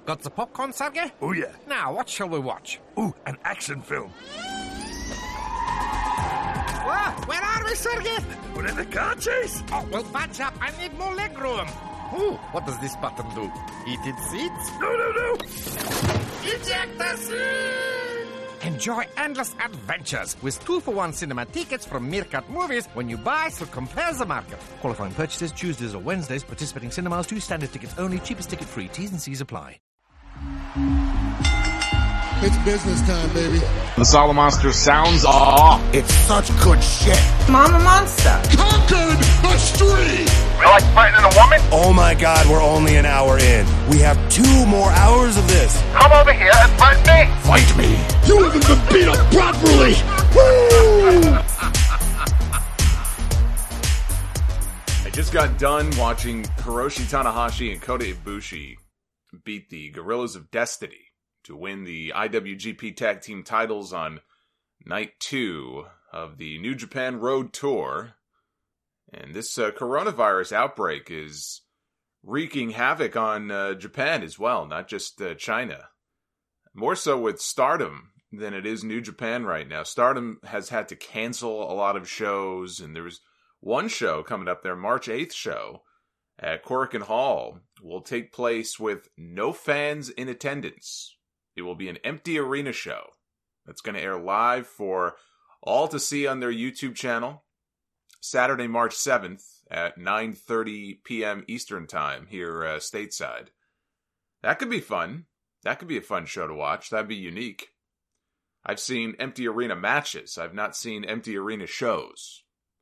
Got the popcorn, Sergey? Oh, yeah. Now, what shall we watch? Ooh, an action film. Whoa, where are we, Sergey? We're in the car chase. Oh, well, badge up. I need more leg room. Ooh, what does this button do? Heated seats? No. Eject the seat! Enjoy endless adventures with 2-for-1 cinema tickets from Meerkat Movies when you buy, so compare the market. Qualifying purchases Tuesdays or Wednesdays. Participating cinemas. 2 standard tickets only. Cheapest ticket free. T's and C's apply. It's business time, baby. The Solomonster sounds off. It's such good shit. Mama Monster. Conquered a street! You like fighting a woman? Oh my god, we're only an hour in. We have 2 more hours of this. Come over here and fight me. Fight me. You haven't been beat up properly! Woo! I just got done watching Hiroshi Tanahashi and Kota Ibushi beat the Gorillas of Destiny to win the IWGP Tag Team titles on night 2 of the New Japan Road Tour. And this coronavirus outbreak is wreaking havoc on Japan as well, not just China. More so with Stardom than it is New Japan right now. Stardom has had to cancel a lot of shows, and there was one show coming up, their March 8th show at Korakuen Hall will take place with no fans in attendance. It will be an empty arena show that's going to air live for all to see on their YouTube channel Saturday, March 7th at 9:30 p.m. Eastern Time here stateside. That could be fun. That could be a fun show to watch. That'd be unique. I've seen empty arena matches. I've not seen empty arena shows.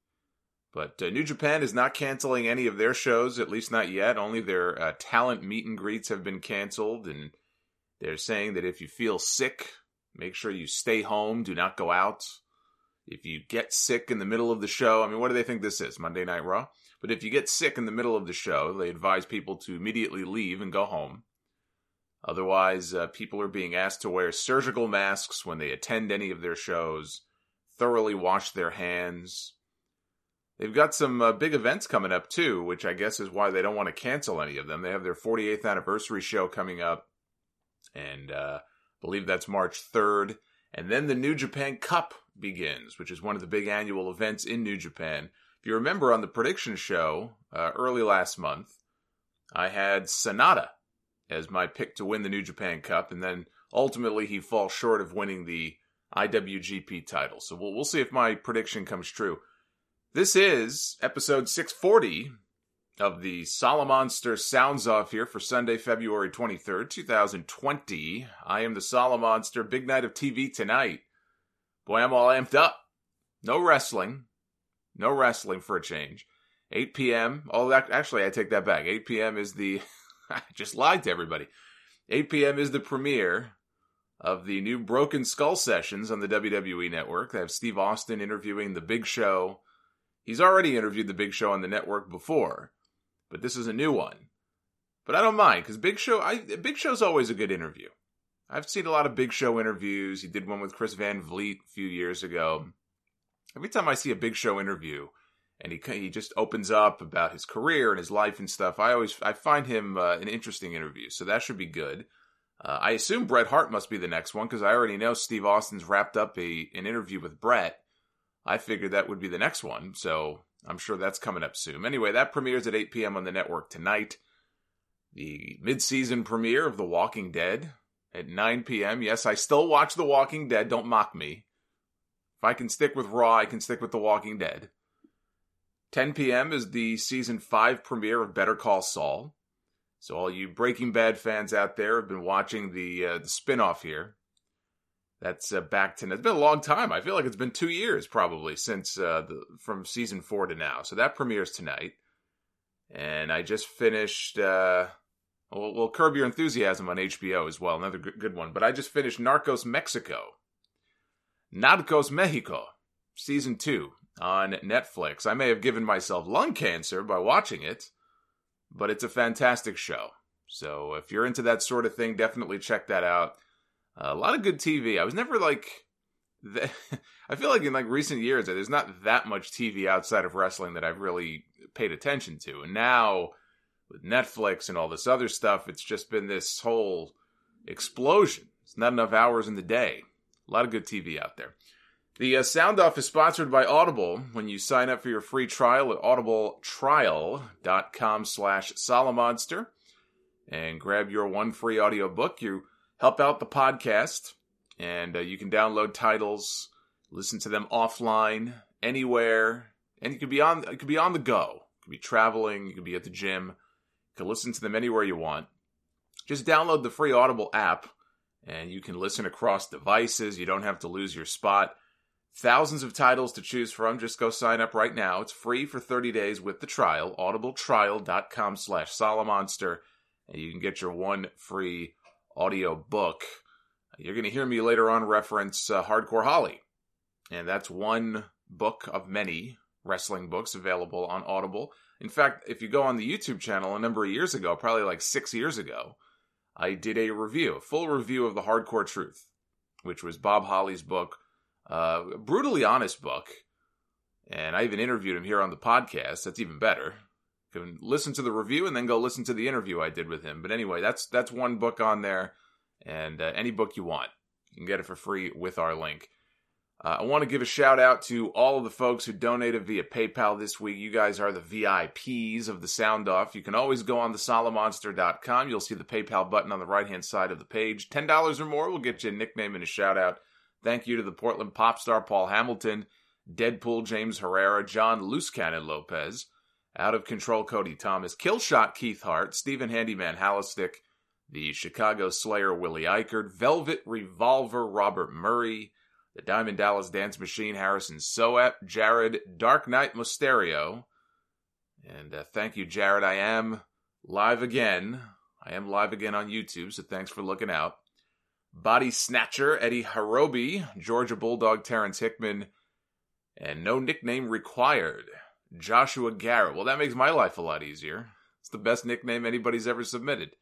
But New Japan is not canceling any of their shows, at least not yet. Only their talent meet and greets have been canceled, and they're saying that if you feel sick, make sure you stay home, do not go out. If you get sick in the middle of the show, I mean, what do they think this is, Monday Night Raw? But if you get sick in the middle of the show, they advise people to immediately leave and go home. Otherwise, people are being asked to wear surgical masks when they attend any of their shows, thoroughly wash their hands. They've got some big events coming up, too, which I guess is why they don't want to cancel any of them. They have their 48th anniversary show coming up, and I believe that's March 3rd. And then the New Japan Cup begins, which is one of the big annual events in New Japan. If you remember on the prediction show early last month, I had Sonata as my pick to win the New Japan Cup, and then ultimately he falls short of winning the IWGP title. So we'll see if my prediction comes true. This is episode 640 of the Solomonster Sounds Off here for Sunday, February 23rd, 2020. I am the Solomonster. Big night of TV tonight. Boy, I'm all amped up. No wrestling. No wrestling for a change. 8 p.m. Oh, actually, I take that back. 8 p.m. is the... I just lied to everybody. 8 p.m. is the premiere of the new Broken Skull sessions on the WWE Network. They have Steve Austin interviewing The Big Show. He's already interviewed The Big Show on the network before, but this is a new one. But I don't mind, because Big Show's always a good interview. I've seen a lot of Big Show interviews. He did one with Chris Van Vliet a few years ago. Every time I see a Big Show interview, and he just opens up about his career and his life and stuff, I find him an interesting interview, so that should be good. I assume Bret Hart must be the next one, because I already know Steve Austin's wrapped up an interview with Bret. I figured that would be the next one, so I'm sure that's coming up soon. Anyway, that premieres at 8 p.m. on the network tonight. The mid-season premiere of The Walking Dead at 9 p.m. Yes, I still watch The Walking Dead, don't mock me. If I can stick with Raw, I can stick with The Walking Dead. 10 p.m. is the Season 5 premiere of Better Call Saul. So all you Breaking Bad fans out there have been watching the spin-off here. That's back to... It's been a long time. I feel like it's been 2 years, probably, since from Season 4 to now. So that premieres tonight. And I just finished... Curb Your Enthusiasm on HBO as well. Another good one. But I just finished Narcos Mexico. Narcos Mexico. Season 2 on Netflix. I may have given myself lung cancer by watching it, but it's a fantastic show. So if you're into that sort of thing, definitely check that out. A lot of good TV. I was never like... I feel like in recent years, there's not that much TV outside of wrestling that I've really paid attention to. And now, with Netflix and all this other stuff, it's just been this whole explosion. It's not enough hours in the day. A lot of good TV out there. The Sound Off is sponsored by Audible. When you sign up for your free trial at audibletrial.com/Solomonster and grab your one free audiobook, you help out the podcast, and you can download titles, listen to them offline, anywhere, and it could be on the go. You could be traveling, you could be at the gym, you can listen to them anywhere you want. Just download the free Audible app, and you can listen across devices. You don't have to lose your spot. Thousands of titles to choose from. Just go sign up right now. It's free for 30 days with the trial, audibletrial.com/Solomonster, and you can get your one free audio book. You're going to hear me later on reference Hardcore Holly, and that's one book of many wrestling books available on Audible. In fact, if you go on the YouTube channel a number of years ago, probably like 6 years ago, I did a full review of The Hardcore Truth, which was Bob Holly's book. Brutally honest book, and I even interviewed him here on the podcast. That's even better. You can listen to the review and then go listen to the interview I did with him. But anyway, that's one book on there, and any book you want, you can get it for free with our link. I want to give a shout out to all of the folks who donated via PayPal this week. You guys are the VIPs of the Sound Off. You can always go on to Solomonster.com. You'll see the PayPal button on the right-hand side of the page. $10 or more will get you a nickname and a shout out. Thank you to the Portland pop star Paul Hamilton, Deadpool James Herrera, John Loose Cannon Lopez, Out of Control Cody Thomas, Killshot Keith Hart, Stephen Handyman Hallistick, the Chicago Slayer Willie Eichert, Velvet Revolver Robert Murray, the Diamond Dallas Dance Machine Harrison Soap, Jared Dark Knight Mysterio, and thank you, Jared. I am live again on YouTube, so thanks for looking out. Body Snatcher, Eddie Harobi, Georgia Bulldog, Terrence Hickman, and no nickname required, Joshua Garrett. Well, that makes my life a lot easier. It's the best nickname anybody's ever submitted.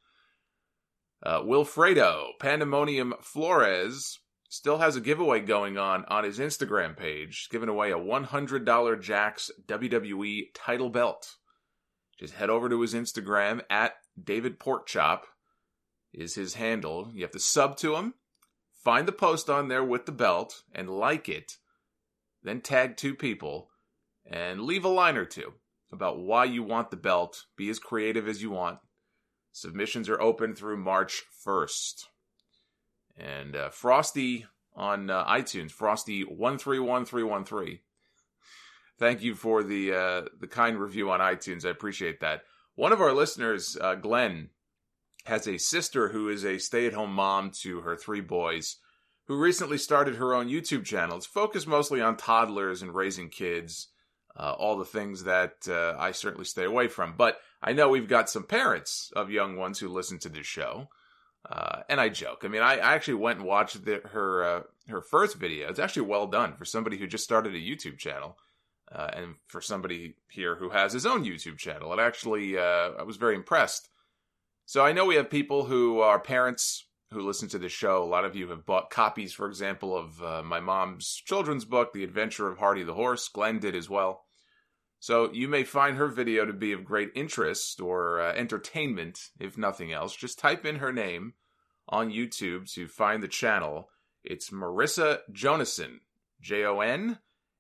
Wilfredo, Pandemonium Flores, still has a giveaway going on his Instagram page, giving away a $100 Jax WWE title belt. Just head over to his Instagram, at David Porkchop. Is his handle. You have to sub to him, find the post on there with the belt, and like it, then tag 2 people, and leave a line or 2 about why you want the belt. Be as creative as you want. Submissions are open through March 1st. And Frosty on iTunes, Frosty131313. Thank you for the kind review on iTunes. I appreciate that. One of our listeners, Glenn, has a sister who is a stay-at-home mom to her 3 boys, who recently started her own YouTube channel. It's focused mostly on toddlers and raising kids, all the things that I certainly stay away from. But I know we've got some parents of young ones who listen to this show, and I joke. I mean, I actually went and watched her first video. It's actually well done for somebody who just started a YouTube channel, and for somebody here who has his own YouTube channel. It actually, I was very impressed. So I know we have people who are parents who listen to this show. A lot of you have bought copies, for example, of my mom's children's book, The Adventure of Hardy the Horse. Glenn did as well. So you may find her video to be of great interest or entertainment, if nothing else. Just type in her name on YouTube to find the channel. It's Marissa Jonason, Jonasson.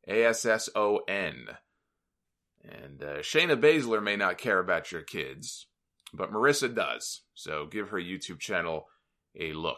And Shayna Baszler may not care about your kids, but Marissa does, so give her YouTube channel a look.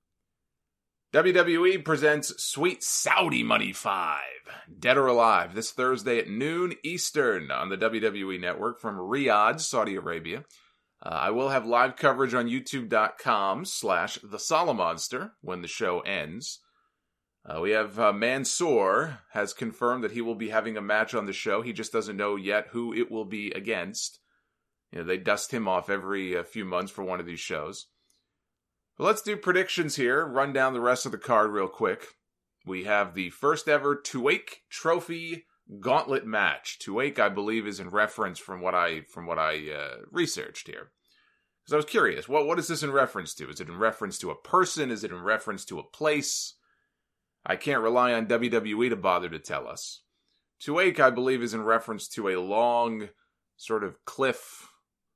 WWE presents Sweet Saudi Money 5, Dead or Alive, this Thursday at noon Eastern on the WWE Network from Riyadh, Saudi Arabia. I will have live coverage on youtube.com/TheSolomonster when the show ends. We have Mansoor has confirmed that he will be having a match on the show. He just doesn't know yet who it will be against. You know, they dust him off every few months for one of these shows. But let's do predictions here. Run down the rest of the card real quick. We have the first ever Tuake Trophy Gauntlet match. Tuake, I believe, is in reference from what I researched here. Because I was curious, what is this in reference to? Is it in reference to a person? Is it in reference to a place? I can't rely on WWE to bother to tell us. Tuake, I believe, is in reference to a long sort of cliff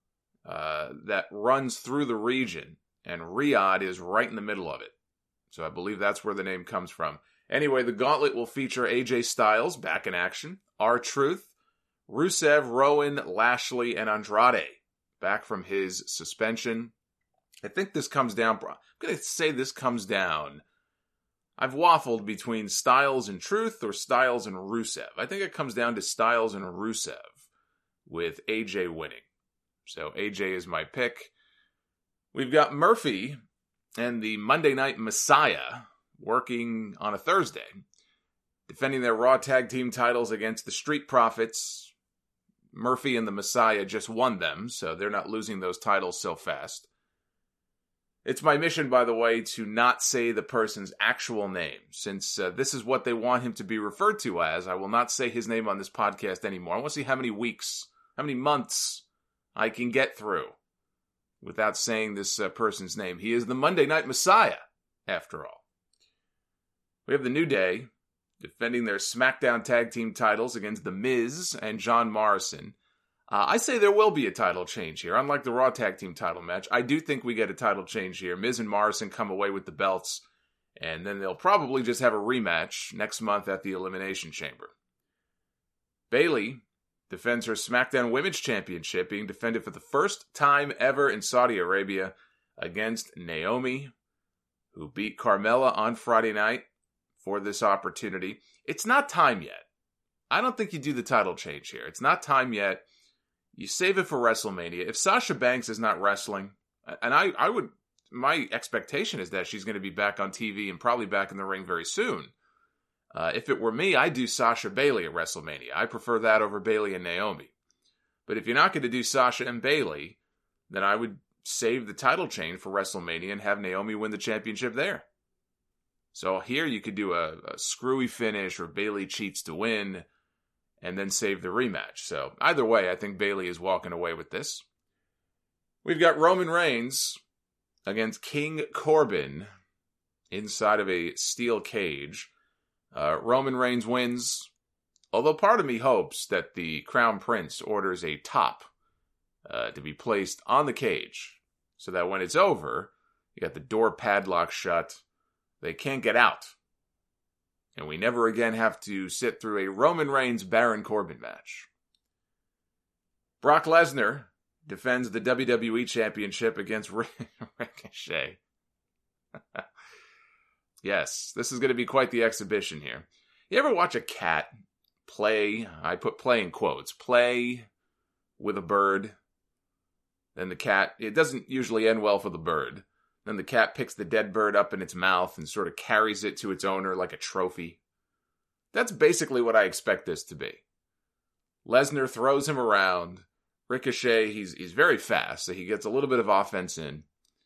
that runs through the region, and Riyadh is right in the middle of it. So I believe that's where the name comes from. Anyway, the gauntlet will feature AJ Styles back in action, R-Truth, Rusev, Rowan, Lashley, and Andrade back from his suspension. I think this comes down, I'm going to say this comes down. I've waffled between Styles and Truth or Styles and Rusev. I think it comes down to Styles and Rusev with AJ winning. So AJ is my pick. We've got Murphy and the Monday Night Messiah working on a Thursday, defending their Raw Tag Team titles against the Street Profits. Murphy and the Messiah just won them, so they're not losing those titles so fast. It's my mission, by the way, to not say the person's actual name. Since this is what they want him to be referred to as, I will not say his name on this podcast anymore. I want to see how many weeks, how many months I can get through without saying this person's name. He is the Monday Night Messiah, after all. We have the New Day defending their SmackDown Tag Team titles against The Miz and John Morrison. I say there will be a title change here. Unlike the Raw Tag Team title match, I do think we get a title change here. Miz and Morrison come away with the belts, and then they'll probably just have a rematch next month at the Elimination Chamber. Bayley defends her SmackDown Women's Championship, being defended for the first time ever in Saudi Arabia against Naomi, who beat Carmella on Friday night for this opportunity. It's not time yet. I don't think you do the title change here. It's not time yet. You save it for WrestleMania. If Sasha Banks is not wrestling, and I would, my expectation is that she's going to be back on TV and probably back in the ring very soon. If it were me, I'd do Sasha Bayley at WrestleMania. I prefer that over Bayley and Naomi. But if you're not going to do Sasha and Bayley, then I would save the title chain for WrestleMania and have Naomi win the championship there. So here you could do a screwy finish or Bayley cheats to win and then save the rematch. So either way, I think Bayley is walking away with this. We've got Roman Reigns against King Corbin inside of a steel cage. Roman Reigns wins, although part of me hopes that the Crown Prince orders a top to be placed on the cage so that when it's over, you got the door padlock shut, they can't get out. And we never again have to sit through a Roman Reigns Baron Corbin match. Brock Lesnar defends the WWE Championship against Ricochet. Yes, this is going to be quite the exhibition here. You ever watch a cat play, I put play in quotes, play with a bird? Then the cat, it doesn't usually end well for the bird. Then the cat picks the dead bird up in its mouth and sort of carries it to its owner like a trophy. That's basically what I expect this to be. Lesnar throws him around. Ricochet, he's very fast, so he gets a little bit of offense in.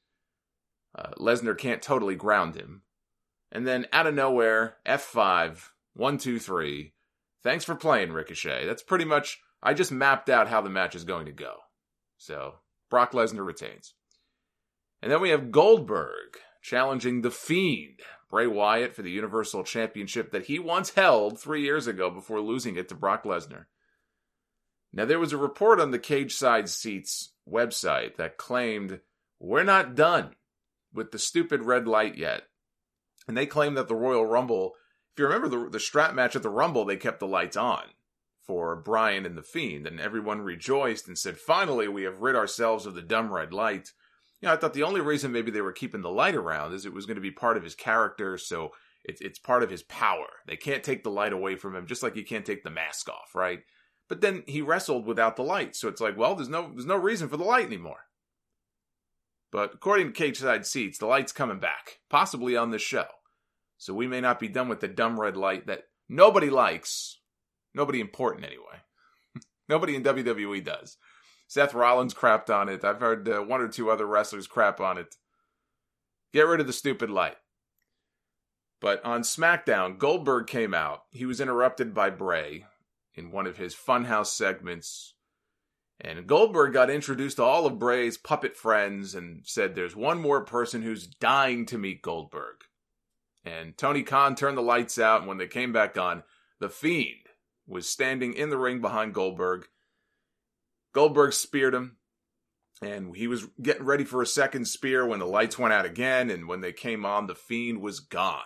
Lesnar can't totally ground him. And then out of nowhere, F5, 1, 2, 3. Thanks for playing, Ricochet. That's pretty much, I just mapped out how the match is going to go. So, Brock Lesnar retains. And then we have Goldberg challenging The Fiend, Bray Wyatt, for the Universal Championship that he once held 3 years ago before losing it to Brock Lesnar. Now, there was a report on the Cage Side Seats website that claimed, we're not done with the stupid red light yet. And they claimed that the Royal Rumble, if you remember the strap match at the Rumble, they kept the lights on for Bryan and The Fiend. And everyone rejoiced and said, finally, we have rid ourselves of the dumb red light. You know, I thought the only reason maybe they were keeping the light around is it was going to be part of his character, so it's part of his power. They can't take the light away from him, just like you can't take the mask off, right? But then he wrestled without the light, so it's like, well, there's no reason for the light anymore. But according to Cage Side Seats, the light's coming back, possibly on this show. So we may not be done with the dumb red light that nobody likes, nobody important anyway. Nobody in WWE does. Seth Rollins crapped on it. I've heard one or two other wrestlers crap on it. Get rid of the stupid light. But on SmackDown, Goldberg came out. He was interrupted by Bray in one of his Funhouse segments. And Goldberg got introduced to all of Bray's puppet friends and said there's one more person who's dying to meet Goldberg. And Tony Khan turned the lights out, and when they came back on, The Fiend was standing in the ring behind Goldberg. Goldberg speared him, And he was getting ready for a second spear when the lights went out again, and when they came on, the Fiend was gone.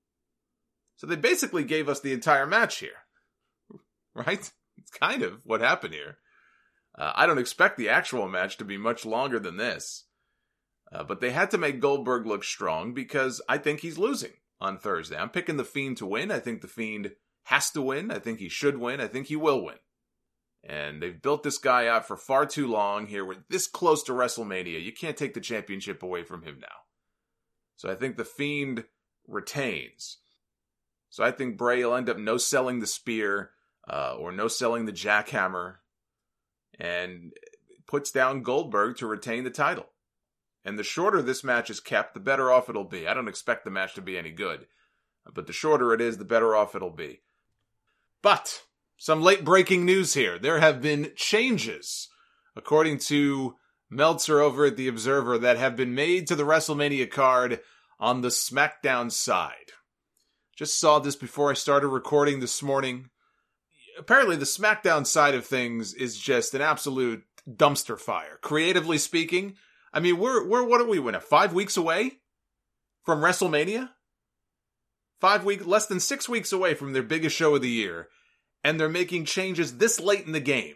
So they basically gave us the entire match here. Right? It's kind of what happened here. I don't expect the actual match to be much longer than this. But they had to make Goldberg look strong because I think he's losing on Thursday. I'm picking the Fiend to win. I think the Fiend has to win. I think he should win. I think he will win. And they've built this guy out for far too long here. We're this close to WrestleMania. You can't take the championship away from him now. So I think the Fiend retains. So I think Bray will end up no-selling the spear or no-selling the jackhammer and puts down Goldberg to retain the title. And the shorter this match is kept, the better off it'll be. I don't expect the match to be any good. But the shorter it is, the better off it'll be. But some late breaking news here. There have been changes, according to Meltzer over at The Observer, that have been made to the WrestleMania card on the SmackDown side. Just saw this before I started recording this morning. Apparently the SmackDown side of things is just an absolute dumpster fire. Creatively speaking, I mean, we're what are we, 5 weeks away from WrestleMania? Less than 6 weeks away from their biggest show of the year. And they're making changes this late in the game.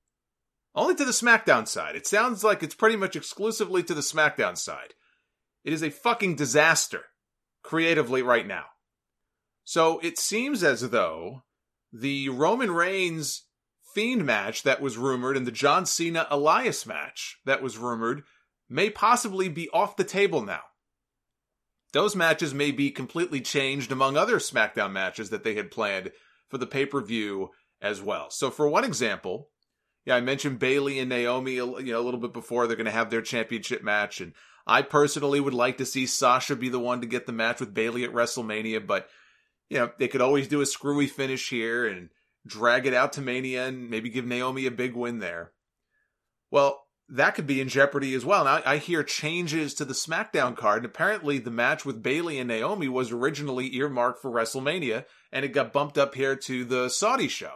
Only to the SmackDown side. It sounds like it's pretty much exclusively to the SmackDown side. It is a fucking disaster, creatively right now. So it seems as though the Roman Reigns Fiend match that was rumored and the John Cena Elias match that was rumored may possibly be off the table now. Those matches may be completely changed among other SmackDown matches that they had planned for the pay-per-view as well. So for one example, I mentioned Bayley and Naomi a little bit before. They're going to have their championship match, and I personally would like to see Sasha be the one to get the match with Bayley at WrestleMania, but they could always do a screwy finish here and drag it out to Mania and maybe give Naomi a big win there. Well, that could be in jeopardy as well. Now, I hear changes to the SmackDown card, and apparently the match with Bayley and Naomi was originally earmarked for WrestleMania, and it got bumped up here to the Saudi show.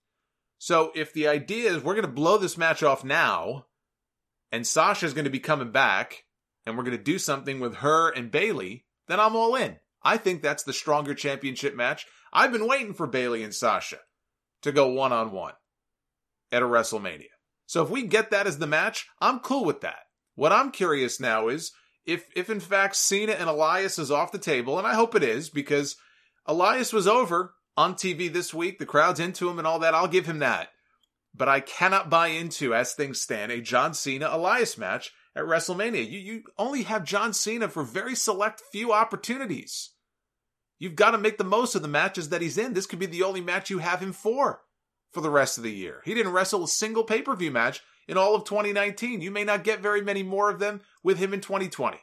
So if the idea is we're going to blow this match off now, and Sasha's going to be coming back, and we're going to do something with her and Bayley, then I'm all in. I think that's the stronger championship match. I've been waiting for Bayley and Sasha to go one-on-one at a WrestleMania. So if we get that as the match, I'm cool with that. What I'm curious now is if in fact Cena and Elias is off the table, and I hope it is, because Elias was over on TV this week, the crowd's into him and all that, I'll give him that. But I cannot buy into, as things stand, a John Cena-Elias match at WrestleMania. You only have John Cena for very select few opportunities. You've got to make the most of the matches that he's in. This could be the only match you have him for the rest of the year. He didn't wrestle a single pay-per-view match in all of 2019. You may not get very many more of them with him in 2020.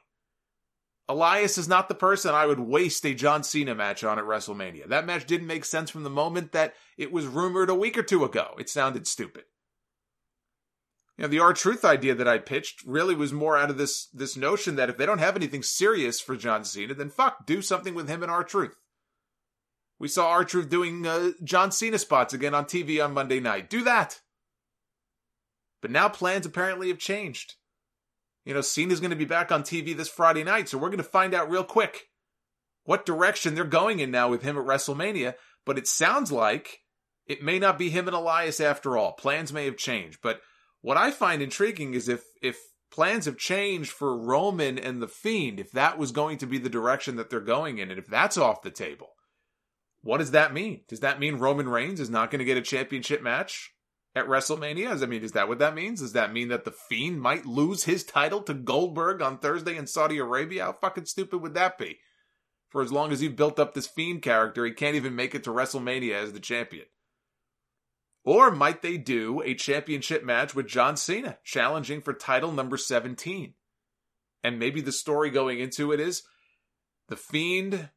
Elias is not the person I would waste a John Cena match on at WrestleMania. That match didn't make sense from the moment that it was rumored a week or two ago. It sounded stupid. The R-Truth idea that I pitched really was more out of this notion that if they don't have anything serious for John Cena, then do something with him and R-Truth. We saw R-Truth doing John Cena spots again on TV on Monday night. Do that. But now plans apparently have changed. Cena's going to be back on TV this Friday night, so we're going to find out real quick what direction they're going in now with him at WrestleMania. But it sounds like it may not be him and Elias after all. Plans may have changed. But what I find intriguing is if plans have changed for Roman and The Fiend, if that was going to be the direction that they're going in, and if that's off the table, what does that mean? Does that mean Roman Reigns is not going to get a championship match at WrestleMania? Is that what that means? Does that mean that The Fiend might lose his title to Goldberg on Thursday in Saudi Arabia? How fucking stupid would that be? For as long as you've built up this Fiend character, he can't even make it to WrestleMania as the champion. Or might they do a championship match with John Cena, challenging for title number 17? And maybe the story going into it is The Fiend,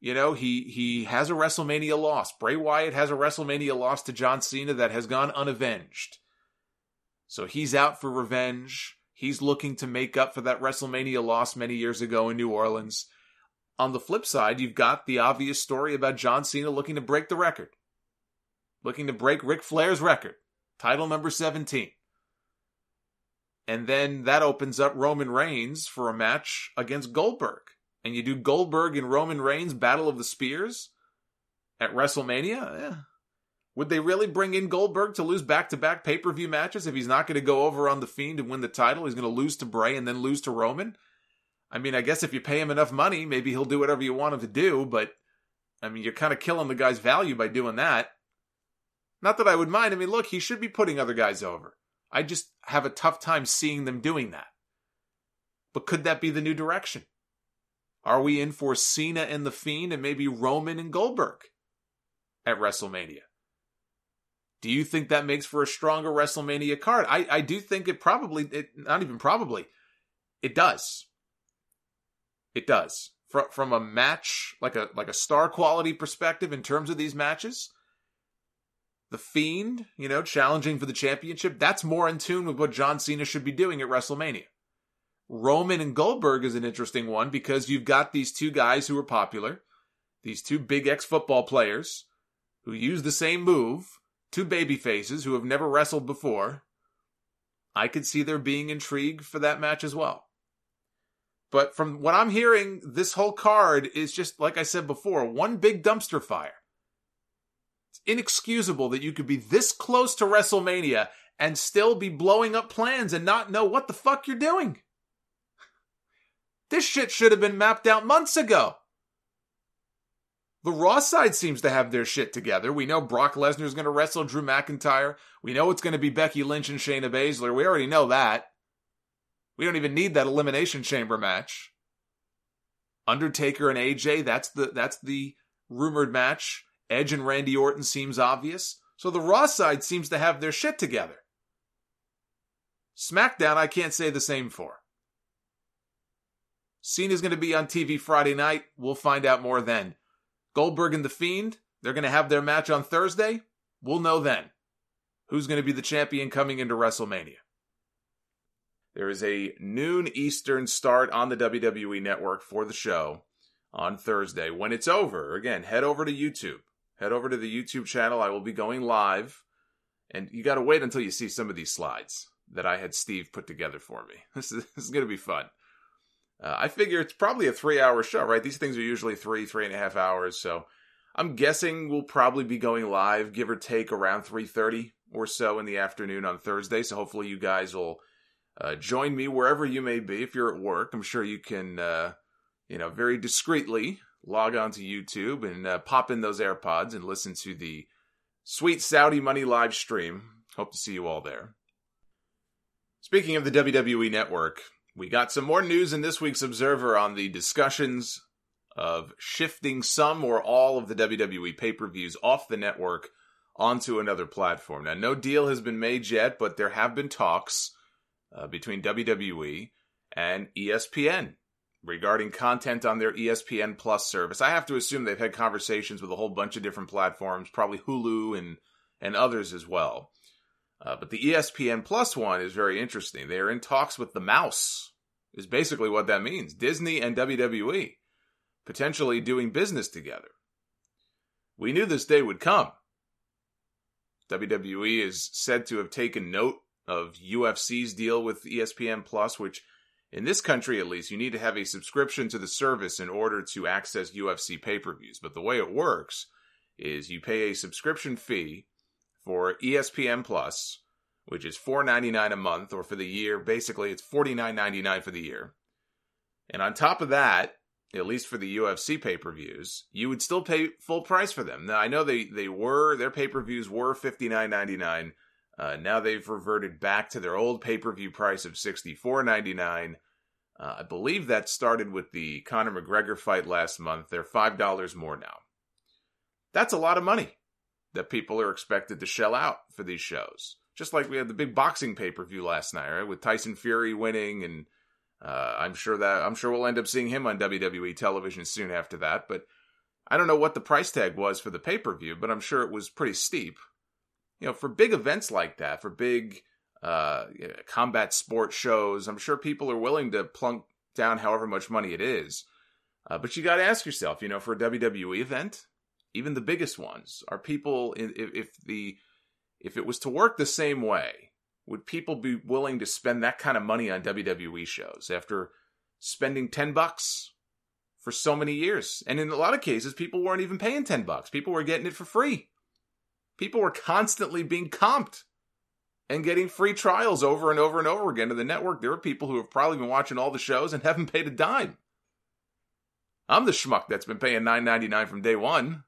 he has a WrestleMania loss. Bray Wyatt has a WrestleMania loss to John Cena that has gone unavenged. So he's out for revenge. He's looking to make up for that WrestleMania loss many years ago in New Orleans. On the flip side, you've got the obvious story about John Cena looking to break the record. Looking to break Ric Flair's record. Title number 17. And then that opens up Roman Reigns for a match against Goldberg. And you do Goldberg and Roman Reigns Battle of the Spears at WrestleMania? Yeah. Would they really bring in Goldberg to lose back-to-back pay-per-view matches if he's not going to go over on The Fiend and win the title? He's going to lose to Bray and then lose to Roman? I mean, I guess if you pay him enough money, maybe he'll do whatever you want him to do, but, I mean, you're kind of killing the guy's value by doing that. Not that I would mind. I mean, look, he should be putting other guys over. I just have a tough time seeing them doing that. But could that be the new direction? Are we in for Cena and The Fiend and maybe Roman and Goldberg at WrestleMania? Do you think that makes for a stronger WrestleMania card? I do think it does. It does. From a match, like a star quality perspective in terms of these matches, The Fiend, challenging for the championship, that's more in tune with what John Cena should be doing at WrestleMania. Roman and Goldberg is an interesting one because you've got these two guys who are popular, these two big ex-football players who use the same move, two baby faces who have never wrestled before. I could see there being intrigue for that match as well. But from what I'm hearing, this whole card is just, like I said before, one big dumpster fire. It's inexcusable that you could be this close to WrestleMania and still be blowing up plans and not know what the fuck you're doing. This shit should have been mapped out months ago. The Raw side seems to have their shit together. We know Brock Lesnar is going to wrestle Drew McIntyre. We know it's going to be Becky Lynch and Shayna Baszler. We already know that. We don't even need that Elimination Chamber match. Undertaker and AJ, that's the rumored match. Edge and Randy Orton seems obvious. So the Raw side seems to have their shit together. SmackDown, I can't say the same for. Cena's going to be on TV Friday night. We'll find out more then. Goldberg and The Fiend, they're going to have their match on Thursday. We'll know then who's going to be the champion coming into WrestleMania. There is a noon Eastern start on the WWE Network for the show on Thursday. When it's over, again, head over to YouTube. Head over to the YouTube channel. I will be going live. And you got to wait until you see some of these slides that I had Steve put together for me. This is going to be fun. I figure it's probably a 3-hour show, right? These things are usually 3.5 hours. So I'm guessing we'll probably be going live, give or take, around 3:30 or so in the afternoon on Thursday. So hopefully you guys will join me wherever you may be. If you're at work, I'm sure you can, very discreetly log on to YouTube and pop in those AirPods and listen to the Sweet Saudi Money live stream. Hope to see you all there. Speaking of the WWE Network, we got some more news in this week's Observer on the discussions of shifting some or all of the WWE pay-per-views off the network onto another platform. Now, no deal has been made yet, but there have been talks between WWE and ESPN regarding content on their ESPN Plus service. I have to assume they've had conversations with a whole bunch of different platforms, probably Hulu and others as well. But the ESPN Plus one is very interesting. They are in talks with the mouse, is basically what that means. Disney and WWE potentially doing business together. We knew this day would come. WWE is said to have taken note of UFC's deal with ESPN Plus, which in this country at least, you need to have a subscription to the service in order to access UFC pay-per-views. But the way it works is you pay a subscription fee for ESPN Plus, which is $4.99 a month, or for the year, basically it's $49.99 for the year. And on top of that, at least for the UFC pay-per-views, you would still pay full price for them. Now, I know their pay-per-views were $59.99. Now they've reverted back to their old pay-per-view price of $64.99. I believe that started with the Conor McGregor fight last month. They're $5 more now. That's a lot of money that people are expected to shell out for these shows. Just like we had the big boxing pay-per-view last night, right? With Tyson Fury winning, and I'm sure we'll end up seeing him on WWE television soon after that. But I don't know what the price tag was for the pay-per-view, but I'm sure it was pretty steep. For big events like that, for big combat sport shows, I'm sure people are willing to plunk down however much money it is. But you got to ask yourself, for a WWE event, even the biggest ones, are people, if it was to work the same way would people be willing to spend that kind of money on WWE shows after spending $10 for so many years? And in a lot of cases, people weren't even paying $10. People were getting it for free. People were constantly being comped and getting free trials over and over and over again to the network. There are people who have probably been watching all the shows and haven't paid a dime. I'm the schmuck that's been paying $9.99 from day one.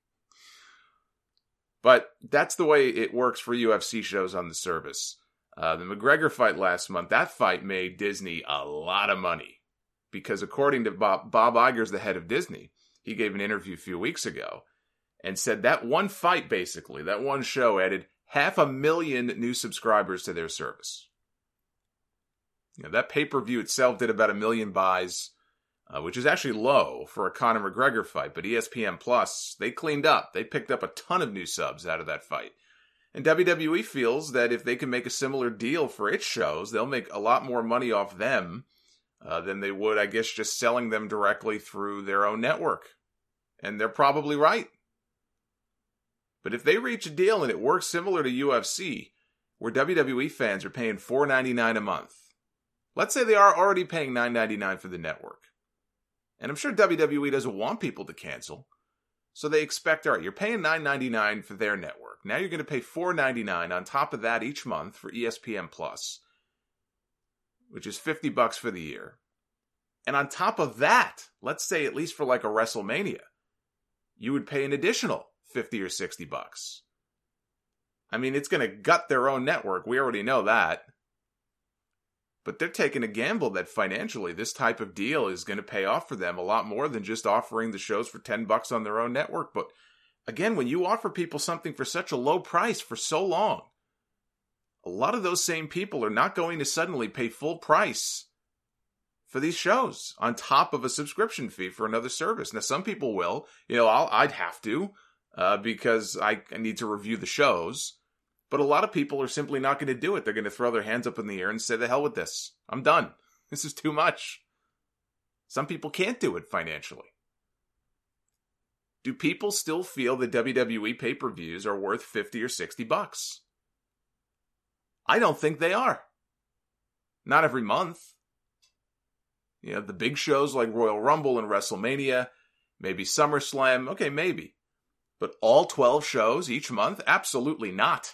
But that's the way it works for UFC shows on the service. The McGregor fight last month, that fight made Disney a lot of money. Because according to Bob Iger's the head of Disney, he gave an interview a few weeks ago and said that one fight, basically, that one show added 500,000 new subscribers to their service. You know, that pay-per-view itself did about 1 million buys, which is actually low for a Conor McGregor fight, but ESPN Plus, they cleaned up. They picked up a ton of new subs out of that fight. And WWE feels that if they can make a similar deal for its shows, they'll make a lot more money off them than they would, I guess, just selling them directly through their own network. And they're probably right. But if they reach a deal and it works similar to UFC, where WWE fans are paying $4.99 a month, let's say they are already paying $9.99 for the network. And I'm sure WWE doesn't want people to cancel. So they expect, all right, you're paying $9.99 for their network. Now you're going to pay $4.99 on top of that each month for ESPN Plus, which is $50 for the year. And on top of that, let's say at least for like a WrestleMania, you would pay an additional $50 or $60. I mean, it's going to gut their own network. We already know that. But they're taking a gamble that financially this type of deal is going to pay off for them a lot more than just offering the shows for $10 on their own network. But again, when you offer people something for such a low price for so long, a lot of those same people are not going to suddenly pay full price for these shows on top of a subscription fee for another service. Now, some people will. You know, I'd have to because I need to review the shows. But a lot of people are simply not going to do it. They're going to throw their hands up in the air and say, the hell with this. I'm done. This is too much. Some people can't do it financially. Do people still feel that WWE pay-per-views are worth $50 or $60? I don't think they are. Not every month. You know, the big shows like Royal Rumble and WrestleMania, maybe SummerSlam, okay, maybe. But all 12 shows each month? Absolutely not.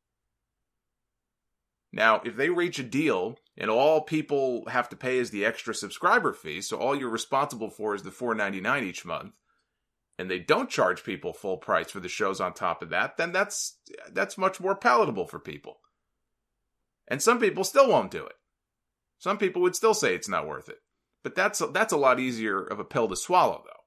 Now, if they reach a deal and all people have to pay is the extra subscriber fee, so all you're responsible for is the $4.99 each month, and they don't charge people full price for the shows on top of that, then that's much more palatable for people. And some people still won't do it. Some people would still say it's not worth it. But that's a lot easier of a pill to swallow, though.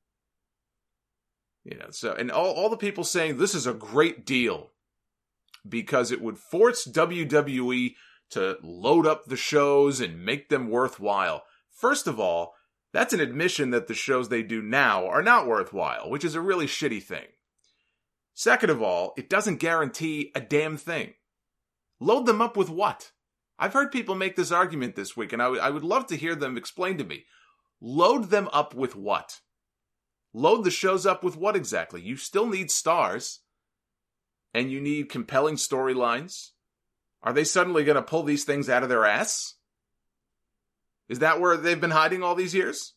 You know, so, and all the people saying this is a great deal because it would force WWE to load up the shows and make them worthwhile. First of all, that's an admission that the shows they do now are not worthwhile, which is a really shitty thing. Second of all, it doesn't guarantee a damn thing. Load them up with what? I've heard people make this argument this week, and I would love to hear them explain to me. Load them up with what? Load the shows up with what exactly? You still need stars. And you need compelling storylines. Are they suddenly going to pull these things out of their ass? Is that where they've been hiding all these years?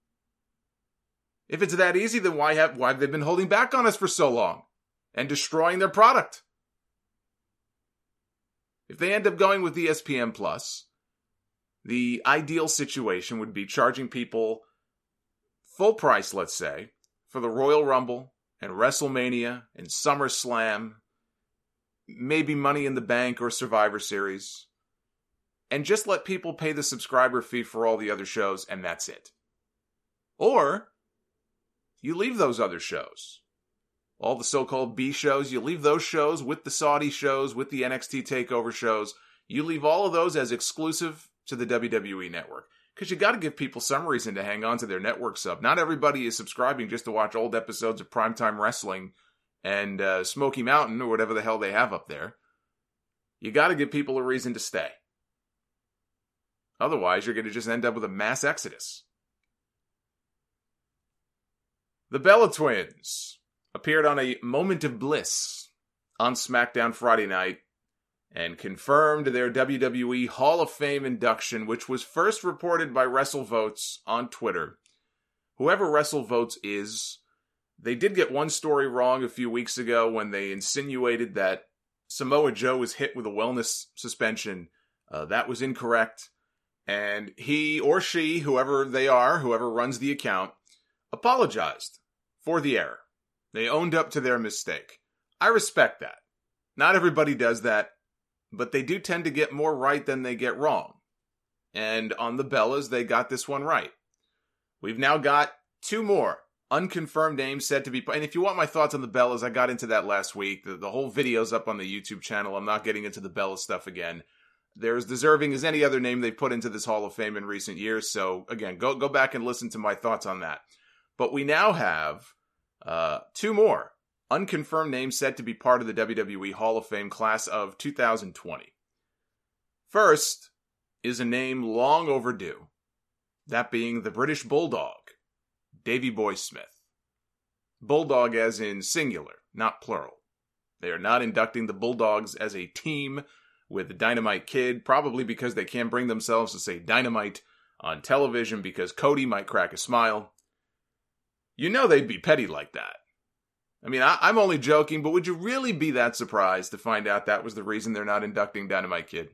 If it's that easy, then why have they been holding back on us for so long? And destroying their product? If they end up going with ESPN Plus, the ideal situation would be charging people full price, let's say, for the Royal Rumble and WrestleMania and SummerSlam, maybe Money in the Bank or Survivor Series, and just let people pay the subscriber fee for all the other shows, and that's it. Or you leave those other shows. All the so-called B shows, you leave those shows with the Saudi shows, with the NXT TakeOver shows. You leave all of those as exclusive to the WWE network. Because you got to give people some reason to hang on to their network sub. Not everybody is subscribing just to watch old episodes of Primetime Wrestling and Smoky Mountain or whatever the hell they have up there. You got to give people a reason to stay. Otherwise, you're going to just end up with a mass exodus. The Bella Twins appeared on a Moment of Bliss on SmackDown Friday night and confirmed their WWE Hall of Fame induction, which was first reported by WrestleVotes on Twitter. Whoever WrestleVotes is, they did get one story wrong a few weeks ago when they insinuated that Samoa Joe was hit with a wellness suspension. That was incorrect. And he or she, whoever they are, whoever runs the account, apologized for the error. They owned up to their mistake. I respect that. Not everybody does that, but they do tend to get more right than they get wrong. And on the Bellas, they got this one right. We've now got 2 more unconfirmed names said to be... And if you want my thoughts on the Bellas, I got into that last week. The whole video's up on the YouTube channel. I'm not getting into the Bella stuff again. They're as deserving as any other name they've put into this Hall of Fame in recent years. So, again, go back and listen to my thoughts on that. But we now have 2 more unconfirmed names said to be part of the WWE Hall of Fame class of 2020. First is a name long overdue. That being the British Bulldog, Davey Boy Smith. Bulldog as in singular, not plural. They are not inducting the Bulldogs as a team with the Dynamite Kid, probably because they can't bring themselves to say Dynamite on television because Cody might crack a smile. You know they'd be petty like that. I mean, I'm only joking, but would you really be that surprised to find out that was the reason they're not inducting Dynamite Kid?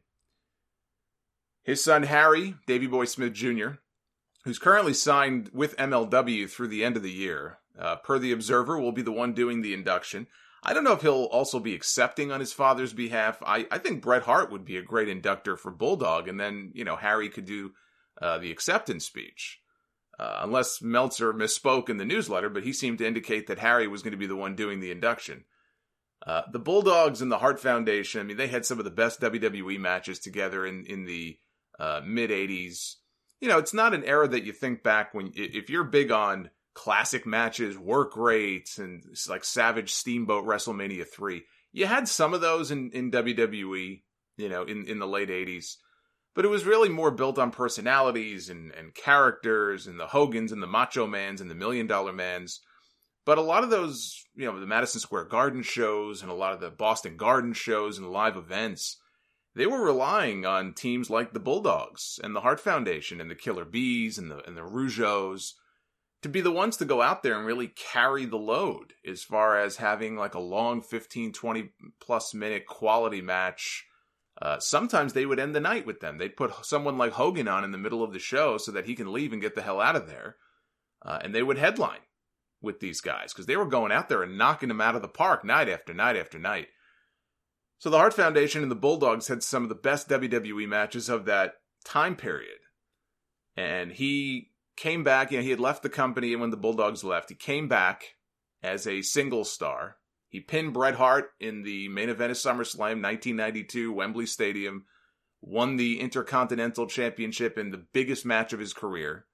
His son Harry, Davey Boy Smith Jr., who's currently signed with MLW through the end of the year, per the Observer, will be the one doing the induction. I don't know if he'll also be accepting on his father's behalf. I think Bret Hart would be a great inductor for Bulldog, and then, Harry could do the acceptance speech. Unless Meltzer misspoke in the newsletter, but he seemed to indicate that Harry was going to be the one doing the induction. The Bulldogs and the Hart Foundation, I mean, they had some of the best WWE matches together in the mid-'80s. It's not an era that you think back if you're big on classic matches, work rates, and like Savage Steamboat WrestleMania 3. You had some of those in WWE, in the late 80s. But it was really more built on personalities and characters and the Hogans and the Macho Mans and the $1 Million Mans. But a lot of those, the Madison Square Garden shows and a lot of the Boston Garden shows and live events, they were relying on teams like the Bulldogs and the Hart Foundation and the Killer Bees and the Rougeaus to be the ones to go out there and really carry the load as far as having like a long 15, 20 plus minute quality match. Sometimes they would end the night with them. They'd put someone like Hogan on in the middle of the show so that he can leave and get the hell out of there. And they would headline with these guys because they were going out there and knocking them out of the park night after night after night. So the Hart Foundation and the Bulldogs had some of the best WWE matches of that time period. And he came back, he had left the company when the Bulldogs left. He came back as a single star. He pinned Bret Hart in the main event of SummerSlam 1992, Wembley Stadium, won the Intercontinental Championship in the biggest match of his career.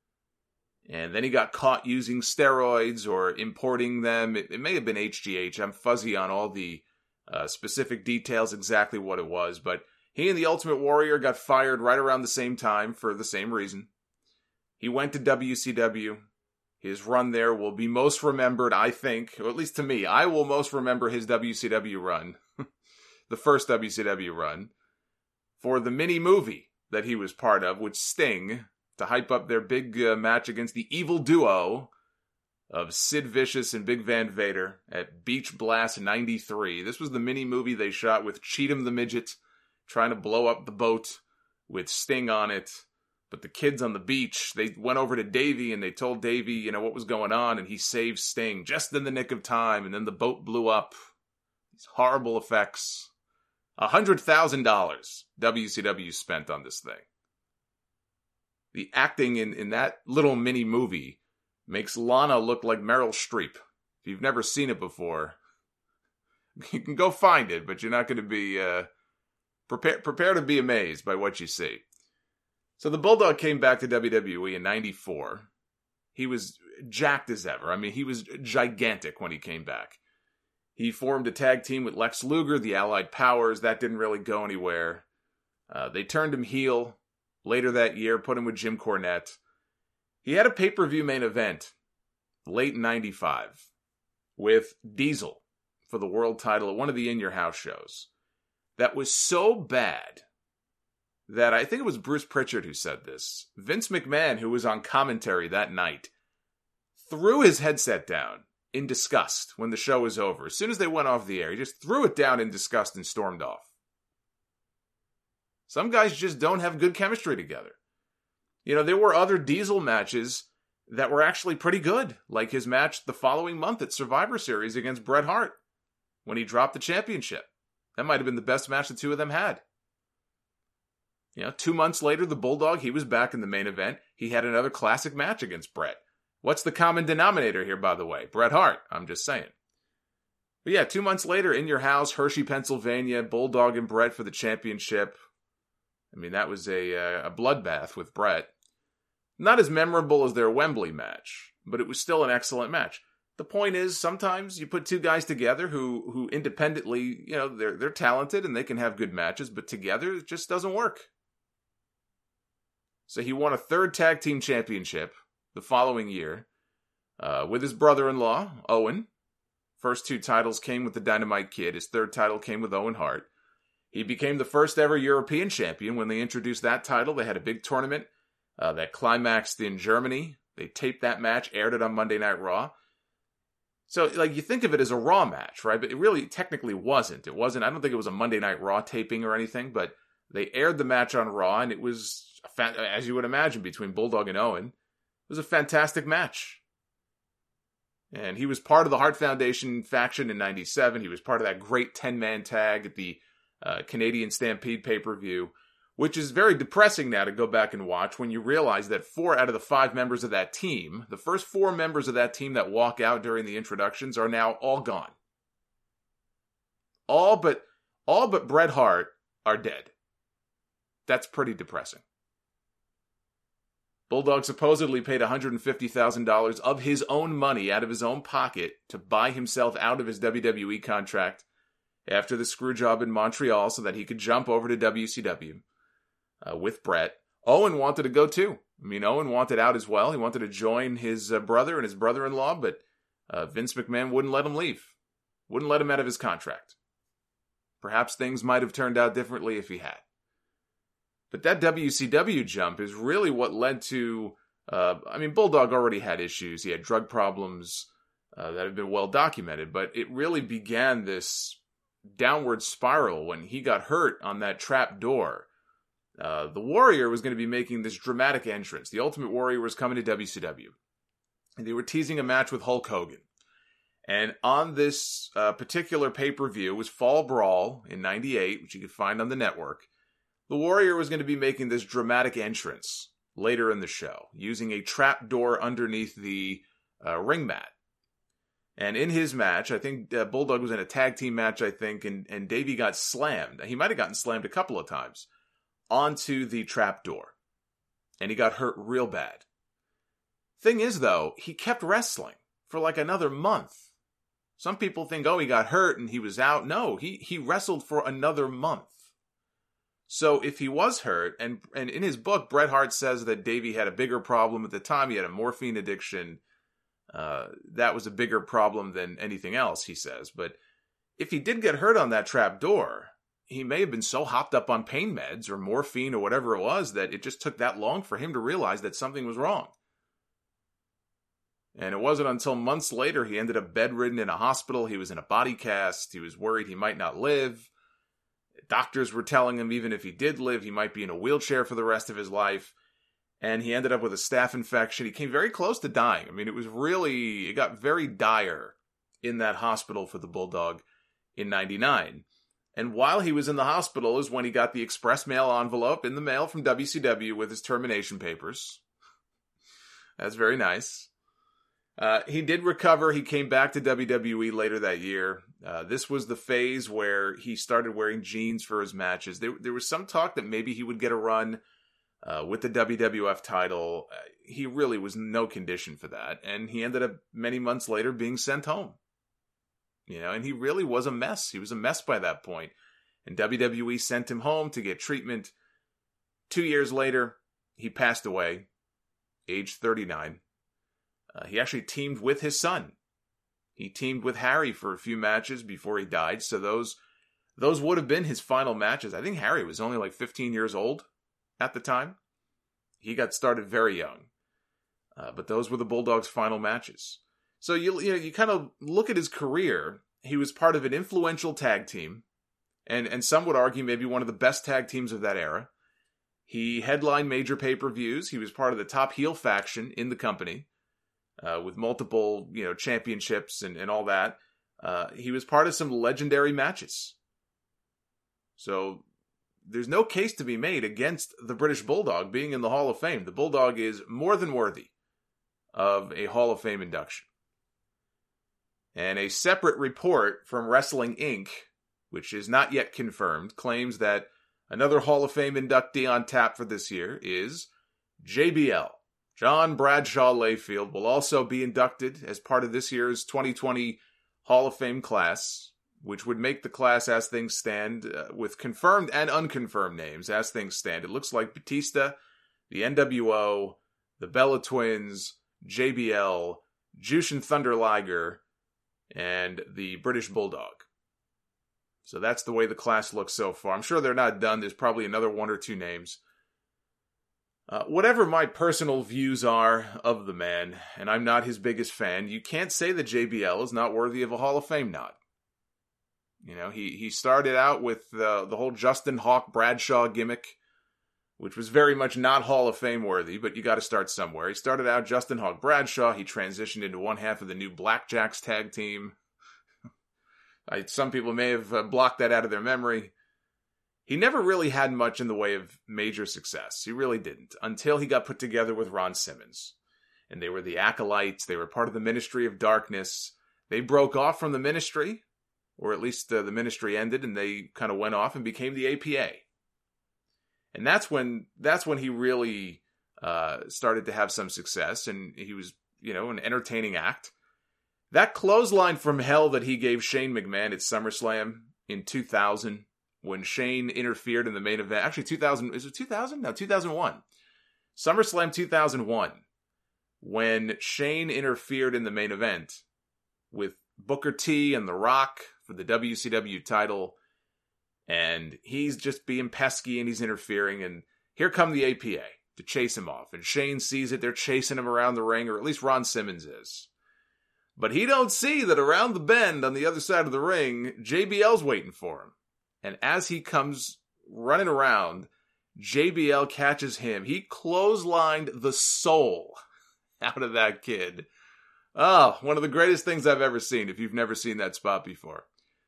And then he got caught using steroids or importing them. It may have been HGH. I'm fuzzy on all the specific details, exactly what it was. But he and the Ultimate Warrior got fired right around the same time for the same reason. He went to WCW. His run there will be most remembered, I think, or at least to me. I will most remember his WCW run, the first WCW run, for the mini-movie that he was part of with Sting to hype up their big match against the evil duo of Sid Vicious and Big Van Vader at Beach Blast 93. This was the mini-movie they shot with Cheatham the Midget trying to blow up the boat with Sting on it. But the kids on the beach, they went over to Davey and they told Davey, what was going on, and he saved Sting just in the nick of time, and then the boat blew up. These horrible effects. $100,000 WCW spent on this thing. The acting in that little mini movie makes Lana look like Meryl Streep. If you've never seen it before, you can go find it, but you're not going to be prepare to be amazed by what you see. So the Bulldog came back to WWE in 94. He was jacked as ever. I mean, he was gigantic when he came back. He formed a tag team with Lex Luger, the Allied Powers. That didn't really go anywhere. They turned him heel later that year, put him with Jim Cornette. He had a pay-per-view main event late in 95 with Diesel for the world title at one of the In Your House shows. that was so bad that I think it was Bruce Pritchard who said this. Vince McMahon, who was on commentary that night, threw his headset down in disgust when the show was over. As soon as they went off the air, he just threw it down in disgust and stormed off. Some guys just don't have good chemistry together. You know, there were other Diesel matches that were actually pretty good, like his match the following month at Survivor Series against Bret Hart when he dropped the championship. That might have been the best match the two of them had. You know, 2 months later, the Bulldog, he was back in the main event. He had another classic match against Bret. What's the common denominator here, by the way? Bret Hart, I'm just saying. But yeah, 2 months later, in your house, Hershey, Pennsylvania, Bulldog and Bret for the championship. I mean, that was a bloodbath with Bret. Not as memorable as their Wembley match, but it was still an excellent match. The point is, sometimes you put two guys together who independently, you know, they're talented and they can have good matches, but together it just doesn't work. So he won a third tag team championship the following year with his brother-in-law, Owen. First two titles came with the Dynamite Kid. His third title came with Owen Hart. He became the first ever European champion. When they introduced that title, they had a big tournament that climaxed in Germany. They taped that match, aired it on Monday Night Raw. So, like, you think of it as a Raw match, right? But it really technically wasn't. It wasn't. I don't think it was a Monday Night Raw taping or anything, but they aired the match on Raw, and it was, as you would imagine, between Bulldog and Owen. It was a fantastic match. And he was part of the Hart Foundation faction in 97. He was part of that great 10-man tag at the Canadian Stampede pay-per-view, which is very depressing now to go back and watch when you realize that 4 out of the 5 members of that team, the first 4 members of that team that walk out during the introductions, are now all gone. All but Bret Hart are dead. That's pretty depressing. Bulldog supposedly paid $150,000 of his own money out of his own pocket to buy himself out of his WWE contract after the screw job in Montreal so that he could jump over to WCW with Bret. Owen wanted to go too. I mean, Owen wanted out as well. He wanted to join his brother and his brother-in-law, but Vince McMahon wouldn't let him leave. Wouldn't let him out of his contract. Perhaps things might have turned out differently if he had. But that WCW jump is really what led to, Bulldog already had issues. He had drug problems that have been well documented, but it really began this downward spiral when he got hurt on that trap door. The Warrior was going to be making this dramatic entrance. The Ultimate Warrior was coming to WCW. And they were teasing a match with Hulk Hogan. And on this particular pay-per-view was Fall Brawl in 98, which you could find on the network. The Warrior was going to be making this dramatic entrance later in the show, using a trap door underneath the ring mat. And in his match, I think Bulldog was in a tag team match, and Davey got slammed. He might have gotten slammed a couple of times onto the trap door. And he got hurt real bad. Thing is, though, he kept wrestling for like another month. Some people think, he got hurt and he was out. No, he wrestled for another month. So if he was hurt, and in his book, Bret Hart says that Davey had a bigger problem at the time. He had a morphine addiction. That was a bigger problem than anything else, he says. But if he did get hurt on that trap door, he may have been so hopped up on pain meds or morphine or whatever it was that it just took that long for him to realize that something was wrong. And it wasn't until months later he ended up bedridden in a hospital. He was in a body cast. He was worried he might not live. Doctors were telling him even if he did live, he might be in a wheelchair for the rest of his life. And he ended up with a staph infection. He came very close to dying. I mean, it got very dire in that hospital for the Bulldog in 99. And while he was in the hospital is when he got the express mail envelope in the mail from WCW with his termination papers. That's very nice. He did recover. He came back to WWE later that year. This was the phase where he started wearing jeans for his matches. There was some talk that maybe he would get a run with the WWF title. He really was no condition for that. And he ended up many months later being sent home. And he really was a mess. He was a mess by that point. And WWE sent him home to get treatment. 2 years later, he passed away, age 39. He actually teamed with his son. He teamed with Harry for a few matches before he died. So those those would have been his final matches. I think Harry was only like 15 years old at the time. He got started very young. But those were the Bulldogs' final matches. So you kind of look at his career. He was part of an influential tag team, and some would argue maybe one of the best tag teams of that era. He headlined major pay-per-views. He was part of the top heel faction in the company, with multiple championships and all that. He was part of some legendary matches. So there's no case to be made against the British Bulldog being in the Hall of Fame. The Bulldog is more than worthy of a Hall of Fame induction. And a separate report from Wrestling Inc., which is not yet confirmed, claims that another Hall of Fame inductee on tap for this year is JBL. John Bradshaw Layfield will also be inducted as part of this year's 2020 Hall of Fame class, which would make the class, as things stand, with confirmed and unconfirmed names, as things stand. It looks like Batista, the NWO, the Bella Twins, JBL, Jushin Thunder Liger, and the British Bulldog. So that's the way the class looks so far. I'm sure they're not done. There's probably another one or two names. Whatever my personal views are of the man, and I'm not his biggest fan, you can't say that JBL is not worthy of a Hall of Fame nod. He started out with the whole Justin Hawk Bradshaw gimmick, which was very much not Hall of Fame worthy, but you got to start somewhere. He started out Justin Hawk Bradshaw. He transitioned into one half of the new Blackjacks tag team. Some people may have blocked that out of their memory. He never really had much in the way of major success. He really didn't, until he got put together with Ron Simmons. And they were the Acolytes. They were part of the Ministry of Darkness. They broke off from the Ministry, or at least the Ministry ended, and they kind of went off and became the APA. And that's when he really started to have some success, and he was, an entertaining act. That clothesline from hell that he gave Shane McMahon at SummerSlam in 2000, when Shane interfered in the main event. Actually, 2000, is it 2000? No, 2001. SummerSlam 2001, when Shane interfered in the main event with Booker T and The Rock for the WCW title, and he's just being pesky and he's interfering, and here come the APA to chase him off, and Shane sees it. They're chasing him around the ring, or at least Ron Simmons is. But he don't see that around the bend on the other side of the ring, JBL's waiting for him. And as he comes running around, JBL catches him. He clotheslined the soul out of that kid. Oh, one of the greatest things I've ever seen, if you've never seen that spot before.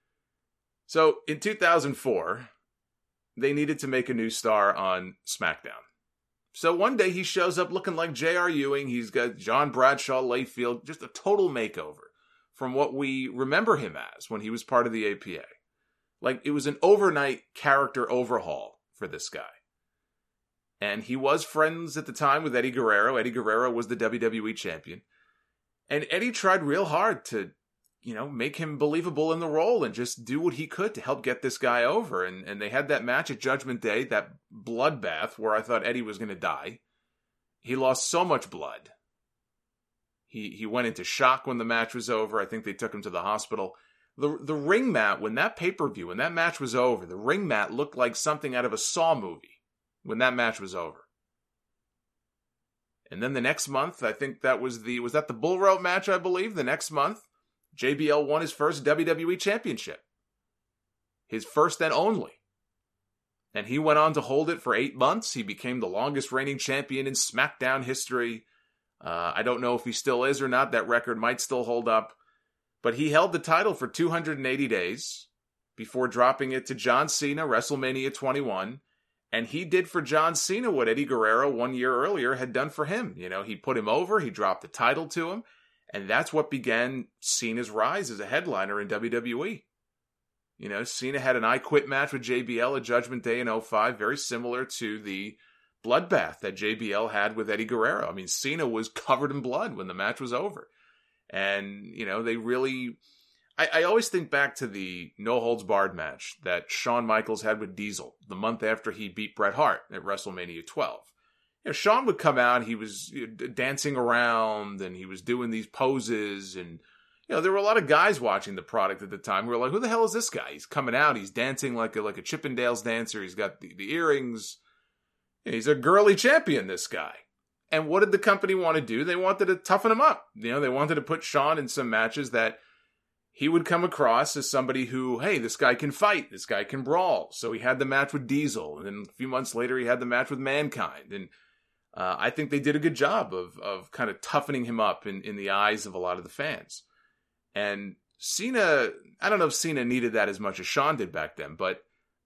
So, in 2004, they needed to make a new star on SmackDown. So one day he shows up looking like J.R. Ewing. He's got John Bradshaw Layfield, just a total makeover from what we remember him as when he was part of the APA. Like, it was an overnight character overhaul for this guy. And he was friends at the time with Eddie Guerrero. Eddie Guerrero was the WWE champion. And Eddie tried real hard to, make him believable in the role and just do what he could to help get this guy over. And they had that match at Judgment Day, that bloodbath where I thought Eddie was going to die. He lost so much blood. He went into shock when the match was over. I think they took him to the hospital. The ring mat, when that pay-per-view, when that match was over, the ring mat looked like something out of a Saw movie when that match was over. And then the next month, I think that was that the bull rope match, I believe? The next month, JBL won his first WWE championship. His first and only. And he went on to hold it for 8 months. He became the longest reigning champion in SmackDown history. I don't know if he still is or not. That record might still hold up. But he held the title for 280 days before dropping it to John Cena, WrestleMania 21. And he did for John Cena what Eddie Guerrero 1 year earlier had done for him. He put him over, he dropped the title to him, and that's what began Cena's rise as a headliner in WWE. Cena had an I Quit match with JBL at Judgment Day in 2005, very similar to the bloodbath that JBL had with Eddie Guerrero. I mean, Cena was covered in blood when the match was over. And, they really... I always think back to the No Holds Barred match that Shawn Michaels had with Diesel the month after he beat Bret Hart at WrestleMania 12. Shawn would come out, he was dancing around, and he was doing these poses, and, there were a lot of guys watching the product at the time who were like, who the hell is this guy? He's coming out. He's dancing like a Chippendales dancer. He's got the earrings. He's a girly champion, this guy. And what did the company want to do? They wanted to toughen him up. They wanted to put Shawn in some matches that he would come across as somebody who, hey, this guy can fight. This guy can brawl. So he had the match with Diesel. And then a few months later, he had the match with Mankind. And I think they did a good job of kind of toughening him up in the eyes of a lot of the fans. And Cena, I don't know if Cena needed that as much as Shawn did back then, but,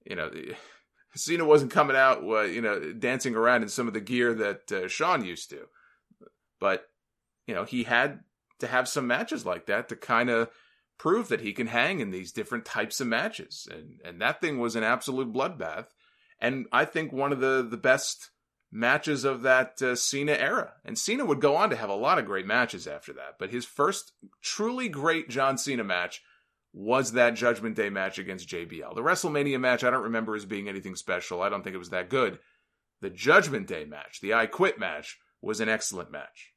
Cena wasn't coming out, dancing around in some of the gear that Shawn used to. But, he had to have some matches like that to kind of prove that he can hang in these different types of matches. And that thing was an absolute bloodbath. And I think one of the best matches of that Cena era. And Cena would go on to have a lot of great matches after that. But his first truly great John Cena match was that Judgment Day match against JBL. The WrestleMania match, I don't remember as being anything special. I don't think it was that good. The Judgment Day match, the I Quit match, was an excellent match.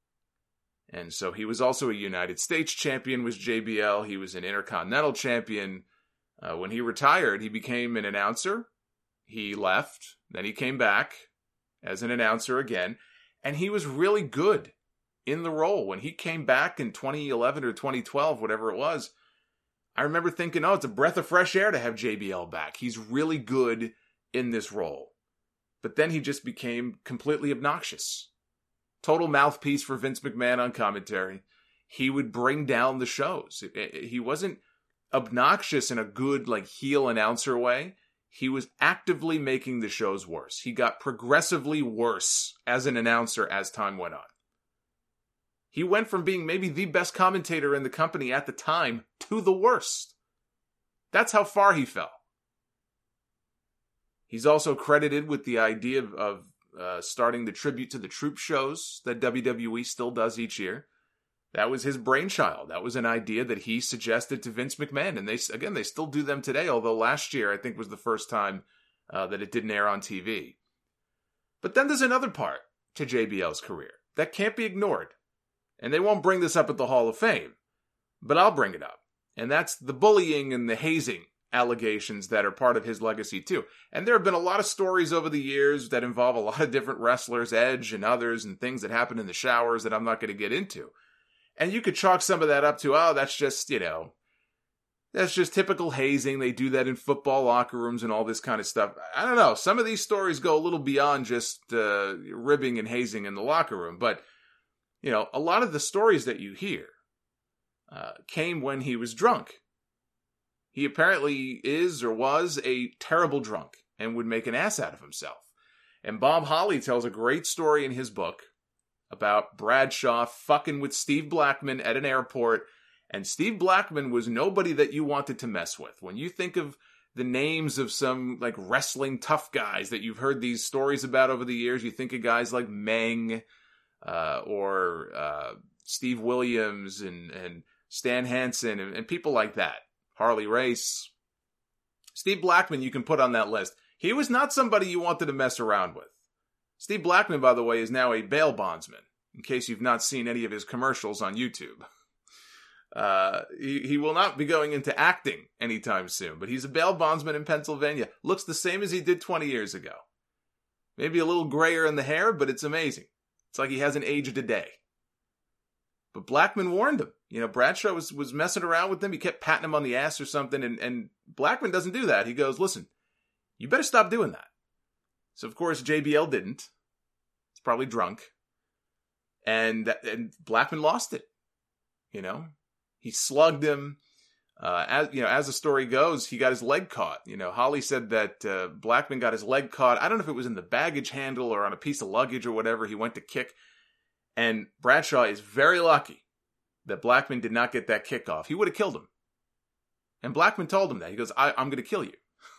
And so he was also a United States champion, was JBL. He was an Intercontinental champion. When he retired, he became an announcer. He left. Then he came back as an announcer again. And he was really good in the role. When he came back in 2011 or 2012, whatever it was, I remember thinking, it's a breath of fresh air to have JBL back. He's really good in this role. But then he just became completely obnoxious. Total mouthpiece for Vince McMahon on commentary. He would bring down the shows. He wasn't obnoxious in a good, heel announcer way. He was actively making the shows worse. He got progressively worse as an announcer as time went on. He went from being maybe the best commentator in the company at the time to the worst. That's how far he fell. He's also credited with the idea of starting the Tribute to the Troop shows that WWE still does each year. That was his brainchild. That was an idea that he suggested to Vince McMahon. And they still do them today, although last year I think was the first time that it didn't air on TV. But then there's another part to JBL's career that can't be ignored. And they won't bring this up at the Hall of Fame, but I'll bring it up. And that's the bullying and the hazing allegations that are part of his legacy too. And there have been a lot of stories over the years that involve a lot of different wrestlers, Edge and others, and things that happen in the showers that I'm not going to get into. And you could chalk some of that up to, that's just, that's just typical hazing. They do that in football locker rooms and all this kind of stuff. I don't know. Some of these stories go a little beyond just ribbing and hazing in the locker room, but a lot of the stories that you hear came when he was drunk. He apparently is or was a terrible drunk and would make an ass out of himself. And Bob Holly tells a great story in his book about Bradshaw fucking with Steve Blackman at an airport. And Steve Blackman was nobody that you wanted to mess with. When you think of the names of some wrestling tough guys that you've heard these stories about over the years, you think of guys like Meng, or Steve Williams and Stan Hansen and people like that. Harley Race. Steve Blackman you can put on that list. He was not somebody you wanted to mess around with. Steve Blackman, by the way, is now a bail bondsman, in case you've not seen any of his commercials on YouTube. He will not be going into acting anytime soon, but he's a bail bondsman in Pennsylvania. Looks the same as he did 20 years ago. Maybe a little grayer in the hair, but it's amazing. It's like he hasn't aged a day. But Blackman warned him. Bradshaw was messing around with him. He kept patting him on the ass or something. And Blackman doesn't do that. He goes, listen, you better stop doing that. So, of course, JBL didn't. He's probably drunk. And Blackman lost it. He slugged him. As the story goes, he got his leg caught. Holly said that Blackman got his leg caught. I don't know if it was in the baggage handle or on a piece of luggage or whatever. He went to kick. And Bradshaw is very lucky that Blackman did not get that kick off. He would have killed him. And Blackman told him that. He goes, I'm going to kill you.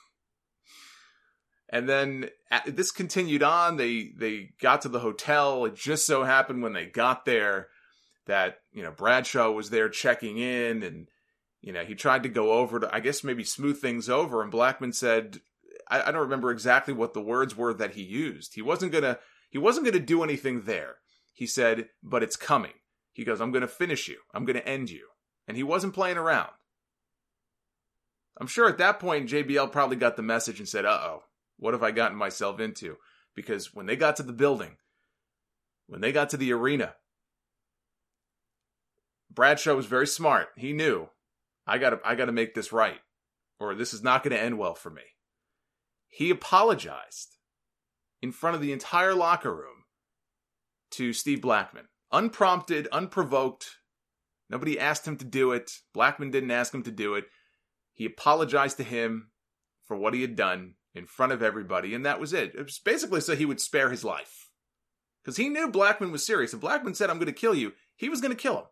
And then this continued on. They got to the hotel. It just so happened when they got there that, Bradshaw was there checking in and, he tried to go over to, I guess, maybe smooth things over. And Blackman said, I don't remember exactly what the words were that he used. He wasn't going to do anything there. He said, but it's coming. He goes, I'm going to finish you. I'm going to end you. And he wasn't playing around. I'm sure at that point, JBL probably got the message and said, uh-oh, what have I gotten myself into? Because when they got to the building, when they got to the arena, Bradshaw was very smart. He knew, I gotta make this right, or this is not going to end well for me. He apologized in front of the entire locker room to Steve Blackman. Unprompted, unprovoked. Nobody asked him to do it. Blackman didn't ask him to do it. He apologized to him for what he had done in front of everybody, and that was it. It was basically so he would spare his life. Because he knew Blackman was serious. If Blackman said, I'm going to kill you, he was going to kill him.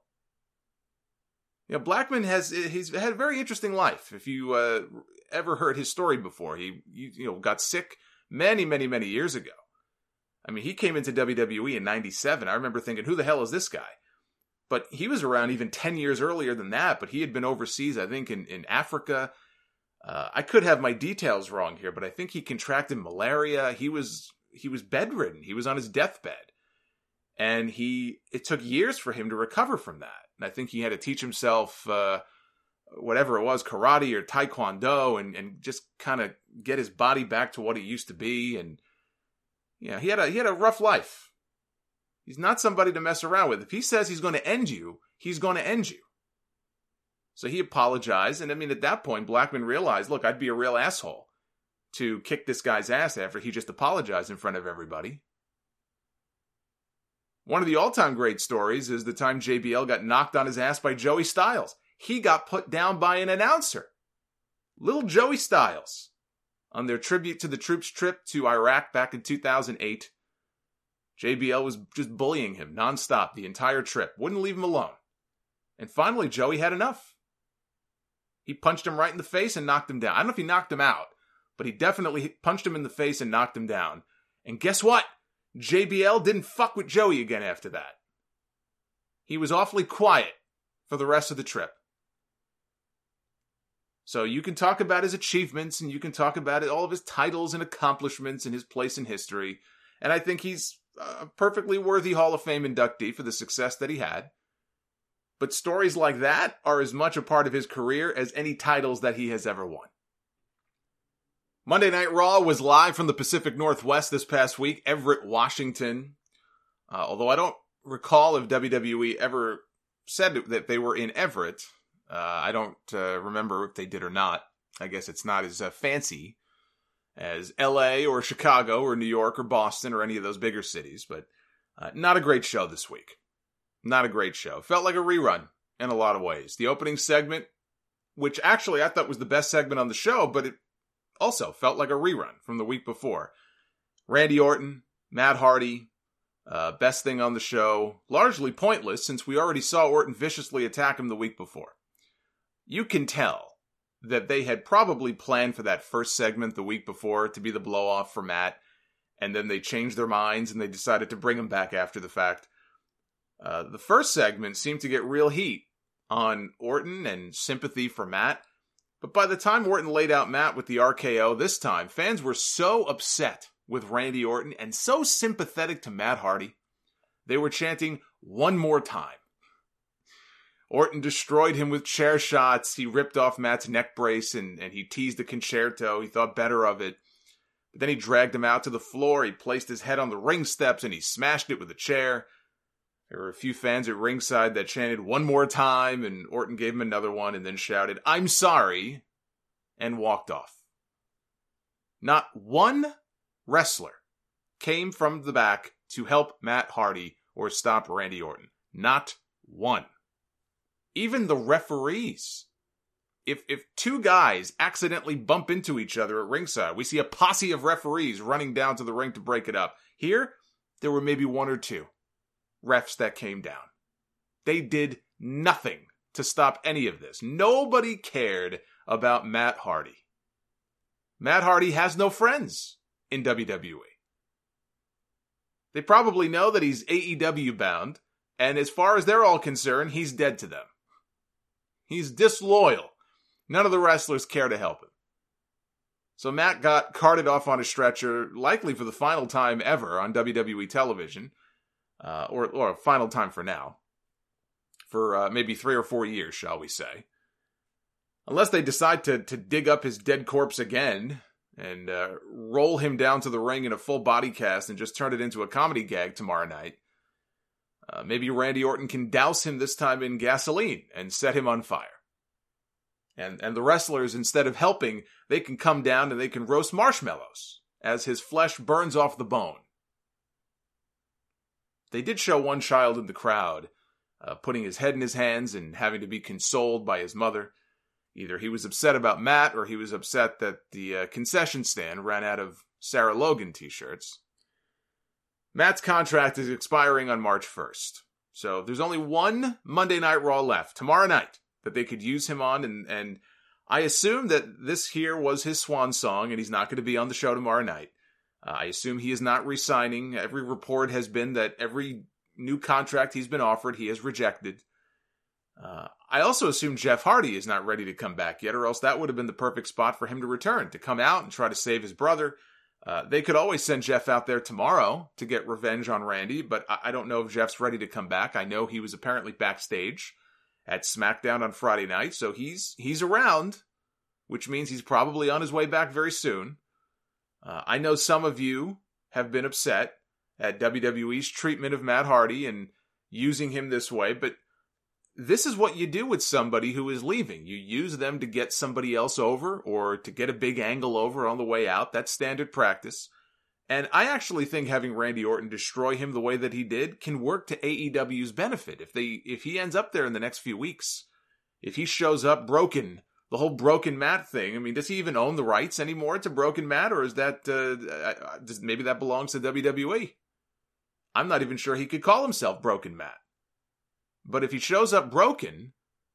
You know, Blackman he's had a very interesting life. If you ever heard his story before, he got sick many, many, many years ago. I mean, he came into WWE in 97. I remember thinking, who the hell is this guy? But he was around even 10 years earlier than that, but he had been overseas, I think, in Africa. I could have my details wrong here, but I think he contracted malaria. He was bedridden. He was on his deathbed. And it took years for him to recover from that. And I think he had to teach himself whatever it was, karate or taekwondo, and just kind of get his body back to what it used to be. And yeah, he had a rough life. He's not somebody to mess around with. If he says he's going to end you, he's going to end you. So he apologized. And I mean, at that point, Blackman realized, look, I'd be a real asshole to kick this guy's ass after he just apologized in front of everybody. One of the all-time great stories is the time JBL got knocked on his ass by Joey Styles. He got put down by an announcer. Little Joey Styles. On their Tribute to the Troops trip to Iraq back in 2008. JBL was just bullying him nonstop the entire trip. Wouldn't leave him alone. And finally, Joey had enough. He punched him right in the face and knocked him down. I don't know if he knocked him out, but he definitely punched him in the face and knocked him down. And guess what? JBL didn't fuck with Joey again after that. He was awfully quiet for the rest of the trip. So you can talk about his achievements and you can talk about all of his titles and accomplishments and his place in history. And I think he's a perfectly worthy Hall of Fame inductee for the success that he had. But stories like that are as much a part of his career as any titles that he has ever won. Monday Night Raw was live from the Pacific Northwest this past week, Everett, Washington. Although I don't recall if WWE ever said that they were in Everett. I don't remember if they did or not. I guess it's not as fancy as LA or Chicago or New York or Boston or any of those bigger cities. But not a great show this week. Not a great show. Felt like a rerun in a lot of ways. The opening segment, which actually I thought was the best segment on the show, but it also felt like a rerun from the week before. Randy Orton, Matt Hardy, best thing on the show. Largely pointless since we already saw Orton viciously attack him the week before. You can tell that they had probably planned for that first segment the week before to be the blow-off for Matt, and then they changed their minds and they decided to bring him back after the fact. The first segment seemed to get real heat on Orton and sympathy for Matt. But by the time Orton laid out Matt with the RKO this time, fans were so upset with Randy Orton and so sympathetic to Matt Hardy, they were chanting, "One more time." Orton destroyed him with chair shots. He ripped off Matt's neck brace and he teased the concerto. He thought better of it. But then he dragged him out to the floor. He placed his head on the ring steps and he smashed it with a chair. There were a few fans at ringside that chanted "one more time," and Orton gave him another one and then shouted, "I'm sorry," and walked off. Not one wrestler came from the back to help Matt Hardy or stop Randy Orton. Not one. Even the referees. If two guys accidentally bump into each other at ringside, we see a posse of referees running down to the ring to break it up. Here, there were maybe one or two refs that came down. They did nothing to stop any of this. Nobody cared about Matt Hardy. Matt Hardy has no friends in WWE. They probably know that he's AEW bound, and as far as they're all concerned, he's dead to them. He's disloyal. None of the wrestlers care to help him. So Matt got carted off on a stretcher, likely for the final time ever on WWE television, or a final time for now. for maybe 3 or 4 years, shall we say. Unless they decide to dig up his dead corpse again and roll him down to the ring in a full body cast and just turn it into a comedy gag tomorrow night. Maybe Randy Orton can douse him this time in gasoline and set him on fire. And the wrestlers, instead of helping, they can come down and they can roast marshmallows as his flesh burns off the bone. They did show one child in the crowd, putting his head in his hands and having to be consoled by his mother. Either he was upset about Matt or he was upset that the concession stand ran out of Sarah Logan t-shirts. Matt's contract is expiring on March 1st. So there's only one Monday Night Raw left, tomorrow night, that they could use him on. And I assume that this here was his swan song and he's not going to be on the show tomorrow night. I assume he is not re-signing. Every report has been that every new contract he's been offered, he has rejected. I also assume Jeff Hardy is not ready to come back yet, or else that would have been the perfect spot for him to return, to come out and try to save his brother. They could always send Jeff out there tomorrow to get revenge on Randy, but I don't know if Jeff's ready to come back. I know he was apparently backstage at SmackDown on Friday night, so he's around, which means he's probably on his way back very soon. I know some of you have been upset at WWE's treatment of Matt Hardy and using him this way, but this is what you do with somebody who is leaving. You use them to get somebody else over or to get a big angle over on the way out. That's standard practice. And I actually think having Randy Orton destroy him the way that he did can work to AEW's benefit. If he ends up there in the next few weeks, if he shows up broken, the whole Broken Matt thing, I mean, does he even own the rights anymore to Broken Matt, or is that maybe that belongs to WWE? I'm not even sure he could call himself Broken Matt. But if he shows up broken,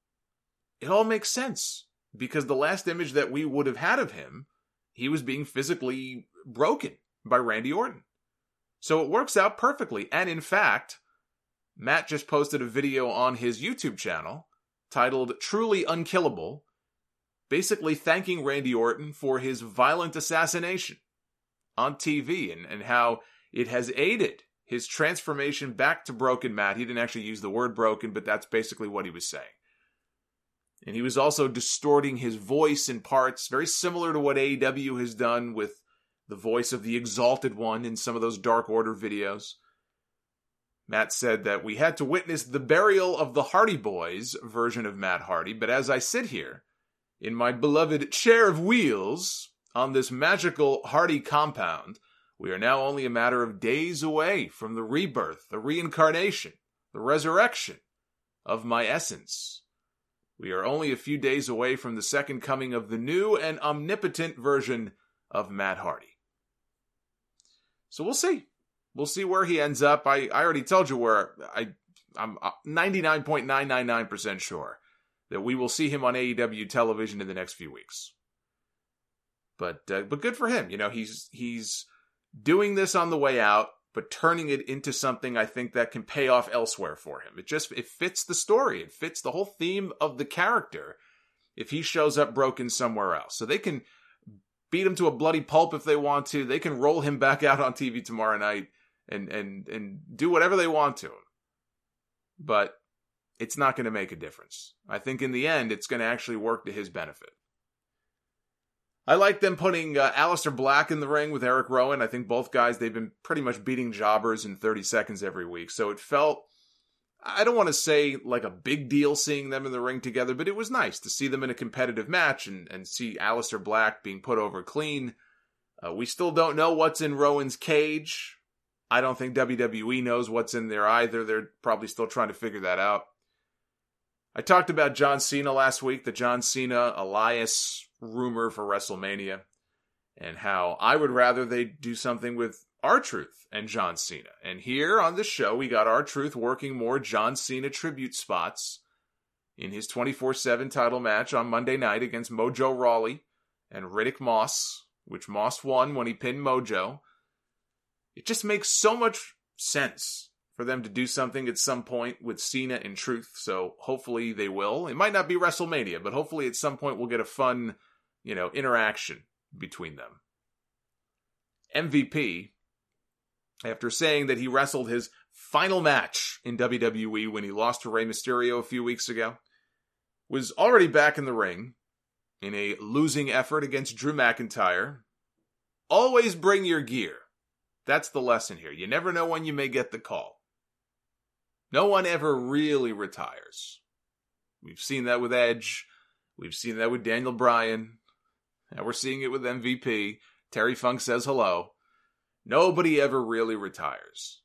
it all makes sense. Because the last image that we would have had of him, he was being physically broken by Randy Orton. So it works out perfectly. And in fact, Matt just posted a video on his YouTube channel titled Truly Unkillable, basically thanking Randy Orton for his violent assassination on TV and how it has aided his transformation back to Broken Matt. He didn't actually use the word broken, but that's basically what he was saying. And he was also distorting his voice in parts, very similar to what AEW has done with the voice of the Exalted One in some of those Dark Order videos. Matt said that we had to witness the burial of the Hardy Boys version of Matt Hardy, but as I sit here in my beloved chair of wheels on this magical Hardy compound, we are now only a matter of days away from the rebirth, the reincarnation, the resurrection of my essence. We are only a few days away from the second coming of the new and omnipotent version of Matt Hardy. So we'll see. We'll see where he ends up. I already told you where I'm 99.999% sure that we will see him on AEW television in the next few weeks. But good for him. You know, he's doing this on the way out, but turning it into something I think that can pay off elsewhere for him. It fits the story. It fits the whole theme of the character if he shows up broken somewhere else. So they can beat him to a bloody pulp if they want to. They can roll him back out on TV tomorrow night and do whatever they want to him. But it's not going to make a difference. I think in the end, it's going to actually work to his benefit. I like them putting Aleister Black in the ring with Eric Rowan. I think both guys, they've been pretty much beating jobbers in 30 seconds every week. So it felt, I don't want to say like a big deal seeing them in the ring together, but it was nice to see them in a competitive match and see Aleister Black being put over clean. We still don't know what's in Rowan's cage. I don't think WWE knows what's in there either. They're probably still trying to figure that out. I talked about John Cena last week, the John Cena Elias rumor for WrestleMania, and how I would rather they do something with R-Truth and John Cena. And here on this show, we got R-Truth working more John Cena tribute spots in his 24/7 title match on Monday night against Mojo Rawley and Riddick Moss, which Moss won when he pinned Mojo. It just makes so much sense for them to do something at some point with Cena and Truth, so hopefully they will. It might not be WrestleMania, but hopefully at some point we'll get a fun, interaction between them. MVP, after saying that he wrestled his final match in WWE when he lost to Rey Mysterio a few weeks ago, was already back in the ring in a losing effort against Drew McIntyre. Always bring your gear. That's the lesson here. You never know when you may get the call. No one ever really retires. We've seen that with Edge. We've seen that with Daniel Bryan. Now we're seeing it with MVP. Terry Funk says hello. Nobody ever really retires.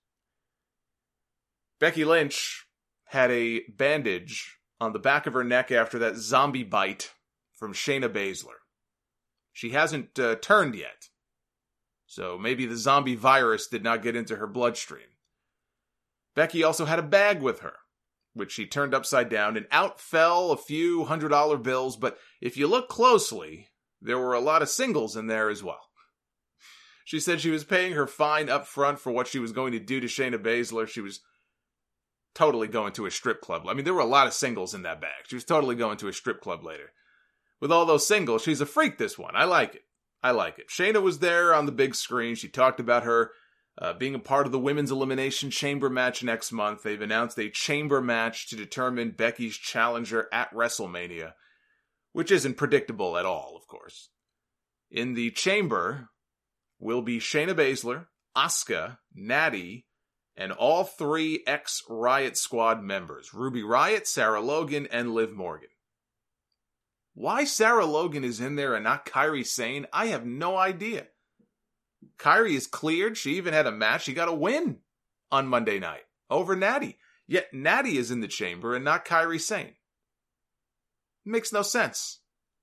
Becky Lynch had a bandage on the back of her neck after that zombie bite from Shayna Baszler. She hasn't turned yet. So maybe the zombie virus did not get into her bloodstream. Becky also had a bag with her, which she turned upside down, and out fell a few $100 bills, but if you look closely, there were a lot of singles in there as well. She said she was paying her fine up front for what she was going to do to Shayna Baszler. She was totally going to a strip club. I mean, there were a lot of singles in that bag. She was totally going to a strip club later. With all those singles, she's a freak, this one. I like it. Shayna was there on the big screen. She talked about her being a part of the Women's Elimination Chamber match next month. They've announced a chamber match to determine Becky's challenger at WrestleMania, which isn't predictable at all, of course. In the chamber will be Shayna Baszler, Asuka, Natty, and all 3 ex-Riot Squad members, Ruby Riott, Sarah Logan, and Liv Morgan. Why Sarah Logan is in there and not Kairi Sane, I have no idea. Kairi is cleared. She even had a match. She got a win on Monday night over Natty. Yet Natty is in the chamber and not Kairi Sane. Makes no sense.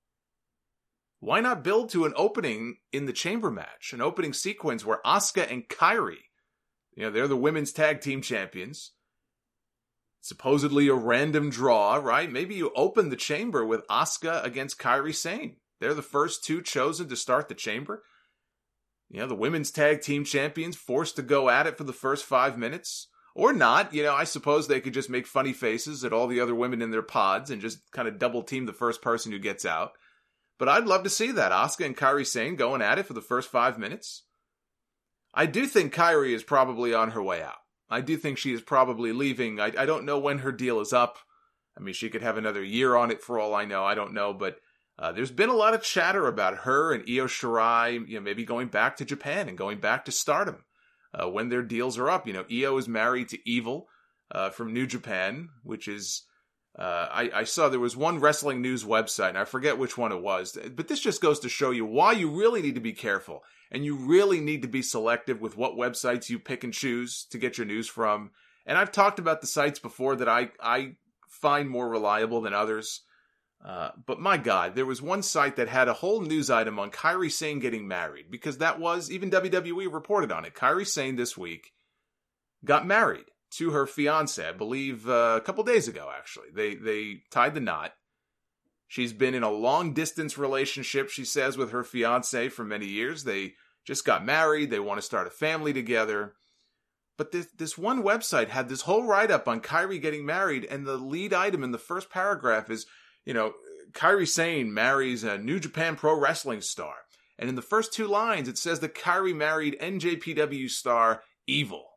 Why not build to an opening in the chamber match? An opening sequence where Asuka and Kairi, they're the women's tag team champions. Supposedly a random draw, right? Maybe you open the chamber with Asuka against Kairi Sane. They're the first 2 chosen to start the chamber. The women's tag team champions forced to go at it for the first 5 minutes. Or not. I suppose they could just make funny faces at all the other women in their pods and just kind of double team the first person who gets out. But I'd love to see that. Asuka and Kairi Sane going at it for the first 5 minutes. I do think Kairi is probably on her way out. I do think she is probably leaving. I don't know when her deal is up. I mean, she could have another year on it for all I know. I don't know. But there's been a lot of chatter about her and Io Shirai, maybe going back to Japan and going back to Stardom when their deals are up. Io is married to Evil from New Japan, which is... I saw there was one wrestling news website, and I forget which one it was, but this just goes to show you why you really need to be careful, and you really need to be selective with what websites you pick and choose to get your news from. And I've talked about the sites before that I find more reliable than others, but my God, there was one site that had a whole news item on Kairi Sane getting married, because that was, even WWE reported on it. Kairi Sane this week got married to her fiancé, I believe a couple days ago, actually. They tied the knot. She's been in a long-distance relationship, she says, with her fiancé for many years. They just got married. They want to start a family together. But this one website had this whole write-up on Kairi getting married, and the lead item in the first paragraph is, Kairi Sane marries a New Japan Pro Wrestling star. And in the first 2 lines, it says that Kairi married NJPW star Evil.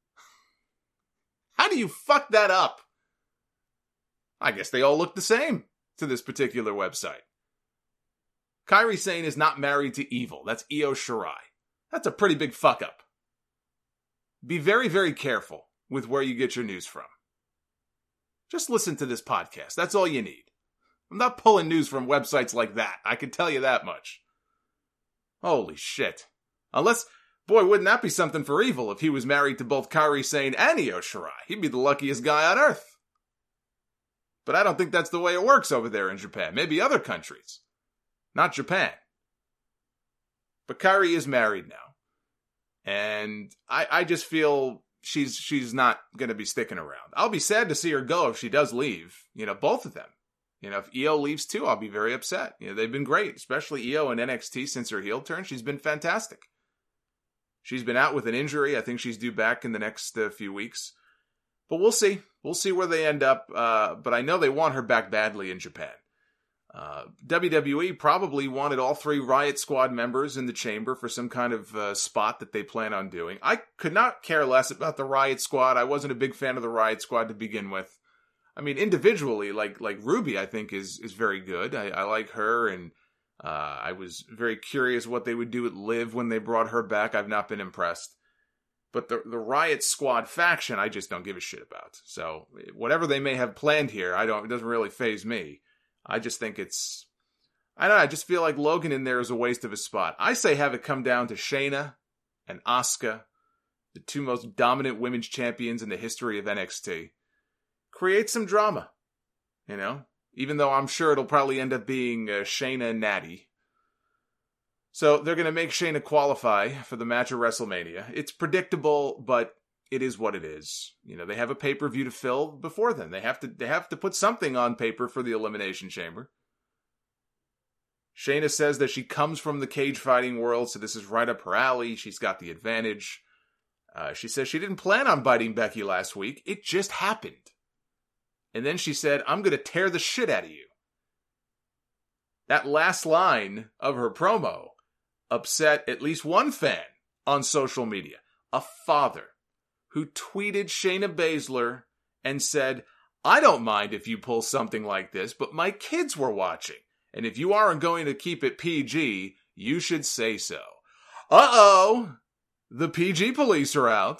How do you fuck that up? I guess they all look the same to this particular website. Kairi Sane is not married to Evil. That's Io Shirai. That's a pretty big fuck up. Be very, very careful with where you get your news from. Just listen to this podcast. That's all you need. I'm not pulling news from websites like that. I can tell you that much. Holy shit. Unless... Boy, wouldn't that be something for Evil if he was married to both Kairi Sane and Io Shirai. He'd be the luckiest guy on earth. But I don't think that's the way it works over there in Japan. Maybe other countries. Not Japan. But Kairi is married now. And I just feel she's not going to be sticking around. I'll be sad to see her go if she does leave. Both of them. If Io leaves too, I'll be very upset. They've been great, especially Io in NXT since her heel turn. She's been fantastic. She's been out with an injury. I think she's due back in the next few weeks. But we'll see. We'll see where they end up. But I know they want her back badly in Japan. WWE probably wanted all 3 Riot Squad members in the chamber for some kind of spot that they plan on doing. I could not care less about the Riot Squad. I wasn't a big fan of the Riot Squad to begin with. I mean, individually, like Ruby, I think is very good. I like her, and I was very curious what they would do at Liv when they brought her back. I've not been impressed. But the Riot Squad faction, I just don't give a shit about. So whatever they may have planned here, it doesn't really faze me. I just think I don't know, I just feel like Logan in there is a waste of a spot. I say have it come down to Shayna and Asuka, the 2 most dominant women's champions in the history of NXT. Create some drama, even though I'm sure it'll probably end up being Shayna and Natty. So they're going to make Shayna qualify for the match at WrestleMania. It's predictable, but it is what it is. They have a pay-per-view to fill before then. They have to put something on paper for the Elimination Chamber. Shayna says that she comes from the cage fighting world, so this is right up her alley. She's got the advantage. She says she didn't plan on biting Becky last week. It just happened. And then she said, I'm going to tear the shit out of you. That last line of her promo upset at least one fan on social media. A father who tweeted Shayna Baszler and said, I don't mind if you pull something like this, but my kids were watching. And if you aren't going to keep it PG, you should say so. Uh-oh! The PG police are out.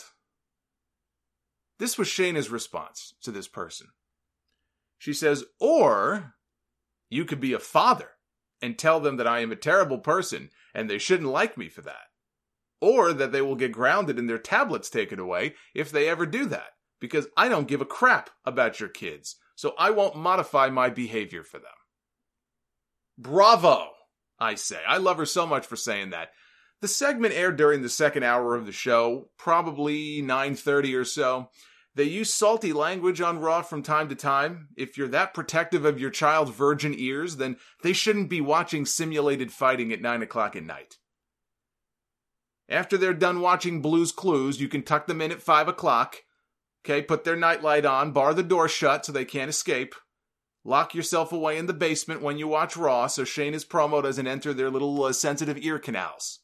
This was Shayna's response to this person. She says, or you could be a father and tell them that I am a terrible person and they shouldn't like me for that. Or that they will get grounded and their tablets taken away if they ever do that. Because I don't give a crap about your kids. So I won't modify my behavior for them. Bravo, I say. I love her so much for saying that. The segment aired during the second hour of the show, probably 9:30 or so. They use salty language on Raw from time to time. If you're that protective of your child's virgin ears, then they shouldn't be watching simulated fighting at 9 o'clock at night. After they're done watching Blue's Clues, you can tuck them in at 5 o'clock. Okay, put their nightlight on, bar the door shut so they can't escape. Lock yourself away in the basement when you watch Raw so Shayna's promo doesn't enter their little sensitive ear canals.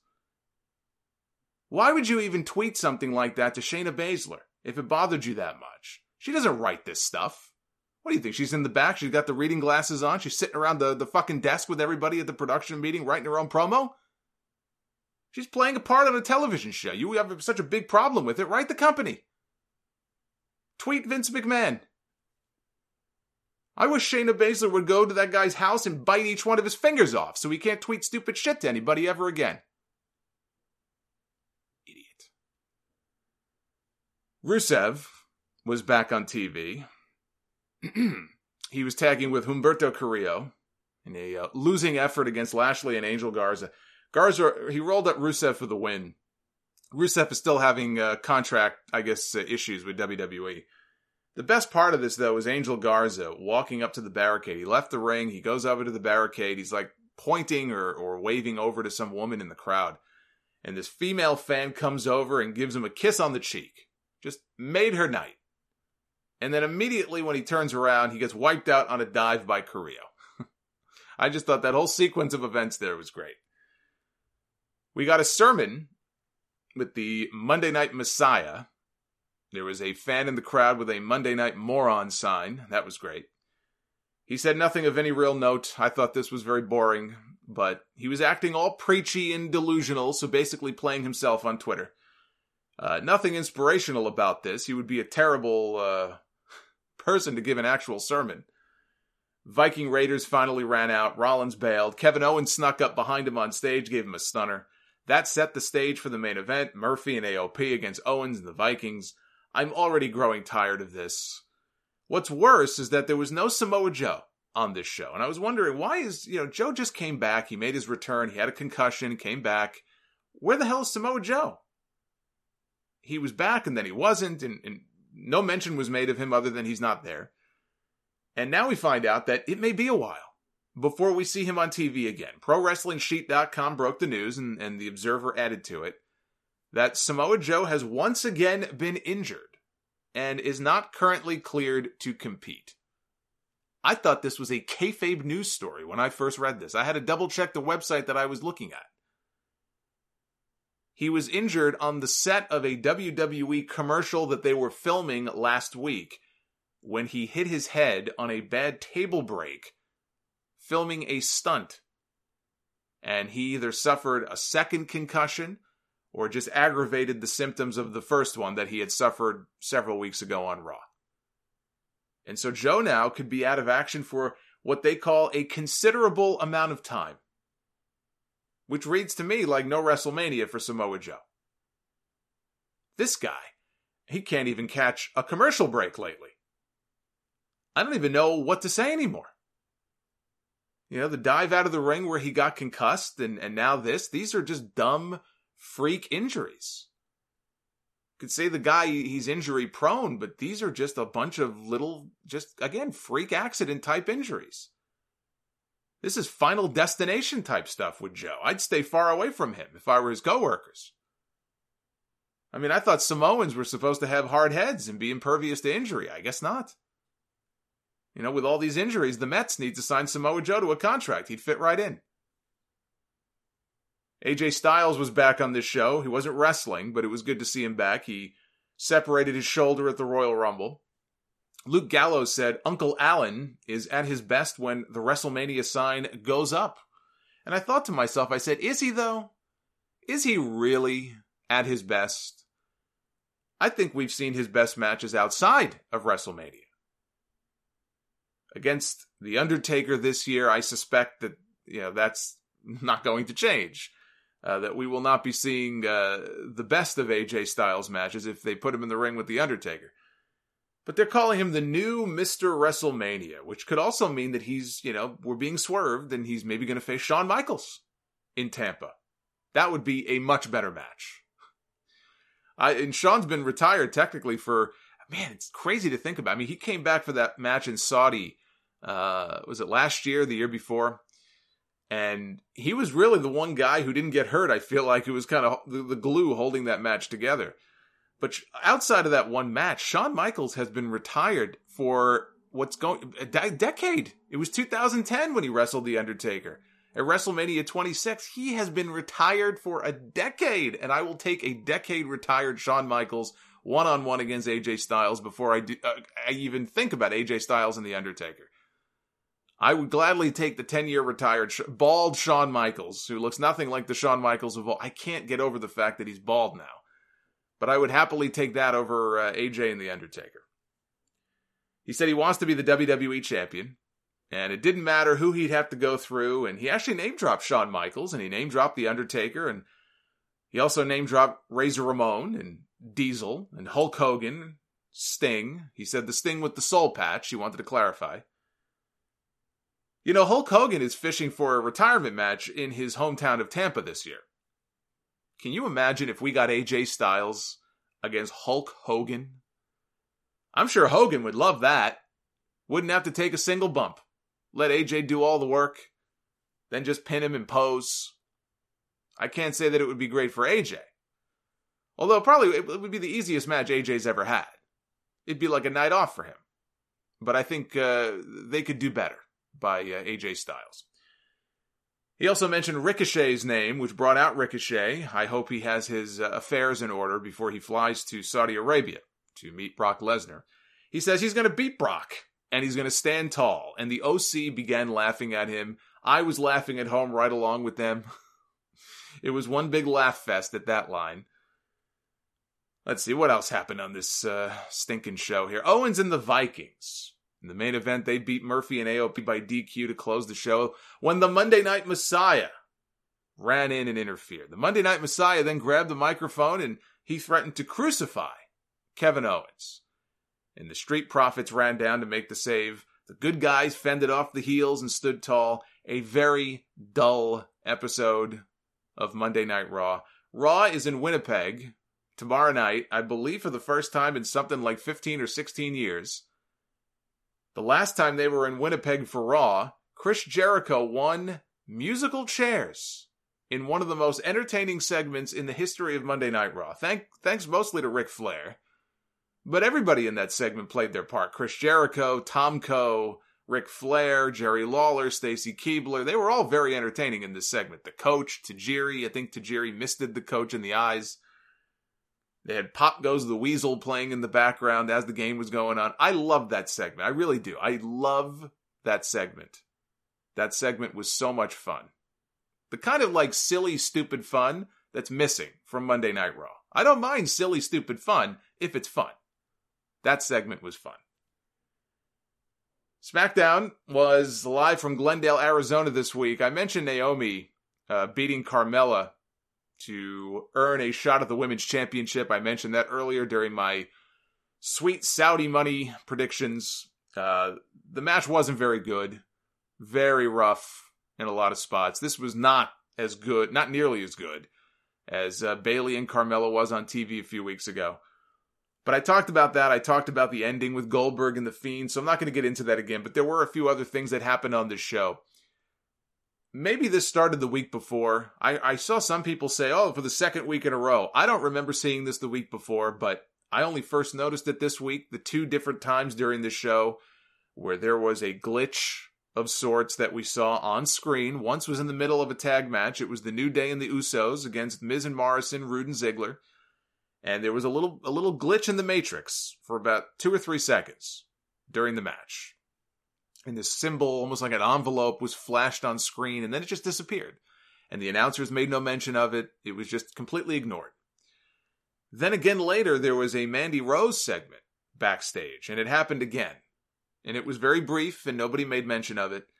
Why would you even tweet something like that to Shayna Baszler if it bothered you that much? She doesn't write this stuff. What do you think? She's in the back, she's got the reading glasses on, she's sitting around the fucking desk with everybody at the production meeting writing her own promo? She's playing a part on a television show. You have such a big problem with it, write the company. Tweet Vince McMahon. I wish Shayna Baszler would go to that guy's house and bite each one of his fingers off so he can't tweet stupid shit to anybody ever again. Idiot. Rusev was back on TV. He was tagging with Humberto Carrillo in a losing effort against Lashley and Angel Garza. He rolled up Rusev for the win. Rusev is still having contract, issues with WWE. The best part of this, though, is Angel Garza walking up to the barricade. He left the ring. He goes over to the barricade. He's like pointing or waving over to some woman in the crowd. And this female fan comes over and gives him a kiss on the cheek. Just made her night. And then immediately when he turns around, he gets wiped out on a dive by Carrillo. I just thought that whole sequence of events there was great. We got a sermon with the Monday Night Messiah. There was a fan in the crowd with a Monday Night Moron sign. That was great. He said nothing of any real note. I thought this was very boring, but he was acting all preachy and delusional, so basically playing himself on Twitter. Nothing inspirational about this. He would be a terrible person to give an actual sermon. Viking Raiders finally ran out. Rollins bailed. Kevin Owens snuck up behind him on stage, gave him a stunner. That set the stage for the main event, Murphy and AOP against Owens and the Vikings. I'm already growing tired of this. What's worse is that there was no Samoa Joe on this show. And I was wondering, why is, Joe just came back. He made his return. He had a concussion, came back. Where the hell is Samoa Joe? He was back and then he wasn't. And no mention was made of him other than he's not there. And now we find out that it may be a while before we see him on TV again. ProWrestlingSheet.com broke the news, and the Observer added to it, that Samoa Joe has once again been injured and is not currently cleared to compete. I thought this was a kayfabe news story when I first read this. I had to double check the website that I was looking at. He was injured on the set of a WWE commercial that they were filming last week when he hit his head on a bad table break filming a stunt. And he either suffered a second concussion or just aggravated the symptoms of the first one that he had suffered several weeks ago on Raw. And so Joe now could be out of action for what they call a considerable amount of time, which reads to me like no WrestleMania for Samoa Joe. This guy, he can't even catch a commercial break lately. I don't even know what to say anymore. You know, the dive out of the ring where he got concussed and now this, these are just dumb freak injuries. You could say the guy, he's injury prone, but these are just a bunch of little, just again, freak accident type injuries. This is Final Destination type stuff with Joe. I'd stay far away from him if I were his coworkers. I mean, I thought Samoans were supposed to have hard heads and be impervious to injury. I guess not. You know, with all these injuries, the Mets need to sign Samoa Joe to a contract. He'd fit right in. AJ Styles was back on this show. He wasn't wrestling, but it was good to see him back. He separated his shoulder at the Royal Rumble. Luke Gallows said Uncle Allen is at his best when the WrestleMania sign goes up. And I thought to myself, I said, is he though? Is he really at his best? I think we've seen his best matches outside of WrestleMania. Against The Undertaker this year, I suspect that, that's not going to change. That we will not be seeing the best of AJ Styles matches if they put him in the ring with The Undertaker. But they're calling him the new Mr. WrestleMania, which could also mean that he's, we're being swerved and he's maybe going to face Shawn Michaels in Tampa. That would be a much better match. And Shawn's been retired technically for, man, it's crazy to think about. I mean, he came back for that match in Saudi, was it last year, the year before? And he was really the one guy who didn't get hurt. I feel like it was kind of the glue holding that match together. But outside of that one match, Shawn Michaels has been retired for a decade. It was 2010 when he wrestled The Undertaker. At WrestleMania 26, he has been retired for a decade. And I will take a decade retired Shawn Michaels one-on-one against AJ Styles before I even think about AJ Styles and The Undertaker. I would gladly take the 10-year retired bald Shawn Michaels, who looks nothing like the Shawn Michaels of old. I can't get over the fact that he's bald now. But I would happily take that over AJ and The Undertaker. He said he wants to be the WWE champion, and it didn't matter who he'd have to go through, and he actually name-dropped Shawn Michaels, and he name-dropped The Undertaker, and he also name-dropped Razor Ramon, and Diesel, and Hulk Hogan, Sting. He said the Sting with the soul patch, he wanted to clarify. Hulk Hogan is fishing for a retirement match in his hometown of Tampa this year. Can you imagine if we got AJ Styles against Hulk Hogan? I'm sure Hogan would love that. Wouldn't have to take a single bump. Let AJ do all the work. Then just pin him and pose. I can't say that it would be great for AJ. Although probably it would be the easiest match AJ's ever had. It'd be like a night off for him. But I think they could do better by AJ Styles. He also mentioned Ricochet's name, which brought out Ricochet. I hope he has his affairs in order before he flies to Saudi Arabia to meet Brock Lesnar. He says he's going to beat Brock, and he's going to stand tall. And the OC began laughing at him. I was laughing at home right along with them. It was one big laugh fest at that line. Let's see, what else happened on this stinking show here? Owens and the Vikings. In the main event, they beat Murphy and AOP by DQ to close the show when the Monday Night Messiah ran in and interfered. The Monday Night Messiah then grabbed the microphone and he threatened to crucify Kevin Owens. And the Street Profits ran down to make the save. The good guys fended off the heels and stood tall. A very dull episode of Monday Night Raw. Raw is in Winnipeg tomorrow night, I believe for the first time in something like 15 or 16 years. The last time they were in Winnipeg for Raw, Chris Jericho won musical chairs in one of the most entertaining segments in the history of Monday Night Raw. Thanks mostly to Ric Flair. But everybody in that segment played their part. Chris Jericho, Tom Coe, Ric Flair, Jerry Lawler, Stacy Keibler, they were all very entertaining in this segment. The coach, Tajiri, I think Tajiri misted the coach in the eyes. They had Pop Goes the Weasel playing in the background as the game was going on. I love that segment. I really do. I love that segment. That segment was so much fun. The kind of like silly, stupid fun that's missing from Monday Night Raw. I don't mind silly, stupid fun if it's fun. That segment was fun. SmackDown was live from Glendale, Arizona this week. I mentioned Naomi beating Carmella to earn a shot at the Women's Championship. I mentioned that earlier during my sweet Saudi money predictions. The match wasn't very good. Very rough in a lot of spots. This was not as good, not nearly as good as Bayley and Carmella was on TV a few weeks ago. But I talked about that. I talked about the ending with Goldberg and The Fiend, so I'm not going to get into that again. But there were a few other things that happened on this show. Maybe this started the week before. I saw some people say, for the second week in a row. I don't remember seeing this the week before, but I only first noticed it this week, the 2 different times during the show where there was a glitch of sorts that we saw on screen. Once was in the middle of a tag match. It was the New Day and the Usos against Miz and Morrison, Rude and Ziggler. And there was a little glitch in the Matrix for about 2 or 3 seconds during the match. And this symbol, almost like an envelope, was flashed on screen, and then it just disappeared. And the announcers made no mention of it. It was just completely ignored. Then again later, there was a Mandy Rose segment backstage, and it happened again. And it was very brief, and nobody made mention of it.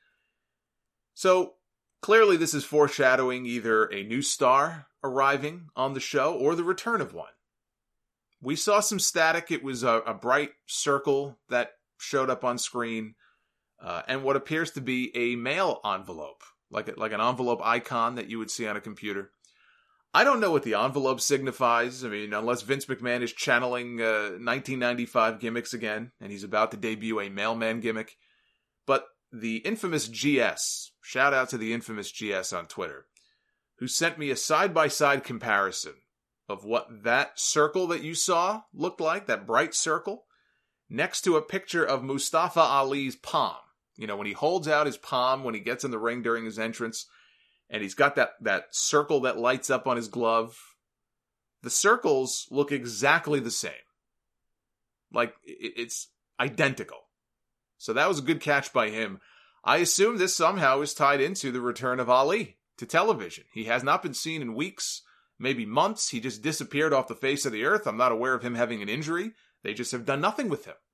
So, clearly this is foreshadowing either a new star arriving on the show or the return of one. We saw some static. It was a bright circle that showed up on screen, and what appears to be a mail envelope, like an envelope icon that you would see on a computer. I don't know what the envelope signifies. I mean, unless Vince McMahon is channeling 1995 gimmicks again, and he's about to debut a mailman gimmick. But the infamous GS, shout out to the infamous GS on Twitter, who sent me a side-by-side comparison of what that circle that you saw looked like, that bright circle, next to a picture of Mustafa Ali's palm. You know, when he holds out his palm when he gets in the ring during his entrance, and he's got that circle that lights up on his glove. The circles look exactly the same. Like, it's identical. So that was a good catch by him. I assume this somehow is tied into the return of Ali to television. He has not been seen in weeks, maybe months. He just disappeared off the face of the earth. I'm not aware of him having an injury. They just have done nothing with him.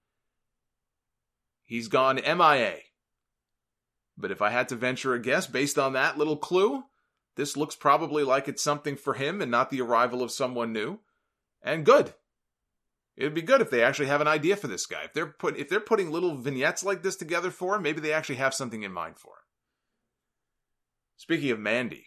He's gone MIA. But if I had to venture a guess based on that little clue, this looks probably like it's something for him and not the arrival of someone new. And good. It'd be good if they actually have an idea for this guy. If they're putting little vignettes like this together for him, maybe they actually have something in mind for him. Speaking of Mandy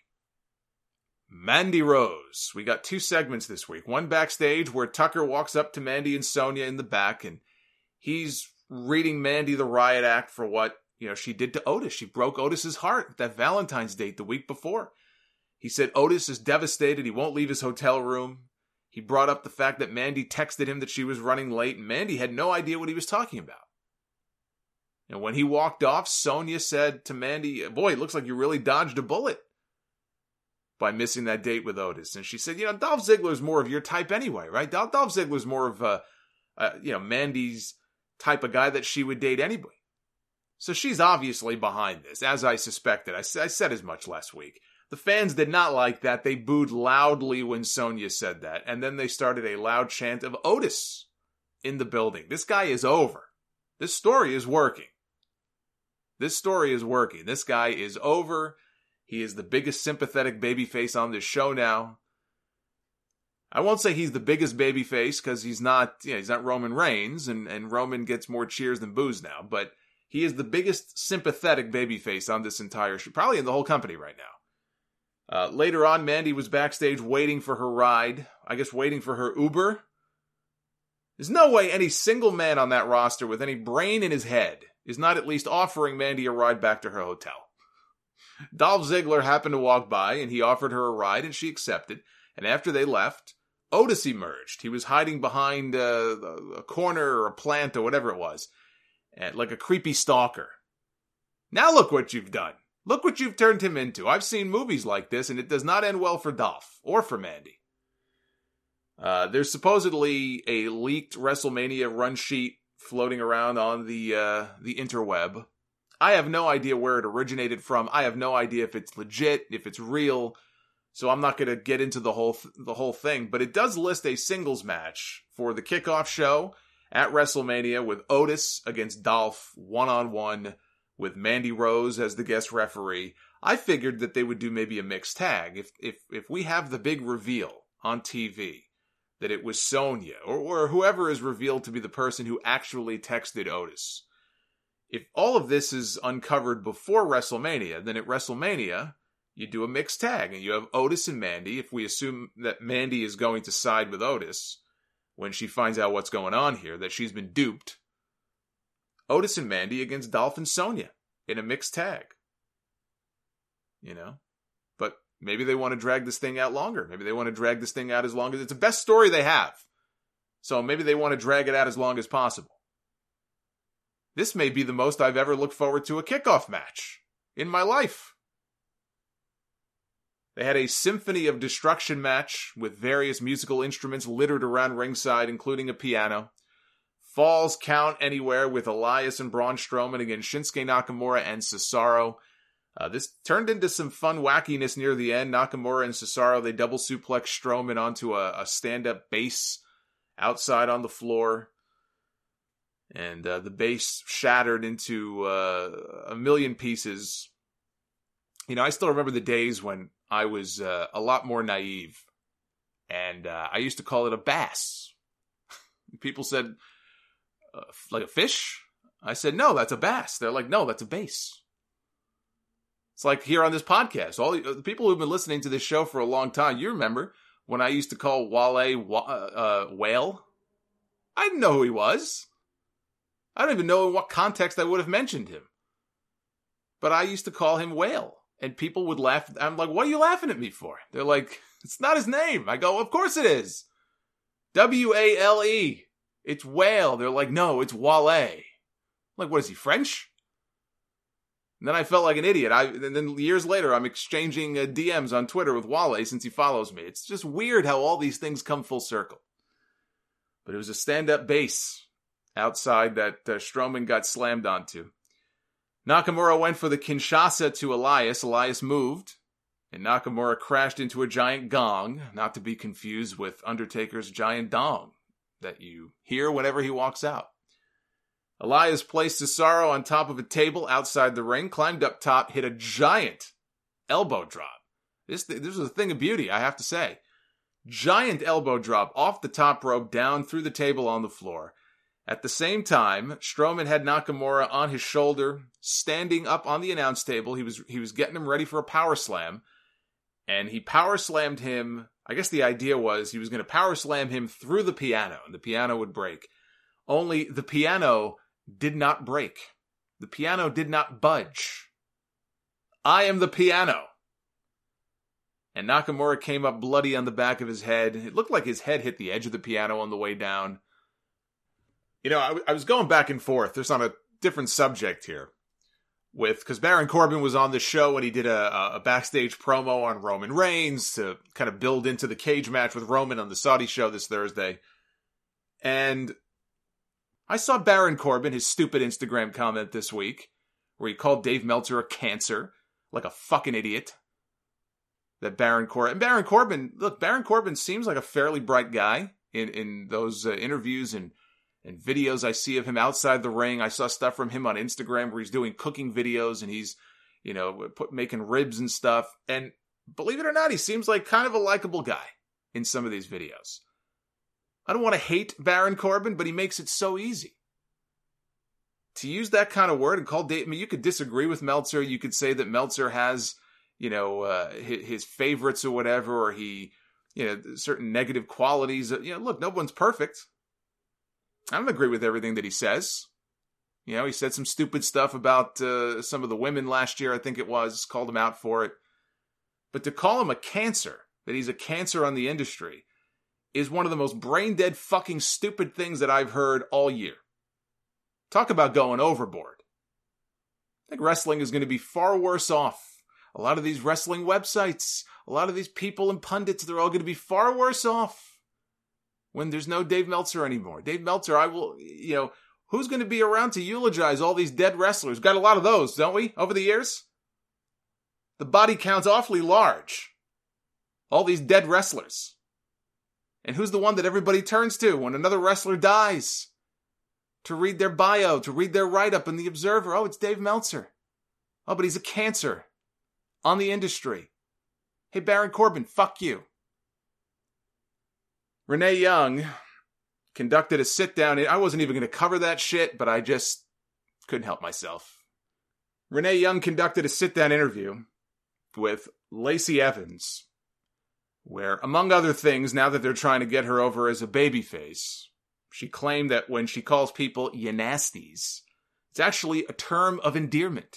Rose. We got 2 segments this week. One backstage where Tucker walks up to Mandy and Sonya in the back, and he's reading Mandy the riot act for what she did to Otis. She broke Otis's heart that Valentine's date the week before. He said Otis is devastated. He won't leave his hotel room. He brought up the fact that Mandy texted him that she was running late, and Mandy had no idea what he was talking about. And when he walked off, Sonya said to Mandy, "Boy, it looks like you really dodged a bullet by missing that date with Otis." And she said, Dolph Ziggler's more of your type anyway, right? Dolph Ziggler's more of Mandy's type of guy that she would date anyway. So she's obviously behind this, as I suspected. I said as much last week. The fans did not like that. They booed loudly when Sonya said that. And then they started a loud chant of Otis in the building. This guy is over. This story is working. This guy is over. He is the biggest sympathetic babyface on this show now. I won't say he's the biggest babyface because he's not Roman Reigns, and Roman gets more cheers than boos now, but he is the biggest sympathetic babyface on this entire show, probably in the whole company right now. Later on, Mandy was backstage waiting for her ride. I guess waiting for her Uber. There's no way any single man on that roster with any brain in his head is not at least offering Mandy a ride back to her hotel. Dolph Ziggler happened to walk by, and he offered her a ride, and she accepted. And after they left, Otis emerged. He was hiding behind a corner or a plant or whatever it was. Like a creepy stalker. Now look what you've done. Look what you've turned him into. I've seen movies like this, and it does not end well for Dolph or for Mandy. There's supposedly a leaked WrestleMania run sheet floating around on the interweb. I have no idea where it originated from. I have no idea if it's legit, if it's real. So I'm not going to get into the whole thing. But it does list a singles match for the kickoff show at WrestleMania with Otis against Dolph one-on-one with Mandy Rose as the guest referee. I figured that they would do maybe a mixed tag. If we have the big reveal on TV that it was Sonya or whoever is revealed to be the person who actually texted Otis. If all of this is uncovered before WrestleMania, then at WrestleMania, you do a mixed tag and you have Otis and Mandy. If we assume that Mandy is going to side with Otis when she finds out what's going on here, that she's been duped, Otis and Mandy against Dolph and Sonya in a mixed tag. You know? But maybe they want to drag this thing out longer. Maybe they want to drag this thing out as long as it's the best story they have. So maybe they want to drag it out as long as possible. This may be the most I've ever looked forward to a kickoff match in my life. They had a Symphony of Destruction match with various musical instruments littered around ringside, including a piano. Falls count anywhere with Elias and Braun Strowman against Shinsuke Nakamura and Cesaro. This turned into some fun wackiness near the end. Nakamura and Cesaro, they double suplex Strowman onto a stand-up base outside on the floor. And the base shattered into a million pieces. You know, I still remember the days when I was a lot more naive. And I used to call it a bass. People said, like a fish? I said, no, that's a bass. They're like, no, that's a bass. It's like here on this podcast. All the people who've been listening to this show for a long time, you remember when I used to call Wale Whale? I didn't know who he was. I don't even know in what context I would have mentioned him. But I used to call him Whale. And people would laugh. I'm like, what are you laughing at me for? They're like, it's not his name. I go, of course it is. W-A-L-E. It's Whale. They're like, no, it's Wale. I'm like, what is he, French? And then I felt like an idiot. And then years later, I'm exchanging DMs on Twitter with Wale since he follows me. It's just weird how all these things come full circle. But it was a stand-up bass outside that Strowman got slammed onto. Nakamura went for the Kinshasa to Elias. Elias moved, and Nakamura crashed into a giant gong, not to be confused with Undertaker's giant dong that you hear whenever he walks out. Elias placed Cesaro on top of a table outside the ring, climbed up top, hit a giant elbow drop. This was a thing of beauty, I have to say. Giant elbow drop off the top rope, down through the table on the floor. At the same time, Strowman had Nakamura on his shoulder, standing up on the announce table. He was getting him ready for a power slam, and he power slammed him. I guess the idea was he was going to power slam him through the piano, and the piano would break. Only the piano did not break. The piano did not budge. I am the piano. And Nakamura came up bloody on the back of his head. It looked like his head hit the edge of the piano on the way down. You know, I was going back and forth. There's on a different subject here. Because Baron Corbin was on the show and he did a backstage promo on Roman Reigns to kind of build into the cage match with Roman on the Saudi show this Thursday. And I saw Baron Corbin, his stupid Instagram comment this week, where he called Dave Meltzer a cancer, like a fucking idiot. That Baron Corbin seems like a fairly bright guy in those interviews and videos I see of him outside the ring. I saw stuff from him on Instagram where he's doing cooking videos and he's, you know, making ribs and stuff. And believe it or not, he seems like kind of a likable guy in some of these videos. I don't want to hate Baron Corbin, but he makes it so easy. To use that kind of word and call Dave, I mean, you could disagree with Meltzer. You could say that Meltzer has, you know, his favorites or whatever, or he, you know, certain negative qualities. You know, look, no one's perfect. I don't agree with everything that he says. You know, he said some stupid stuff about some of the women last year, I think it was, called him out for it. But to call him a cancer, that he's a cancer on the industry, is one of the most brain-dead fucking stupid things that I've heard all year. Talk about going overboard. think wrestling is going to be far worse off. A lot of these wrestling websites, a lot of these people and pundits, they're all going to be far worse off when there's no Dave Meltzer anymore. Dave Meltzer, who's going to be around to eulogize all these dead wrestlers? Got a lot of those, don't we, over the years? The body count's awfully large. All these dead wrestlers. And who's the one that everybody turns to when another wrestler dies? To read their bio, to read their write-up in The Observer. Oh, it's Dave Meltzer. Oh, but he's a cancer on the industry. Hey, Baron Corbin, fuck you. Renee Young conducted a sit-down. I wasn't even going to cover that shit, but I just couldn't help myself. Renee Young conducted a sit-down interview with Lacey Evans, where, among other things, now that they're trying to get her over as a babyface, she claimed that when she calls people "ya nasties," it's actually a term of endearment.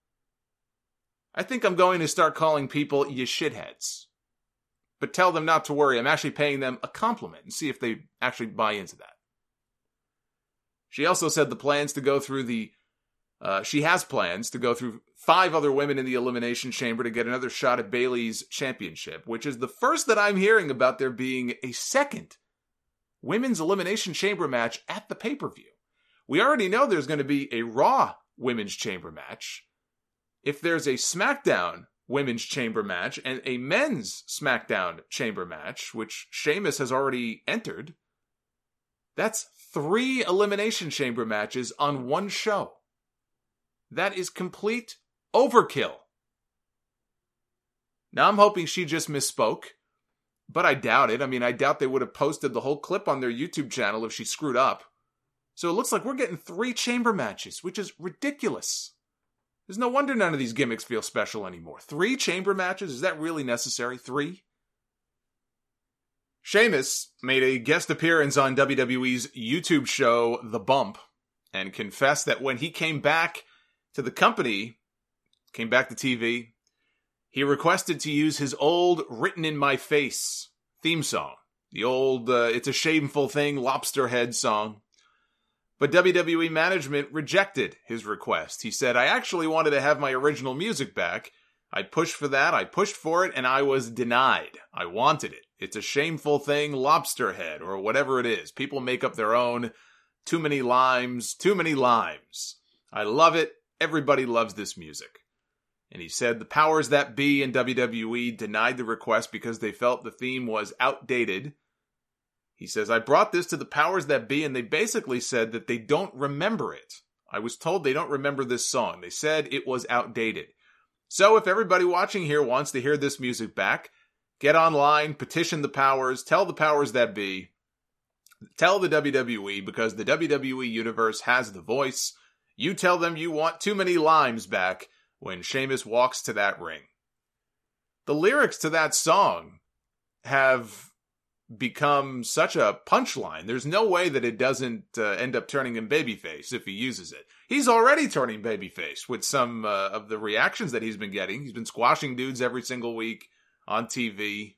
I think I'm going to start calling people "ya shitheads." But tell them not to worry, I'm actually paying them a compliment and see if they actually buy into that. She also said she has plans to go through 5 other women in the Elimination Chamber to get another shot at Bayley's championship, which is the first that I'm hearing about there being a second Women's Elimination Chamber match at the pay-per-view. We already know there's going to be a Raw Women's Chamber match. If there's a SmackDown Women's Chamber match and a Men's SmackDown Chamber match, which Sheamus has already entered, that's 3 Elimination Chamber matches on one show. That is complete overkill. Now, I'm hoping she just misspoke, but I doubt it. I mean, I doubt they would have posted the whole clip on their YouTube channel if she screwed up. So it looks like we're getting 3 chamber matches, which is ridiculous. There's no wonder none of these gimmicks feel special anymore. 3 chamber matches? Is that really necessary? 3? Sheamus made a guest appearance on WWE's YouTube show, The Bump, and confessed that when he came back to the company, came back to TV, he requested to use his old Written in My Face theme song. The old It's a Shameful Thing Lobster Head song. But WWE management rejected his request. He said, I actually wanted to have my original music back. I pushed for that, I pushed for it, and I was denied. I wanted it. It's a shameful thing, lobster head, or whatever it is. People make up their own. Too many limes, too many limes. I love it. Everybody loves this music. And he said the powers that be in WWE denied the request because they felt the theme was outdated. He says, I brought this to the powers that be, and they basically said that they don't remember it. I was told they don't remember this song. They said it was outdated. So if everybody watching here wants to hear this music back, get online, petition the powers, tell the powers that be, tell the WWE, because the WWE Universe has the voice. You tell them you want too many limes back when Sheamus walks to that ring. The lyrics to that song have become such a punchline. There's no way that it doesn't end up turning him babyface if he uses it. He's already turning babyface with some of the reactions that he's been getting. He's been squashing dudes every single week on TV.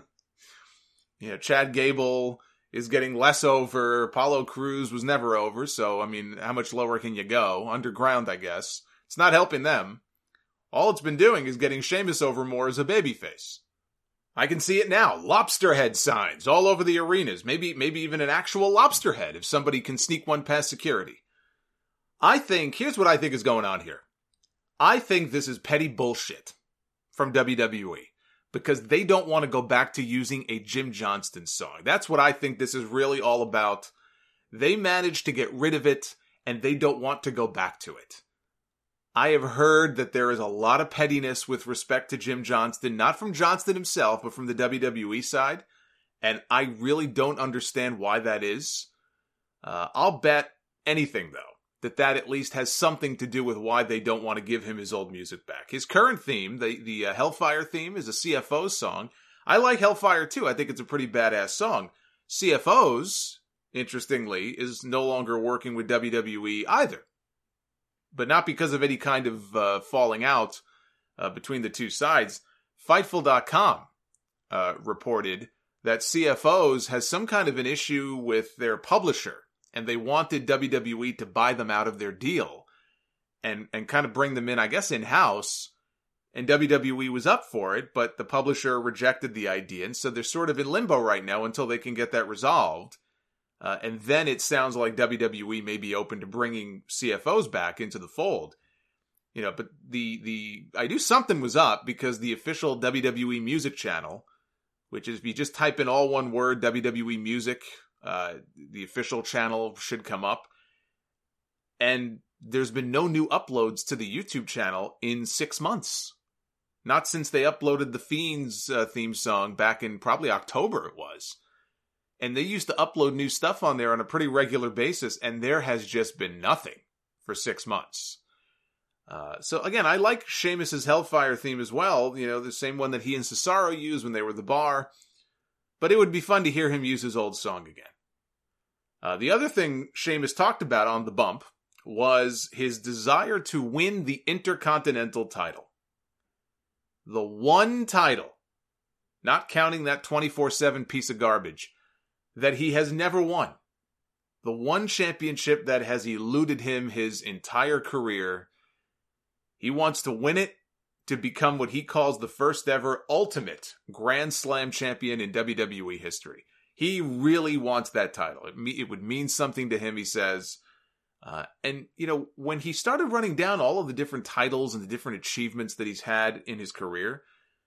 Chad Gable is getting less over. Apollo Crews was never over, so, I mean, how much lower can you go? Underground, I guess. It's not helping them. All it's been doing is getting Sheamus over more as a babyface. I can see it now. Lobster head signs all over the arenas. Maybe even an actual lobster head if somebody can sneak one past security. Here's what I think is going on here. I think this is petty bullshit from WWE because they don't want to go back to using a Jim Johnston song. That's what I think this is really all about. They managed to get rid of it and they don't want to go back to it. I have heard that there is a lot of pettiness with respect to Jim Johnston, not from Johnston himself, but from the WWE side, and I really don't understand why that is. I'll bet anything, though, that at least has something to do with why they don't want to give him his old music back. His current theme, the Hellfire theme, is a CFO song. I like Hellfire, too. I think it's a pretty badass song. CFO's, interestingly, is no longer working with WWE either. But not because of any kind of falling out between the two sides. Fightful.com reported that CFOs has some kind of an issue with their publisher, and they wanted WWE to buy them out of their deal. and kind of bring them in, I guess, in-house. And WWE was up for it, but the publisher rejected the idea. And so they're sort of in limbo right now until they can get that resolved. And then it sounds like WWE may be open to bringing CFOs back into the fold. You know, but I knew something was up because the official WWE music channel, which is if you just type in all one word, WWE music, the official channel should come up. And there's been no new uploads to the YouTube channel in 6 months. Not since they uploaded the Fiends theme song back in probably October it was. And they used to upload new stuff on there on a pretty regular basis, and there has just been nothing for 6 months. So again, I like Sheamus's Hellfire theme as well, you know, the same one that he and Cesaro used when they were the Bar. But it would be fun to hear him use his old song again. The other thing Sheamus talked about on the bump was his desire to win the Intercontinental title. The one title, not counting that 24/7 piece of garbage, that he has never won. The one championship that has eluded him his entire career. He wants to win it to become what he calls the first ever ultimate Grand Slam champion in WWE history. He really wants that title. It would mean something to him, he says. And, you know, when he started running down all of the different titles and the different achievements that he's had in his career,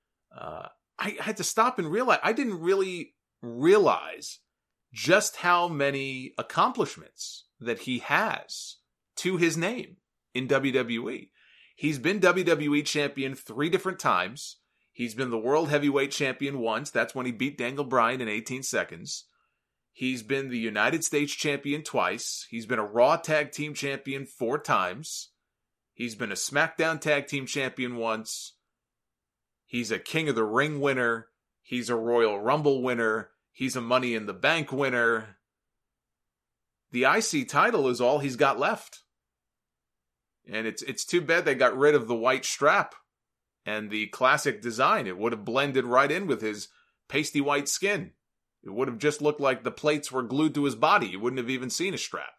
I had to stop and realize, I didn't really realize just how many accomplishments that he has to his name in WWE. He's been WWE champion 3 different times. He's been the World Heavyweight Champion once. That's when he beat Daniel Bryan in 18 seconds. He's been the United States Champion twice. He's been a Raw Tag Team Champion 4 times. He's been a SmackDown Tag Team Champion once. He's a King of the Ring winner. He's a Royal Rumble winner. He's a Money in the Bank winner. The IC title is all he's got left. And it's too bad they got rid of the white strap and the classic design. It would have blended right in with his pasty white skin. It would have just looked like the plates were glued to his body. You wouldn't have even seen a strap.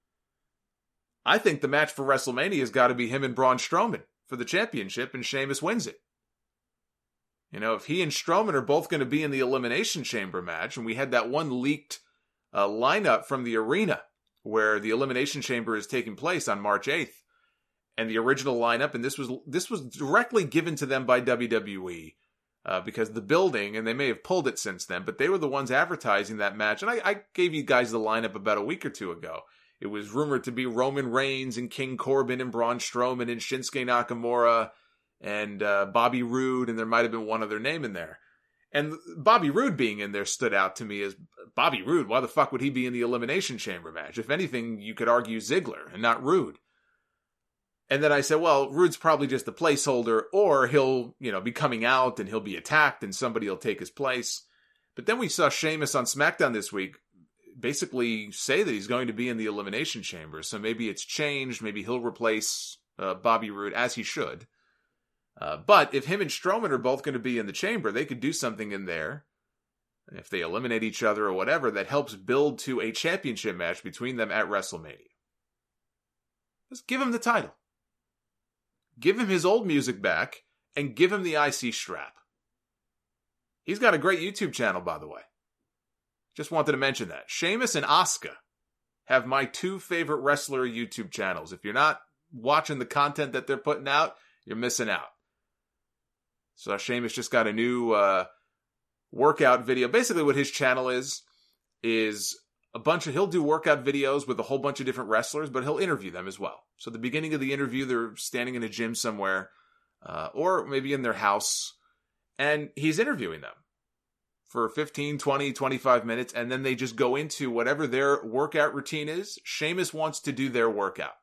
I think the match for WrestleMania has got to be him and Braun Strowman for the championship, and Sheamus wins it. You know, if he and Strowman are both going to be in the Elimination Chamber match, and we had that one leaked lineup from the arena where the Elimination Chamber is taking place on March 8th, and the original lineup, and this was directly given to them by WWE, because the building, and they may have pulled it since then, but they were the ones advertising that match. And I gave you guys the lineup about a week or two ago. It was rumored to be Roman Reigns and King Corbin and Braun Strowman and Shinsuke Nakamura and Bobby Roode, and there might have been one other name in there. And Bobby Roode being in there stood out to me as, Bobby Roode, why the fuck would he be in the Elimination Chamber match? If anything, you could argue Ziggler and not Roode. And then I said, well, Roode's probably just a placeholder, or he'll, be coming out and he'll be attacked and somebody will take his place. But then we saw Sheamus on SmackDown this week basically say that he's going to be in the Elimination Chamber. So maybe it's changed. Maybe he'll replace Bobby Roode, as he should. But if him and Strowman are both going to be in the chamber, they could do something in there, if they eliminate each other or whatever, that helps build to a championship match between them at WrestleMania. Just give him the title. Give him his old music back, and give him the IC strap. He's got a great YouTube channel, by the way. Just wanted to mention that. Sheamus and Asuka have my 2 favorite wrestler YouTube channels. If you're not watching the content that they're putting out, you're missing out. So Sheamus just got a new workout video. Basically what his channel is he'll do workout videos with a whole bunch of different wrestlers, but he'll interview them as well. So at the beginning of the interview, they're standing in a gym somewhere, or maybe in their house, and he's interviewing them for 15, 20, 25 minutes, and then they just go into whatever their workout routine is. Sheamus wants to do their workout.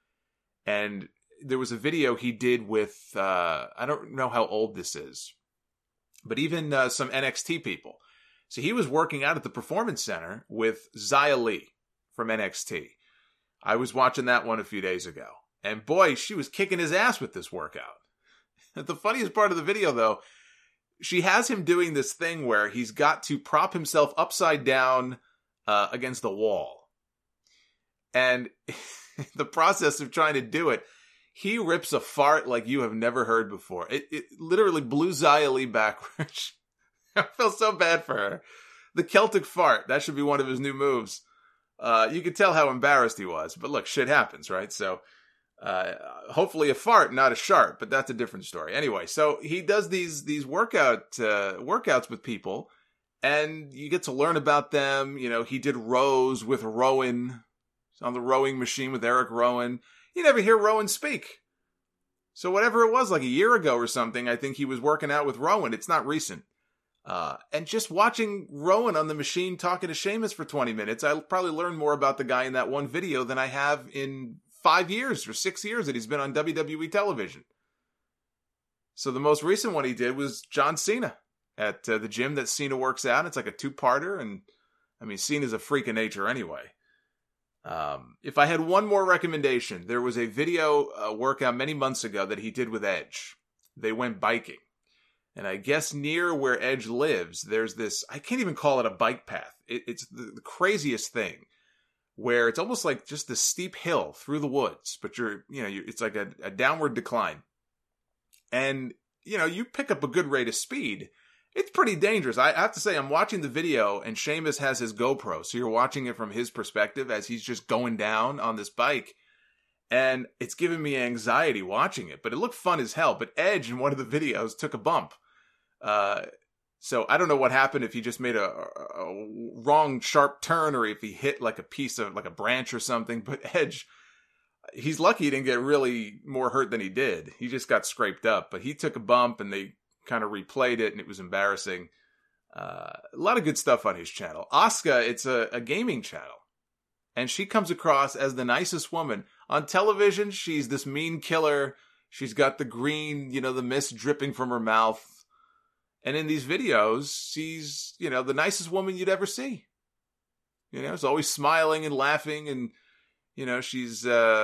And there was a video he did with, I don't know how old this is, but even some NXT people. So he was working out at the Performance Center with Xia Li from NXT. I was watching that one a few days ago. And boy, she was kicking his ass with this workout. The funniest part of the video, though, she has him doing this thing where he's got to prop himself upside down against the wall. And the process of trying to do it, He rips a fart like you have never heard before. It literally blew Xia Li backwards. I feel so bad for her. The Celtic fart, that should be one of his new moves. You could tell how embarrassed he was. But look, shit happens, right? So hopefully a fart, not a sharp, but that's a different story. Anyway, so he does these workouts with people, and you get to learn about them. You know, he did rows with Rowan on the rowing machine with Eric Rowan. You never hear Rowan speak. So whatever it was, like a year ago or something, I think he was working out with Rowan. It's not recent. And just watching Rowan on the machine talking to Sheamus for 20 minutes, I'll probably learn more about the guy in that one video than I have in 5 years or 6 years that he's been on WWE television. So the most recent one he did was John Cena at the gym that Cena works out. It's like a 2-parter. And I mean, Cena's a freak of nature anyway. If I had one more recommendation, there was a video workout many months ago that he did with Edge. They went biking. And I guess near where Edge lives, there's this, I can't even call it a bike path. It's the craziest thing, where it's almost like just a steep hill through the woods, but it's like a downward decline. And, you pick up a good rate of speed. It's pretty dangerous. I have to say, I'm watching the video, and Sheamus has his GoPro, so you're watching it from his perspective as he's just going down on this bike. And it's giving me anxiety watching it, but it looked fun as hell. But Edge, in one of the videos, took a bump. So I don't know what happened, if he just made a wrong sharp turn, or if he hit like a piece of, like a branch or something. But Edge, he's lucky he didn't get really more hurt than he did. He just got scraped up, but he took a bump, and they kind of replayed it, and it was embarrassing. A lot of good stuff on his channel. Asuka, it's a gaming channel, and she comes across as the nicest woman. On television, she's this mean killer. She's got the green, the mist dripping from her mouth. And in these videos, she's, the nicest woman you'd ever see. She's always smiling and laughing, and, she's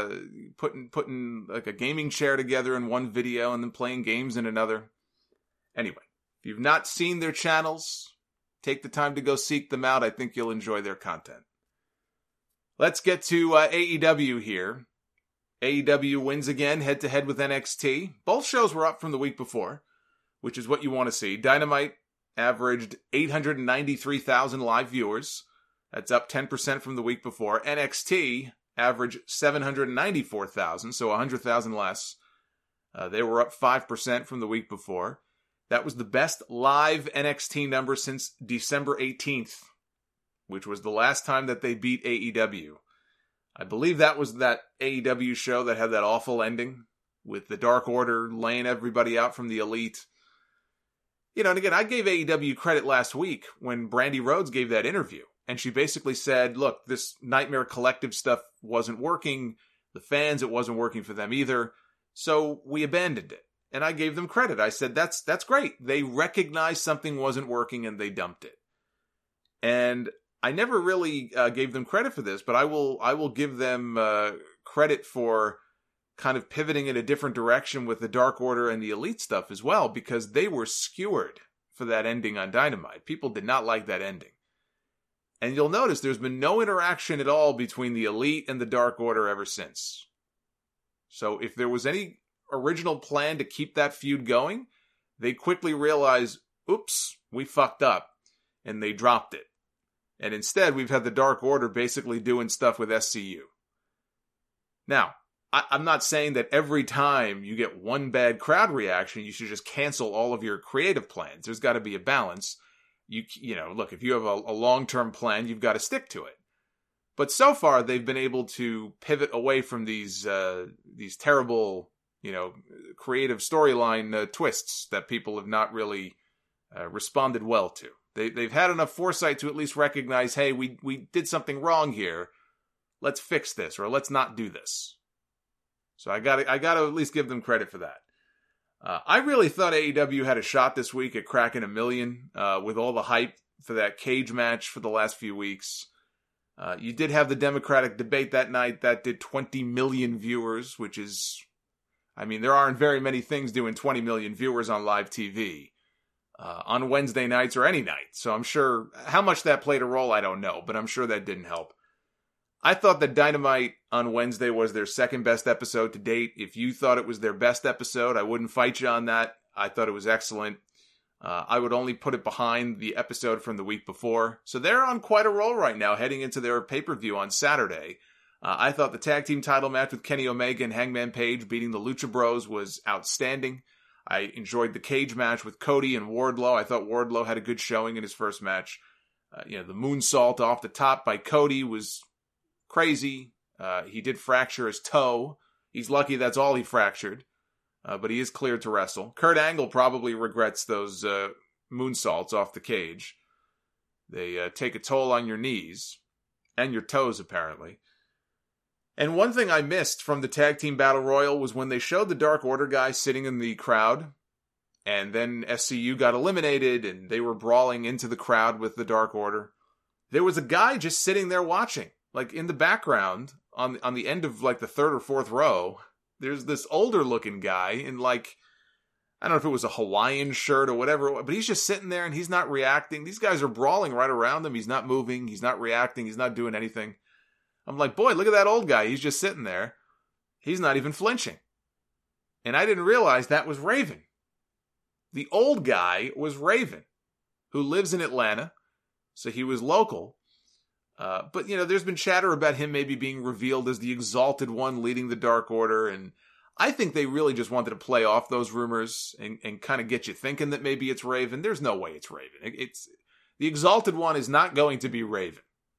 putting like a gaming chair together in one video and then playing games in another. Anyway, if you've not seen their channels, take the time to go seek them out. I think you'll enjoy their content. Let's get to AEW here. AEW wins again head-to-head with NXT. Both shows were up from the week before, which is what you want to see. Dynamite averaged 893,000 live viewers. That's up 10% from the week before. NXT averaged 794,000, so 100,000 less. They were up 5% from the week before. That was the best live NXT number since December 18th, which was the last time that they beat AEW. I believe that was that AEW show that had that awful ending with the Dark Order laying everybody out from the Elite. And again, I gave AEW credit last week when Brandy Rhodes gave that interview. And she basically said, look, this Nightmare Collective stuff wasn't working. The fans, it wasn't working for them either. So we abandoned it. And I gave them credit. I said, that's great. They recognized something wasn't working and they dumped it. And I never really gave them credit for this, but I will give them credit for kind of pivoting in a different direction with the Dark Order and the Elite stuff as well, because they were skewered for that ending on Dynamite. People did not like that ending. And you'll notice there's been no interaction at all between the Elite and the Dark Order ever since. So if there was any original plan to keep that feud going, they quickly realized, oops, we fucked up, and they dropped it. And instead, we've had the Dark Order basically doing stuff with SCU. Now, I'm not saying that every time you get one bad crowd reaction, you should just cancel all of your creative plans. There's got to be a balance. Look, if you have a long-term plan, you've got to stick to it. But so far, they've been able to pivot away from these terrible, creative storyline twists that people have not really responded well to. They've had enough foresight to at least recognize, hey, we did something wrong here. Let's fix this, or let's not do this. So I got to at least give them credit for that. I really thought AEW had a shot this week at cracking 1 million with all the hype for that cage match for the last few weeks. You did have the Democratic debate that night. That did 20 million viewers, which is, there aren't very many things doing 20 million viewers on live TV on Wednesday nights or any night. So I'm sure how much that played a role, I don't know, but I'm sure that didn't help. I thought that Dynamite on Wednesday was their second best episode to date. If you thought it was their best episode, I wouldn't fight you on that. I thought it was excellent. I would only put it behind the episode from the week before. So they're on quite a roll right now, heading into their pay-per-view on Saturday. I thought the tag team title match with Kenny Omega and Hangman Page beating the Lucha Bros was outstanding. I enjoyed the cage match with Cody and Wardlow. I thought Wardlow had a good showing in his first match. The moonsault off the top by Cody was crazy. He did fracture his toe. He's lucky that's all he fractured. But he is cleared to wrestle. Kurt Angle probably regrets those moonsaults off the cage. They take a toll on your knees. And your toes, apparently. And one thing I missed from the Tag Team Battle Royal was when they showed the Dark Order guy sitting in the crowd. And then SCU got eliminated, and they were brawling into the crowd with the Dark Order. There was a guy just sitting there watching. Like, in the background, on the end of, like, the third or fourth row, there's this older-looking guy in, like, I don't know if it was a Hawaiian shirt or whatever, but he's just sitting there and he's not reacting. These guys are brawling right around him. He's not moving. He's not reacting. He's not doing anything. I'm like, boy, look at that old guy. He's just sitting there. He's not even flinching. And I didn't realize that was Raven. The old guy was Raven, who lives in Atlanta, so he was local. But, there's been chatter about him maybe being revealed as the Exalted One leading the Dark Order, and I think they really just wanted to play off those rumors and kind of get you thinking that maybe it's Raven. There's no way it's Raven. It's the Exalted One is not going to be Raven.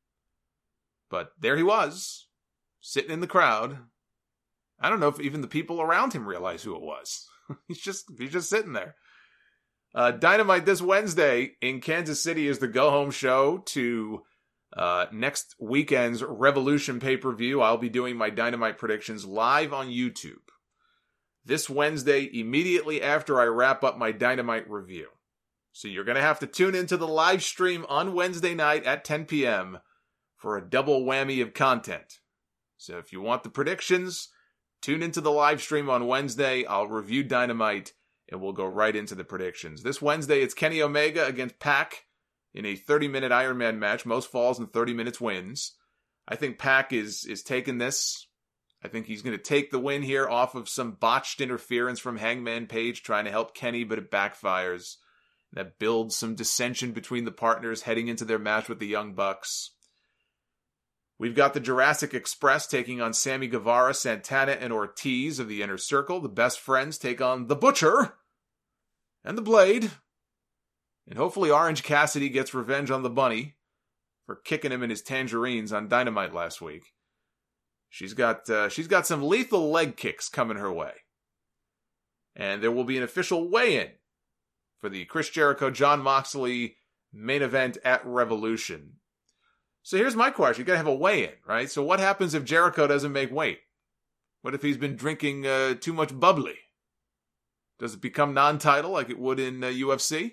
But there he was, sitting in the crowd. I don't know if even the people around him realize who it was. He's just sitting there. Dynamite this Wednesday in Kansas City is the go-home show to next weekend's Revolution pay-per-view. I'll be doing my Dynamite predictions live on YouTube this Wednesday, immediately after I wrap up my Dynamite review. So you're going to have to tune into the live stream on Wednesday night at 10 p.m. for a double whammy of content. So if you want the predictions, tune into the live stream on Wednesday. I'll review Dynamite, and we'll go right into the predictions. This Wednesday, it's Kenny Omega against Pac in a 30-minute Iron Man match. Most falls and 30 minutes wins. I think Pac is taking this. I think he's going to take the win here off of some botched interference from Hangman Page trying to help Kenny, but it backfires. That builds some dissension between the partners heading into their match with the Young Bucks. We've got the Jurassic Express taking on Sammy Guevara, Santana, and Ortiz of the Inner Circle. The Best Friends take on The Butcher and The Blade. And hopefully Orange Cassidy gets revenge on the Bunny for kicking him in his tangerines on Dynamite last week. She's got some lethal leg kicks coming her way. And there will be an official weigh-in for the Chris Jericho, Jon Moxley main event at Revolution. So here's my question. You got to have a weigh-in, right? So what happens if Jericho doesn't make weight? What if he's been drinking too much bubbly? Does it become non-title like it would in UFC?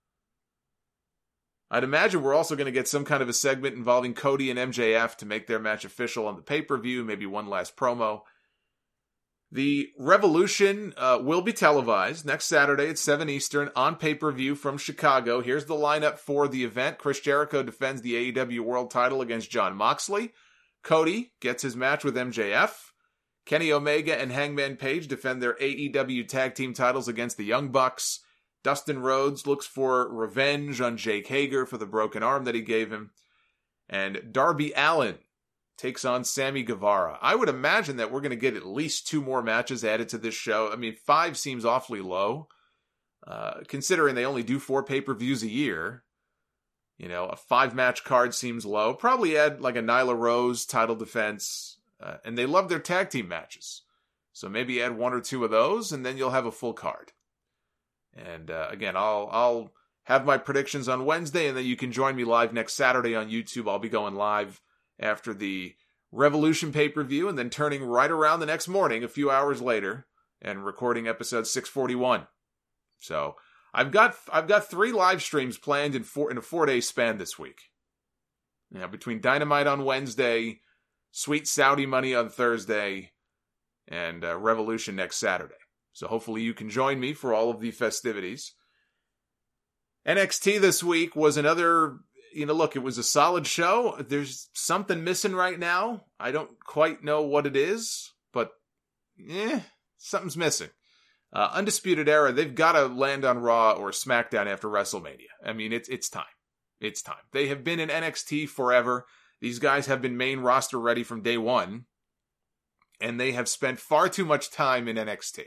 I'd imagine we're also going to get some kind of a segment involving Cody and MJF to make their match official on the pay-per-view, maybe one last promo. The Revolution will be televised next Saturday at 7 Eastern on pay-per-view from Chicago. Here's the lineup for the event. Chris Jericho defends the AEW World title against Jon Moxley. Cody gets his match with MJF. Kenny Omega and Hangman Page defend their AEW tag team titles against the Young Bucks. Dustin Rhodes looks for revenge on Jake Hager for the broken arm that he gave him. And Darby Allin takes on Sammy Guevara. I would imagine that we're going to get at least 2 more matches added to this show. I mean, 5 seems awfully low, considering they only do 4 pay-per-views a year. A 5-match card seems low. Probably add like a Nyla Rose title defense. And they love their tag team matches. So maybe add 1 or 2 of those, and then you'll have a full card. And again, I'll have my predictions on Wednesday, and then you can join me live next Saturday on YouTube. I'll be going live after the Revolution pay-per-view, and then turning right around the next morning, a few hours later, and recording episode 641. So I've got 3 live streams planned in a 4-day span this week. Between Dynamite on Wednesday, Sweet Saudi Money on Thursday, and Revolution next Saturday. So hopefully you can join me for all of the festivities. NXT this week was another look, it was a solid show. There's something missing right now. I don't quite know what it is, but something's missing. Undisputed Era, they've got to land on Raw or SmackDown after WrestleMania. I mean, it's time. It's time. They have been in NXT forever. These guys have been main roster ready from day one, and they have spent far too much time in NXT.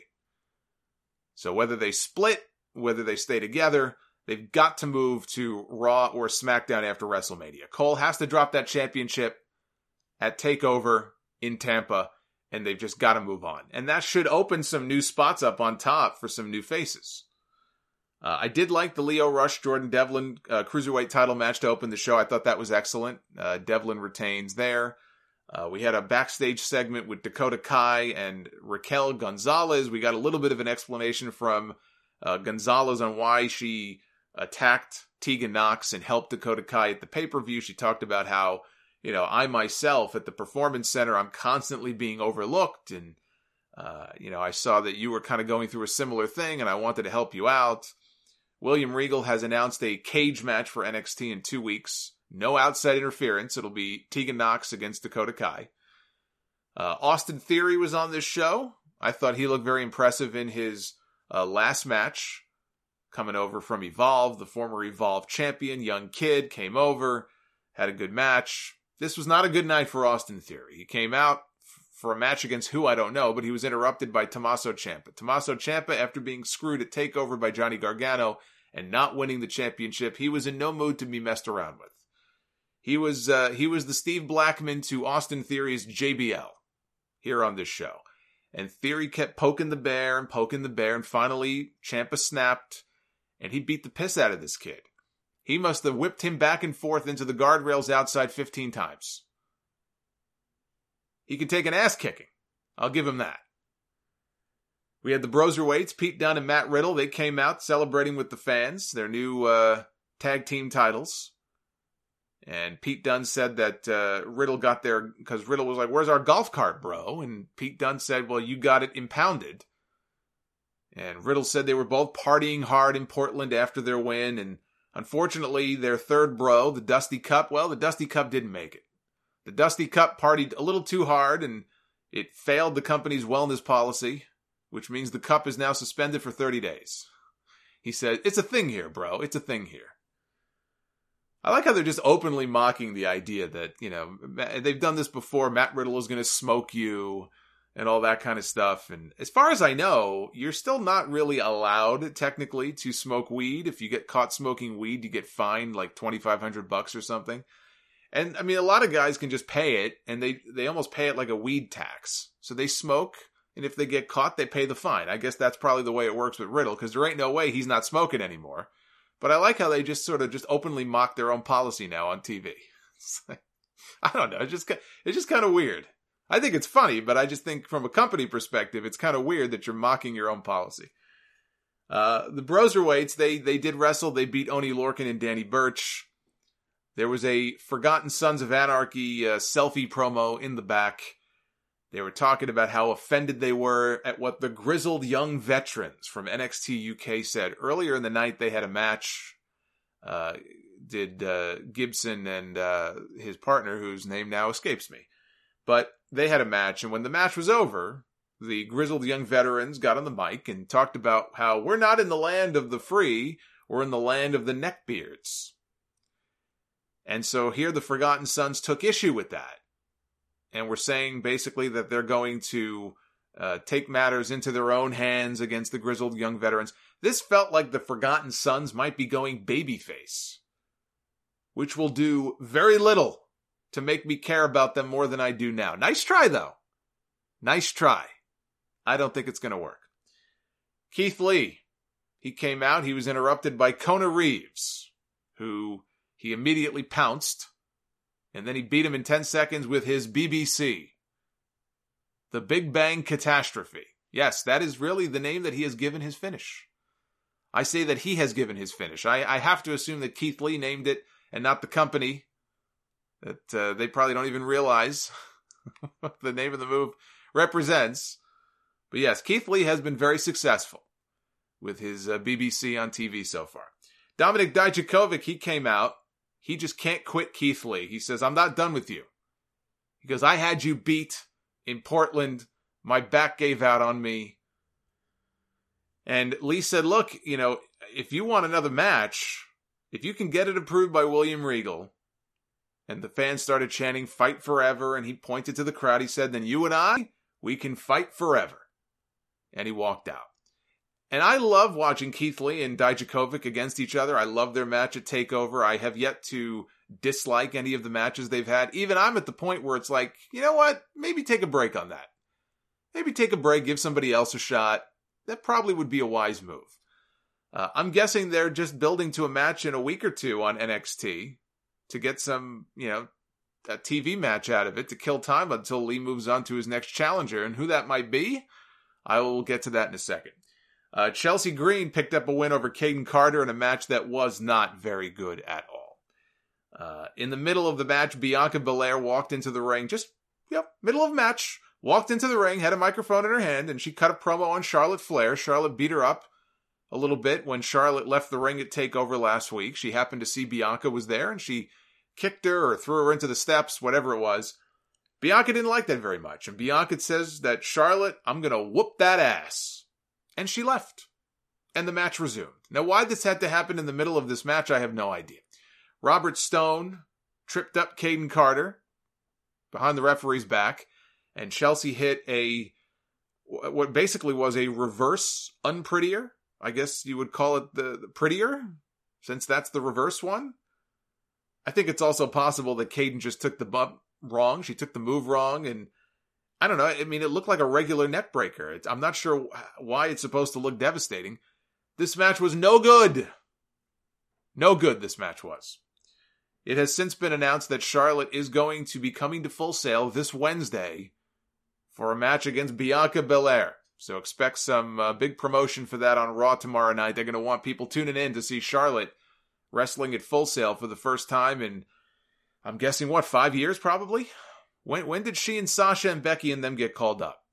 So whether they split, whether they stay together, they've got to move to Raw or SmackDown after WrestleMania. Cole has to drop that championship at TakeOver in Tampa, and they've just got to move on. And that should open some new spots up on top for some new faces. I did like the Lio Rush, Jordan Devlin Cruiserweight title match to open the show. I thought that was excellent. Devlin retains there. We had a backstage segment with Dakota Kai and Raquel Gonzalez. We got a little bit of an explanation from Gonzalez on why she attacked Tegan Nox and helped Dakota Kai at the pay-per-view. She talked about how, I myself at the Performance Center, I'm constantly being overlooked. And, I saw that you were kind of going through a similar thing and I wanted to help you out. William Regal has announced a cage match for NXT in 2 weeks. No outside interference. It'll be Tegan Nox against Dakota Kai. Austin Theory was on this show. I thought he looked very impressive in his last match. Coming over from Evolve, the former Evolve champion, young kid, came over, had a good match. This was not a good night for Austin Theory. He came out for a match against who, I don't know, but he was interrupted by Tommaso Ciampa. Tommaso Ciampa, after being screwed at TakeOver by Johnny Gargano and not winning the championship, he was in no mood to be messed around with. He was the Steve Blackman to Austin Theory's JBL here on this show. And Theory kept poking the bear, and finally Ciampa snapped, and he beat the piss out of this kid. He must have whipped him back and forth into the guardrails outside 15 times. He can take an ass kicking. I'll give him that. We had the Broserweights, Pete Dunne and Matt Riddle. They came out celebrating with the fans their new tag team titles. And Pete Dunne said that Riddle got there because Riddle was like, "Where's our golf cart, bro?" And Pete Dunne said, "Well, you got it impounded." And Riddle said they were both partying hard in Portland after their win. And unfortunately, their third bro, the Dusty Cup, well, the Dusty Cup didn't make it. The Dusty Cup partied a little too hard, and it failed the company's wellness policy, which means the Cup is now suspended for 30 days. He said, "It's a thing here, bro. It's a thing here." I like how they're just openly mocking the idea that, they've done this before. Matt Riddle is going to smoke you and all that kind of stuff. And as far as I know, you're still not really allowed technically to smoke weed. If you get caught smoking weed, you get fined like $2,500 or something. And I mean, a lot of guys can just pay it, and they almost pay it like a weed tax. So they smoke, and if they get caught, they pay the fine. I guess that's probably the way it works with Riddle, because there ain't no way he's not smoking anymore. But I like how they just sort of just openly mock their own policy now on TV. It's like, I don't know. It's just kind of weird. I think it's funny, but I just think from a company perspective, it's kind of weird that you're mocking your own policy. The Broserweights, they did wrestle. They beat Oney Lorcan and Danny Burch. There was a Forgotten Sons of Anarchy selfie promo in the back. They were talking about how offended they were at what the grizzled young veterans from NXT UK said. Earlier in the night, they had a match. Gibson and his partner, whose name now escapes me. But they had a match, and when the match was over, the grizzled young veterans got on the mic and talked about how we're not in the land of the free, we're in the land of the neckbeards. And so here the Forgotten Sons took issue with that. And we're saying basically that they're going to take matters into their own hands against the grizzled young veterans. This felt like the Forgotten Sons might be going babyface, which will do very little to make me care about them more than I do now. Nice try, though. Nice try. I don't think it's going to work. Keith Lee, he came out. He was interrupted by Kona Reeves, who he immediately pounced. And then he beat him in 10 seconds with his BBC. The Big Bang Catastrophe. Yes, that is really the name that he has given his finish. I say that he has given his finish. I have to assume that Keith Lee named it and not the company. That they probably don't even realize what the name of the move represents. But yes, Keith Lee has been very successful with his BBC on TV so far. Dominik Dijakovic, he came out. he just can't quit Keith Lee. He says, I'm not done with you. He goes, I had you beat in Portland. My back gave out on me. And Lee said, look, you know, if you want another match, if you can get it approved by William Regal, and the fans started chanting, fight forever, and he pointed to the crowd, he said, then you and I, we can fight forever. And he walked out. And I love watching Keith Lee and Dijakovic against each other. I love their match at TakeOver. I have yet to dislike any of the matches they've had. Even I'm at the point where it's like, you know what? Maybe take a break on that. Maybe take a break, give somebody else a shot. That probably would be a wise move. I'm guessing they're just building to a match in a week or two on NXT to get some, you know, a TV match out of it to kill time until Lee moves on to his next challenger. And who that might be, I will get to that in a second. Chelsea Green picked up a win over Caden Carter in a match that was not very good at all. In the middle of the match, Bianca Belair walked into the ring, middle of match, walked into the ring, had a microphone in her hand, and she cut a promo on Charlotte Flair. Charlotte beat her up a little bit when Charlotte left the ring at TakeOver last week. She happened to see Bianca was there, and she kicked her or threw her into the steps, whatever it was. Bianca didn't like that very much, and Bianca says that, Charlotte, I'm going to whoop that ass. And she left. And the match resumed. Now, why this had to happen in the middle of this match, I have no idea. Robert Stone tripped up Caden Carter behind the referee's back, and Chelsea hit what basically was a reverse unprettier. I guess you would call it the prettier, since that's the reverse one. I think it's also possible that Caden just took the bump wrong. She took the move wrong, and I don't know. I mean, it looked like a regular neck breaker. I'm not sure why it's supposed to look devastating. This match was no good. No good, this match was. It has since been announced that Charlotte is going to be coming to Full Sail this Wednesday for a match against Bianca Belair. So expect some big promotion for that on Raw tomorrow night. They're going to want people tuning in to see Charlotte wrestling at Full Sail for the first time in, I'm guessing, 5 years probably? When did she and Sasha and Becky and them get called up?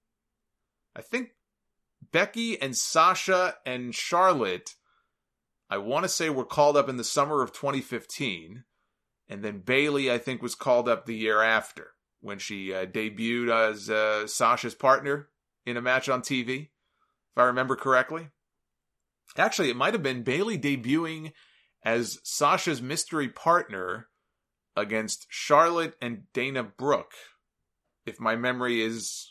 I think Becky and Sasha and Charlotte, I want to say, were called up in the summer of 2015. And then Bayley, I think, was called up the year after when she debuted as Sasha's partner in a match on TV, if I remember correctly. Actually, it might have been Bayley debuting as Sasha's mystery partner against Charlotte and Dana Brooke. If my memory is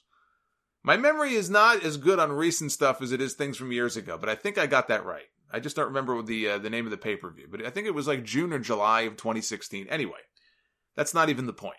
not as good on recent stuff as it is things from years ago, but I think I got that right. I just don't remember the name of the pay-per-view, but I think it was like June or July of 2016. Anyway, that's not even the point.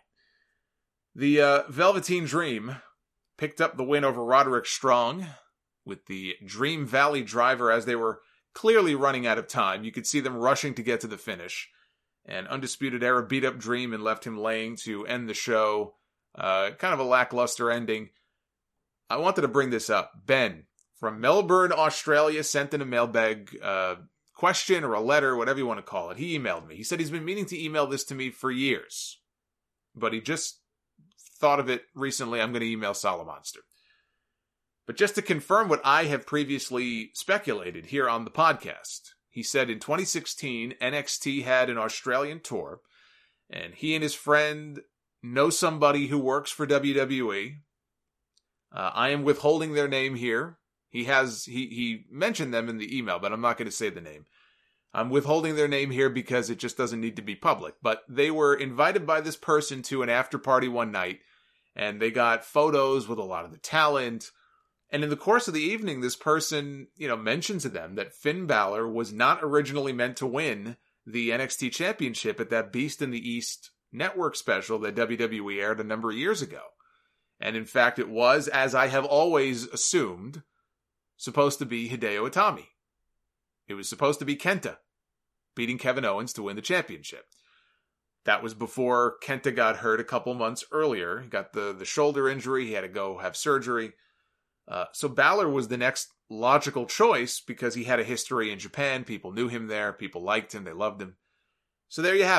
The Velveteen Dream picked up the win over Roderick Strong with the Dream Valley Driver as they were clearly running out of time. You could see them rushing to get to the finish. And Undisputed Era beat up Dream and left him laying to end the show. Kind of a lackluster ending. I wanted to bring this up. Ben from Melbourne, Australia, sent in a mailbag question or a letter, whatever you want to call it. He emailed me. He said he's been meaning to email this to me for years, but he just thought of it recently. I'm going to email Solomonster. But just to confirm what I have previously speculated here on the podcast, he said in 2016, NXT had an Australian tour, and he and his friend know somebody who works for WWE. I am withholding their name here. He mentioned them in the email, but I'm not going to say the name. I'm withholding their name here because it just doesn't need to be public. But they were invited by this person to an after party one night, and they got photos with a lot of the talent. And in the course of the evening, this person, mentioned to them that Finn Balor was not originally meant to win the NXT Championship at that Beast in the East network special that WWE aired a number of years ago. And in fact, it was, as I have always assumed, supposed to be Hideo Itami. It was supposed to be Kenta beating Kevin Owens to win the championship. That was before Kenta got hurt a couple months earlier. He got the shoulder injury. He had to go have surgery. So Balor was the next logical choice because he had a history in Japan. People knew him there. People liked him. They loved him. So there you have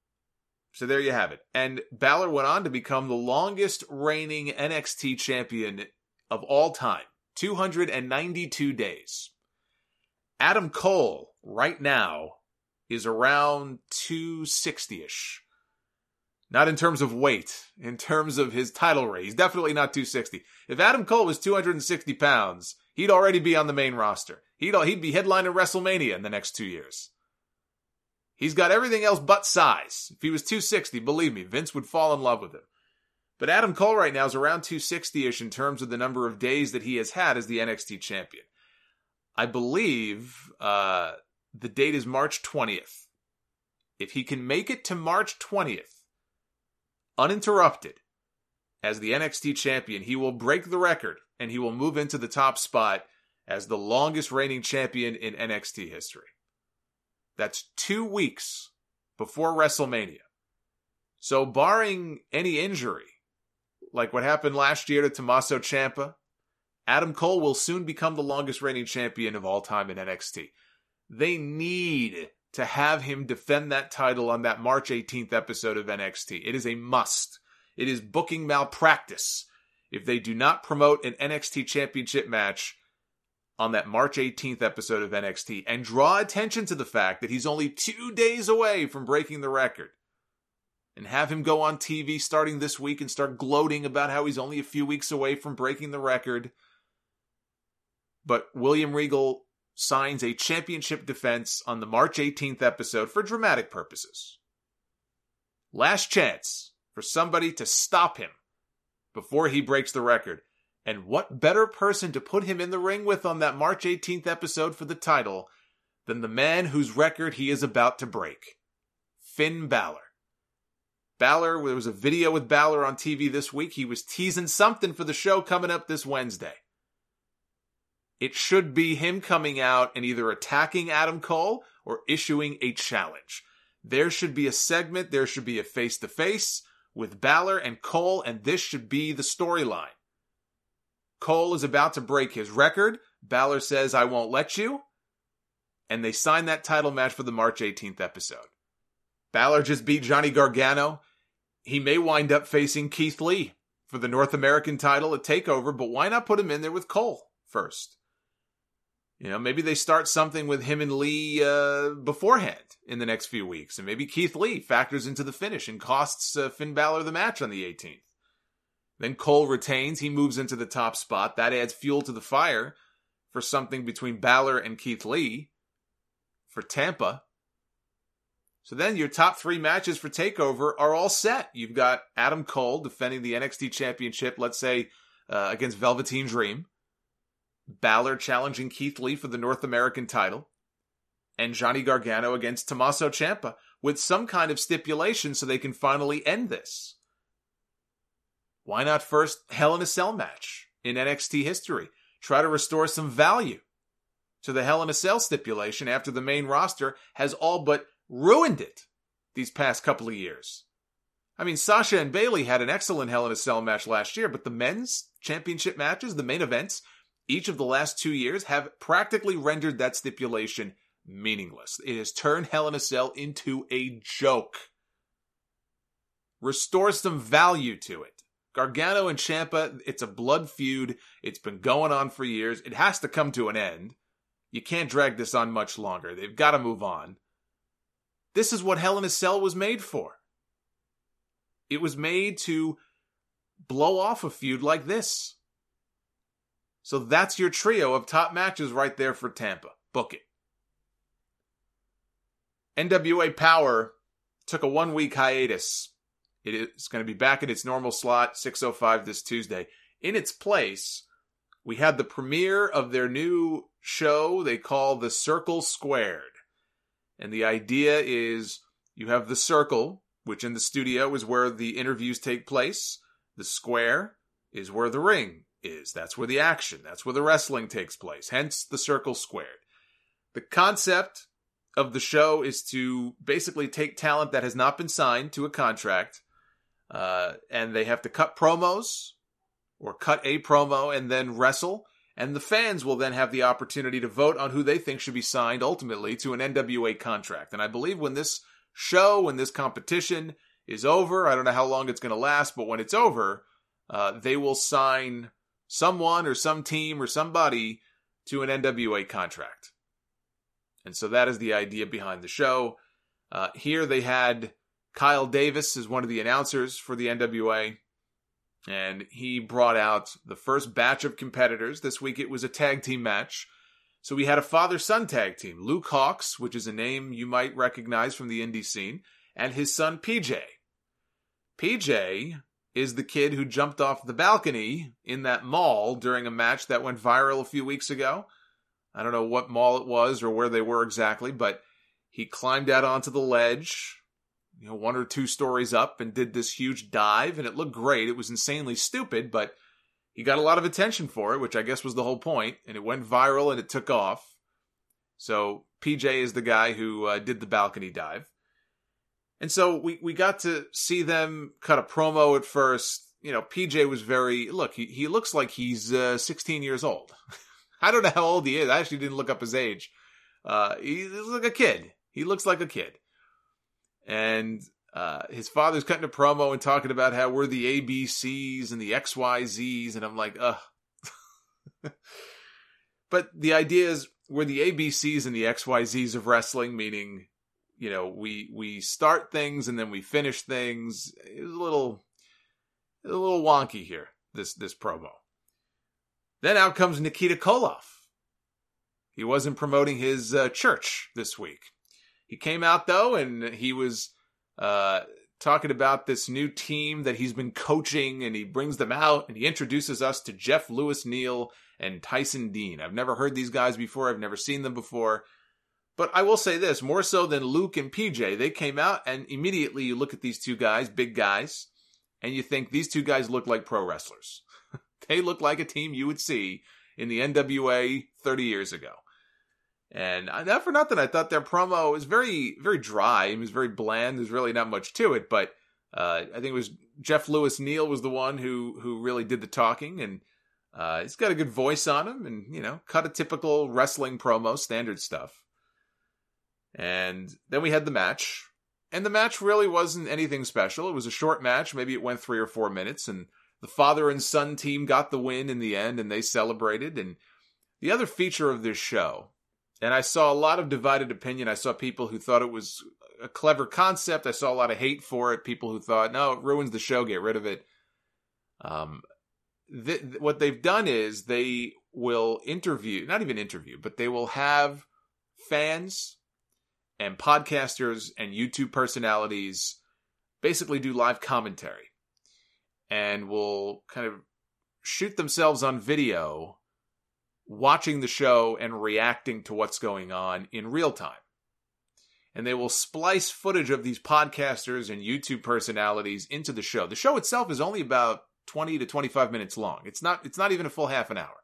it. And Balor went on to become the longest reigning NXT champion of all time. 292 days. Adam Cole, right now, is around 260-ish. Not in terms of weight, in terms of his title reign. He's definitely not 260. If Adam Cole was 260 pounds, he'd already be on the main roster. He'd be headlining WrestleMania in the next 2 years. He's got everything else but size. If he was 260, believe me, Vince would fall in love with him. But Adam Cole right now is around 260-ish in terms of the number of days that he has had as the NXT champion. I believe the date is March 20th. If he can make it to March 20th, uninterrupted, as the NXT champion, he will break the record and he will move into the top spot as the longest reigning champion in NXT history. That's 2 weeks before WrestleMania. So barring any injury, like what happened last year to Tommaso Ciampa, Adam Cole will soon become the longest reigning champion of all time in NXT. They need to have him defend that title on that March 18th episode of NXT. It is a must. It is booking malpractice if they do not promote an NXT championship match on that March 18th episode of NXT and draw attention to the fact that he's only 2 days away from breaking the record. And have him go on TV starting this week and start gloating about how he's only a few weeks away from breaking the record. But William Regal signs a championship defense on the March 18th episode for dramatic purposes. Last chance for somebody to stop him before he breaks the record. And what better person to put him in the ring with on that March 18th episode for the title than the man whose record he is about to break? Finn Balor. There was a video with Balor on TV this week. He was teasing something for the show coming up this Wednesday. It should be him coming out and either attacking Adam Cole or issuing a challenge. There should be a segment, there should be a face-to-face with Balor and Cole, and this should be the storyline. Cole is about to break his record. Balor says, "I won't let you." And they sign that title match for the March 18th episode. Balor just beat Johnny Gargano. He may wind up facing Keith Lee for the North American title at TakeOver, but why not put him in there with Cole first? You know, maybe they start something with him and Lee beforehand in the next few weeks, and maybe Keith Lee factors into the finish and costs Finn Balor the match on the 18th. Then Cole retains. He moves into the top spot. That adds fuel to the fire for something between Balor and Keith Lee for Tampa. So then your top 3 matches for TakeOver are all set. You've got Adam Cole defending the NXT Championship, let's say, against Velveteen Dream. Balor challenging Keith Lee for the North American title. And Johnny Gargano against Tommaso Ciampa with some kind of stipulation so they can finally end this. Why not first Hell in a Cell match in NXT history? Try to restore some value to the Hell in a Cell stipulation after the main roster has all but ruined it these past couple of years. I mean, Sasha and Bayley had an excellent Hell in a Cell match last year, but the men's championship matches, the main events, each of the last 2 years have practically rendered that stipulation meaningless. It has turned Hell in a Cell into a joke. Restore some value to it. Gargano and Ciampa, it's a blood feud. It's been going on for years. It has to come to an end. You can't drag this on much longer. They've got to move on. This is what Hell in a Cell was made for. It was made to blow off a feud like this. So that's your trio of top matches right there for Tampa. Book it. NWA Power took a 1-week hiatus. It is going to be back in its normal slot, 6:05 this Tuesday. In its place, we had the premiere of their new show they call The Circle Squared. And the idea is you have the circle, which in the studio is where the interviews take place. The square is where the ring is. That's where the action, that's where the wrestling takes place. Hence, The Circle Squared. The concept of the show is to basically take talent that has not been signed to a contract, and they have to cut promos or cut a promo and then wrestle. And the fans will then have the opportunity to vote on who they think should be signed ultimately to an NWA contract. And I believe when this show, when this competition is over, I don't know how long it's going to last, but when it's over, they will sign someone or some team or somebody to an NWA contract. And so that is the idea behind the show. Here they had Kyle Davis as one of the announcers for the NWA. And he brought out the first batch of competitors. This week it was a tag team match. So we had a father-son tag team. Luke Hawx, which is a name you might recognize from the indie scene, and his son PJ. PJ is the kid who jumped off the balcony in that mall during a match that went viral a few weeks ago. I don't know what mall it was or where they were exactly, but he climbed out onto the ledge, 1 or 2 stories up, and did this huge dive, and it looked great. It was insanely stupid, but he got a lot of attention for it, which I guess was the whole point, and it went viral and it took off. So PJ is the guy who did the balcony dive. And so we got to see them cut a promo at first. PJ was he looks like he's 16 years old. I don't know how old he is. I actually didn't look up his age. He looks like a kid. He looks like a kid. And his father's cutting a promo and talking about how we're the ABCs and the XYZs. And I'm like, ugh. But the idea is we're the ABCs and the XYZs of wrestling, meaning, we start things and then we finish things. It was a little wonky here, this promo. Then out comes Nikita Koloff. He wasn't promoting his church this week. He came out, though, and he was talking about this new team that he's been coaching, and he brings them out, and he introduces us to Jeff Lewis Neal and Tyson Dean. I've never heard these guys before. I've never seen them before. But I will say this, more so than Luke and PJ, they came out, and immediately you look at these two guys, big guys, and you think these two guys look like pro wrestlers. They look like a team you would see in the NWA 30 years ago. And not for nothing, I thought their promo was very, very dry. It was very bland. There's really not much to it. But I think it was Jeff Lewis Neal was the one who really did the talking. And he's got a good voice on him. And, cut a typical wrestling promo, standard stuff. And then we had the match. And the match really wasn't anything special. It was a short match. Maybe it went 3 or 4 minutes. And the father and son team got the win in the end. And they celebrated. And the other feature of this show... And I saw a lot of divided opinion. I saw people who thought it was a clever concept. I saw a lot of hate for it. People who thought, no, it ruins the show, get rid of it. What they've done is they will not even interview, but they will have fans and podcasters and YouTube personalities basically do live commentary. And will kind of shoot themselves on video watching the show and reacting to what's going on in real time. And they will splice footage of these podcasters and YouTube personalities into the show. The show itself is only about 20 to 25 minutes long. It's not even a full half an hour.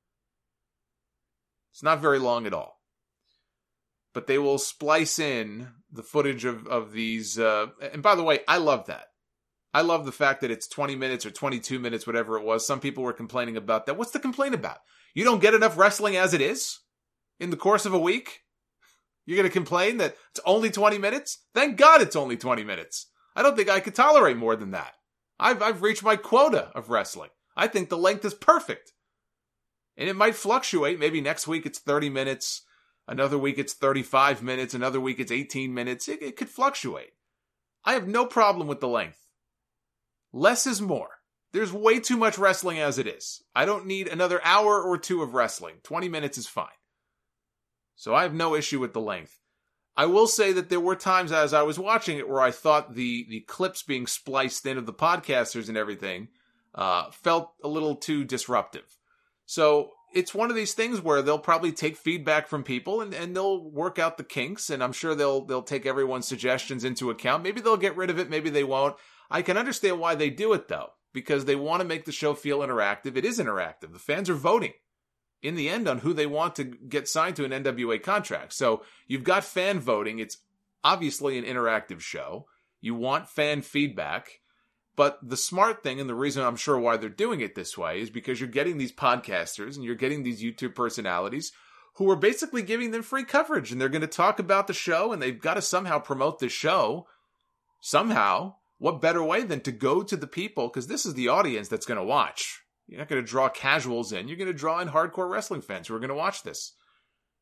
It's not very long at all. But they will splice in the footage of these. And by the way, I love that. I love the fact that it's 20 minutes or 22 minutes, whatever it was. Some people were complaining about that. What's the complaint about? You don't get enough wrestling as it is in the course of a week? You're going to complain that it's only 20 minutes? Thank God it's only 20 minutes. I don't think I could tolerate more than that. I've reached my quota of wrestling. I think the length is perfect. And it might fluctuate. Maybe next week it's 30 minutes. Another week it's 35 minutes. Another week it's 18 minutes. It could fluctuate. I have no problem with the length. Less is more. There's way too much wrestling as it is. I don't need another hour or 2 of wrestling. 20 minutes is fine. So I have no issue with the length. I will say that there were times as I was watching it where I thought the clips being spliced in of the podcasters and everything felt a little too disruptive. So it's one of these things where they'll probably take feedback from people and they'll work out the kinks, and I'm sure they'll take everyone's suggestions into account. Maybe they'll get rid of it, maybe they won't. I can understand why they do it, though, because they want to make the show feel interactive. It is interactive. The fans are voting in the end on who they want to get signed to an NWA contract. So you've got fan voting. It's obviously an interactive show. You want fan feedback. But the smart thing, and the reason I'm sure why they're doing it this way, is because you're getting these podcasters and you're getting these YouTube personalities who are basically giving them free coverage. And they're going to talk about the show, and they've got to somehow promote this show. Somehow. What better way than to go to the people, because this is the audience that's going to watch. You're not going to draw casuals in. You're going to draw in hardcore wrestling fans who are going to watch this.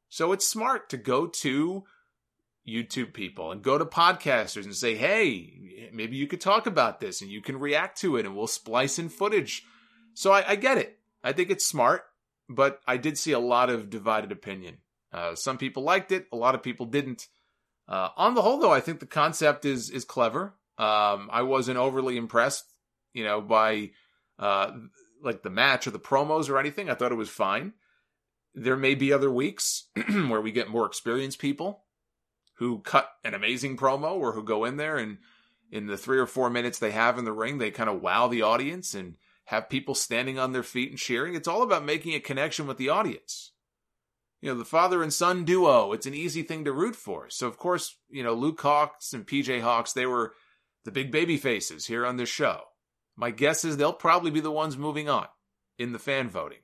So it's smart to go to YouTube people and go to podcasters and say, hey, maybe you could talk about this and you can react to it and we'll splice in footage. So I get it. I think it's smart, but I did see a lot of divided opinion. Some people liked it. A lot of people didn't. On the whole, though, I think the concept is clever. I wasn't overly impressed, by like the match or the promos or anything. I thought it was fine. There may be other weeks where we get more experienced people who cut an amazing promo or who go in there and in the 3 or 4 minutes they have in the ring, they kind of wow the audience and have people standing on their feet and cheering. It's all about making a connection with the audience. The father and son duo, it's an easy thing to root for. So, of course, Luke Hawx and PJ Hawx, they were the big baby faces here on this show. My guess is they'll probably be the ones moving on in the fan voting.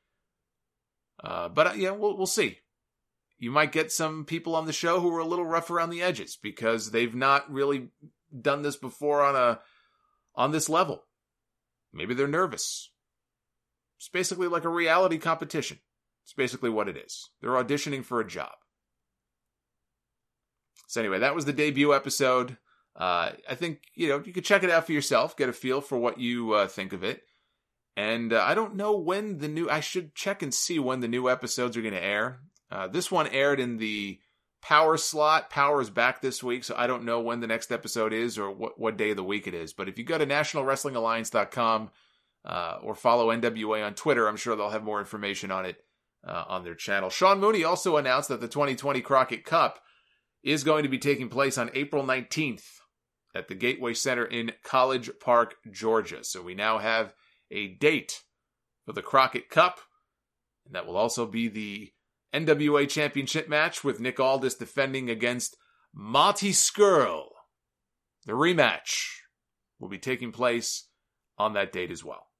But we'll see. You might get some people on the show who are a little rough around the edges because they've not really done this before on this level. Maybe they're nervous. It's basically like a reality competition. It's basically what it is. They're auditioning for a job. So anyway, that was the debut episode. I think, you could check it out for yourself, get a feel for what you think of it. And I don't know when I should check and see when the new episodes are going to air. This one aired in the Power slot. Power is back this week, so I don't know when the next episode is or what day of the week it is. But if you go to nationalwrestlingalliance.com or follow NWA on Twitter, I'm sure they'll have more information on it on their channel. Sean Mooney also announced that the 2020 Crockett Cup is going to be taking place on April 19th at the Gateway Center in College Park, Georgia. So we now have a date for the Crockett Cup, and that will also be the NWA Championship match with Nick Aldis defending against Marty Scurll. The rematch will be taking place on that date as well.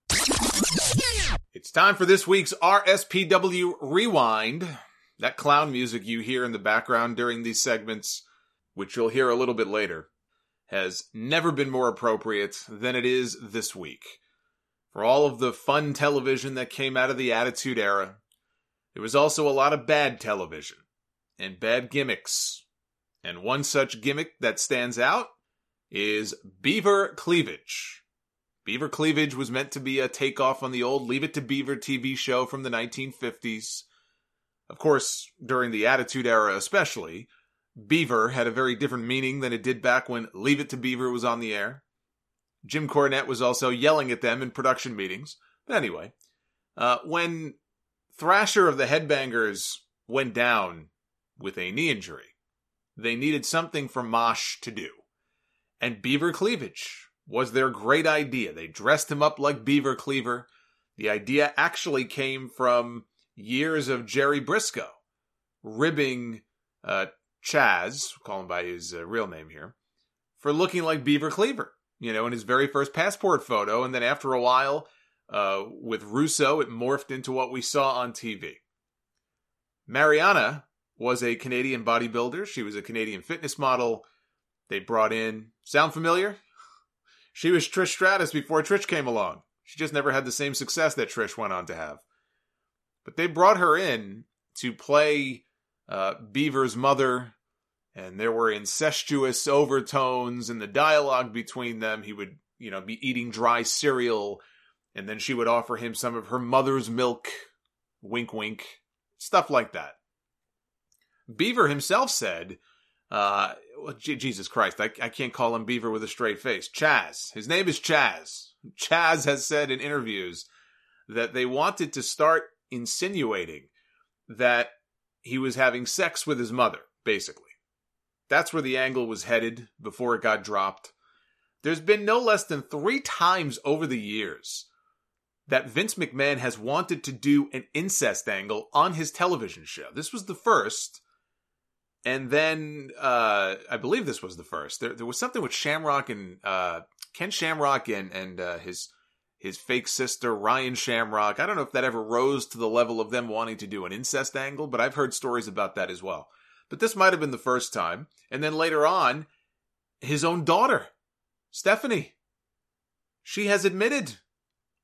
It's time for this week's RSPW Rewind. That clown music you hear in the background during these segments, which you'll hear a little bit later, has never been more appropriate than it is this week. For all of the fun television that came out of the Attitude Era, there was also a lot of bad television and bad gimmicks. And one such gimmick that stands out is Beaver Cleavage. Beaver Cleavage was meant to be a takeoff on the old Leave It to Beaver TV show from the 1950s. Of course, during the Attitude Era especially, Beaver had a very different meaning than it did back when Leave It to Beaver was on the air. Jim Cornette was also yelling at them in production meetings. But anyway, when Thrasher of the Headbangers went down with a knee injury, they needed something for Mosh to do. And Beaver Cleavage was their great idea. They dressed him up like Beaver Cleaver. The idea actually came from years of Jerry Briscoe ribbing Chaz, call him by his real name here, for looking like Beaver Cleaver, in his very first passport photo. And then after a while, with Russo, it morphed into what we saw on TV. Mariana was a Canadian bodybuilder. She was a Canadian fitness model. They brought in, sound familiar? She was Trish Stratus before Trish came along. She just never had the same success that Trish went on to have. But they brought her in to play Beaver's mother, and there were incestuous overtones in the dialogue between them. He would, be eating dry cereal, and then she would offer him some of her mother's milk, wink wink, stuff like that. Beaver himself said, Jesus Christ, I can't call him Beaver with a straight face. Chaz. His name is Chaz. Chaz has said in interviews that they wanted to start insinuating that he was having sex with his mother, basically. That's where the angle was headed before it got dropped. There's been no less than 3 times over the years that Vince McMahon has wanted to do an incest angle on his television show. This was the first. And then, I believe this was the first. There was something with Shamrock and, Ken Shamrock and his fake sister, Ryan Shamrock. I don't know if that ever rose to the level of them wanting to do an incest angle, but I've heard stories about that as well. But this might have been the first time. And then later on, his own daughter, Stephanie, she has admitted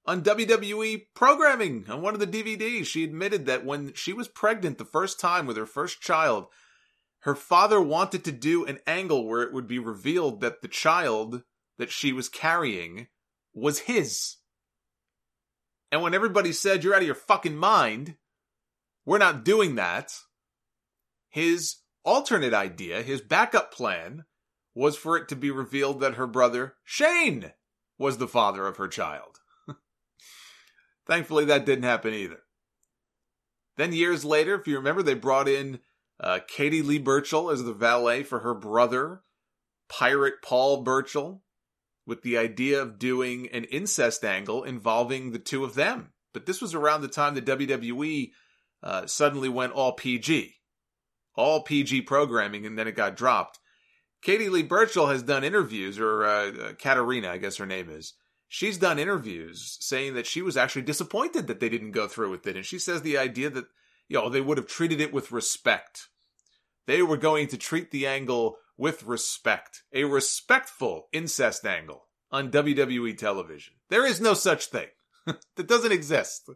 on WWE programming on one of the DVDs. She admitted that when she was pregnant the first time with her first child, her father wanted to do an angle where it would be revealed that the child that she was carrying was his. And when everybody said, "You're out of your fucking mind, we're not doing that," his alternate idea, his backup plan, was for it to be revealed that her brother, Shane, was the father of her child. Thankfully, that didn't happen either. Then years later, if you remember, they brought in Katie Lee Burchill as the valet for her brother, Pirate Paul Burchill, with the idea of doing an incest angle involving the two of them. But this was around the time the WWE suddenly went all PG. All PG programming, and then it got dropped. Katie Lee Burchill has done interviews, or Katarina, I guess her name is. She's done interviews saying that she was actually disappointed that they didn't go through with it. And she says the idea that, they would have treated it with respect. They were going to treat the angle with respect. A respectful incest angle on WWE television. There is no such thing. That doesn't exist.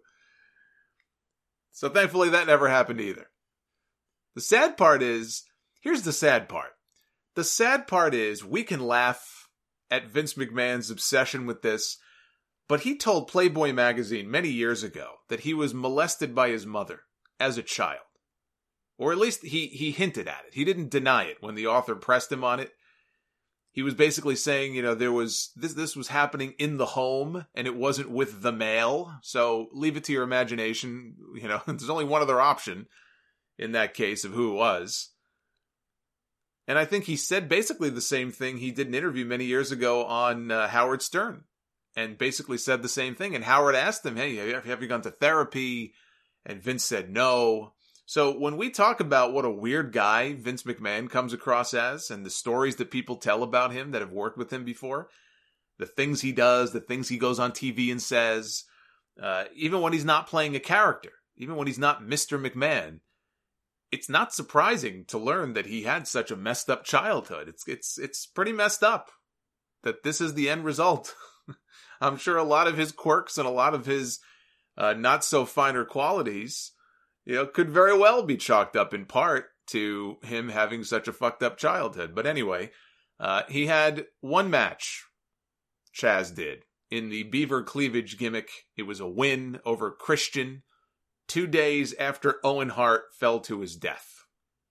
So thankfully that never happened either. The sad part is, here's the sad part. The sad part is we can laugh at Vince McMahon's obsession with this, but he told Playboy magazine many years ago that he was molested by his mother as a child. Or at least he hinted at it. He didn't deny it when the author pressed him on it. He was basically saying, there was this was happening in the home and it wasn't with the male. So leave it to your imagination. There's only one other option in that case of who it was. And I think he said basically the same thing. He did an interview many years ago on Howard Stern and basically said the same thing. And Howard asked him, "Hey, have you gone to therapy?" And Vince said no. So when we talk about what a weird guy Vince McMahon comes across as and the stories that people tell about him that have worked with him before, the things he does, the things he goes on TV and says, even when he's not playing a character, even when he's not Mr. McMahon, it's not surprising to learn that he had such a messed up childhood. It's pretty messed up that this is the end result. I'm sure a lot of his quirks and a lot of his not so finer qualities, could very well be chalked up in part to him having such a fucked up childhood. But anyway, he had one match, Chaz did, in the Beaver Cleavage gimmick. It was a win over Christian 2 days after Owen Hart fell to his death.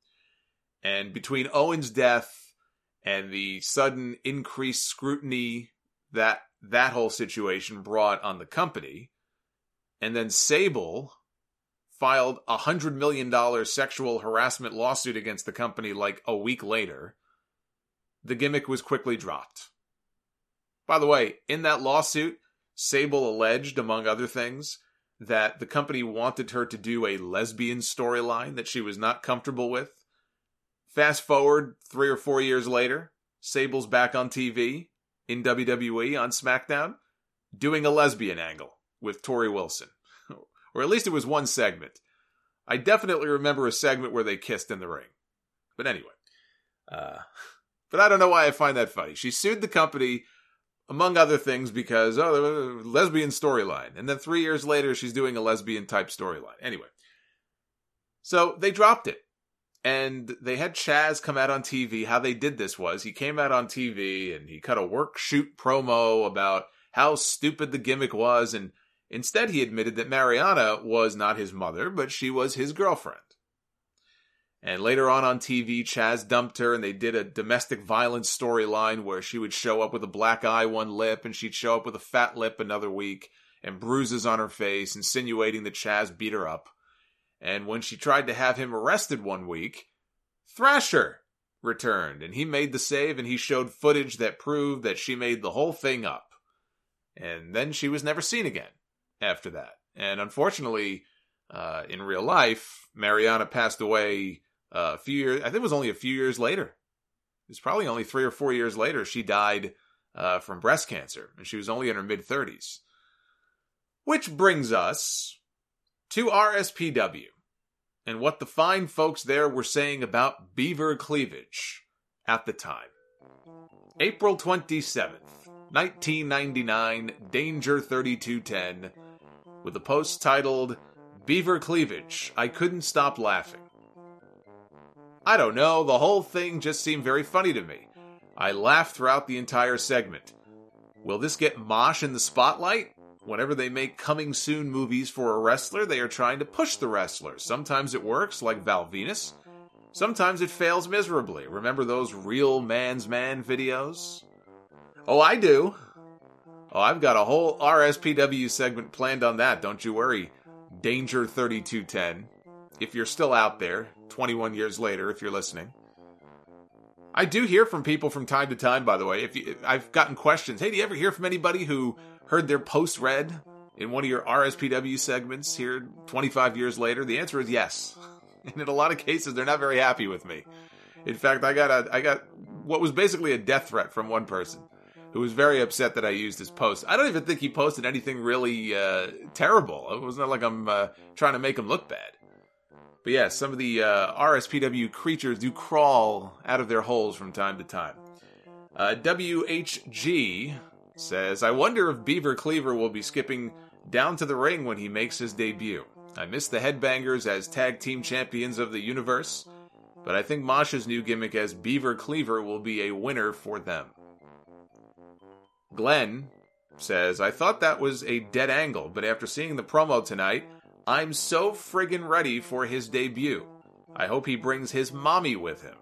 And between Owen's death and the sudden increased scrutiny that whole situation brought on the company, and then Sable filed a $100 million sexual harassment lawsuit against the company like a week later, the gimmick was quickly dropped. By the way, in that lawsuit, Sable alleged, among other things, that the company wanted her to do a lesbian storyline that she was not comfortable with. Fast forward 3 or 4 years later, Sable's back on TV in WWE on SmackDown, doing a lesbian angle with Tori Wilson. Or at least it was one segment. I definitely remember a segment where they kissed in the ring. But anyway. But I don't know why I find that funny. She sued the company, among other things, because, lesbian storyline. And then 3 years later, she's doing a lesbian-type storyline. Anyway. So they dropped it. And they had Chaz come out on TV. How they did this was, he came out on TV and he cut a work shoot promo about how stupid the gimmick was, and instead, he admitted that Mariana was not his mother, but she was his girlfriend. And later on TV, Chaz dumped her, and they did a domestic violence storyline where she would show up with a black eye one lip, and she'd show up with a fat lip another week, and bruises on her face, insinuating that Chaz beat her up. And when she tried to have him arrested one week, Thrasher returned, and he made the save, and he showed footage that proved that she made the whole thing up. And then she was never seen again after that. And unfortunately, in real life, Mariana passed away a few years, I think it was only a few years later. It was probably only 3 or 4 years later she died from breast cancer, and she was only in her mid-30s. Which brings us to RSPW, and what the fine folks there were saying about Beaver Cleavage at the time. April 27th, 1999 Danger 3210 with a post titled Beaver Cleavage, I Couldn't Stop Laughing. I don't know, the whole thing just seemed very funny to me. I laughed throughout the entire segment. Will this get Mosh in the spotlight? Whenever they make coming soon movies for a wrestler, they are trying to push the wrestler. Sometimes it works, like Val Venus. Sometimes it fails miserably. Remember those Real Man's Man videos? Oh, I do. Oh, I've got a whole RSPW segment planned on that, don't you worry. Danger 3210. If you're still out there, 21 years later, if you're listening. I do hear from people from time to time, by the way. I've gotten questions. Hey, do you ever hear from anybody who heard their post read in one of your RSPW segments here 25 years later? The answer is yes. And in a lot of cases, they're not very happy with me. In fact, I got what was basically a death threat from one person who was very upset that I used his post. I don't even think he posted anything really terrible. It wasn't like I'm trying to make him look bad. But yeah, some of the RSPW creatures do crawl out of their holes from time to time. WHG says, I wonder if Beaver Cleaver will be skipping down to the ring when he makes his debut. I miss the Headbangers as tag team champions of the universe, but I think Masha's new gimmick as Beaver Cleaver will be a winner for them. Glenn says, I thought that was a dead angle, but after seeing the promo tonight, I'm so friggin' ready for his debut. I hope he brings his mommy with him.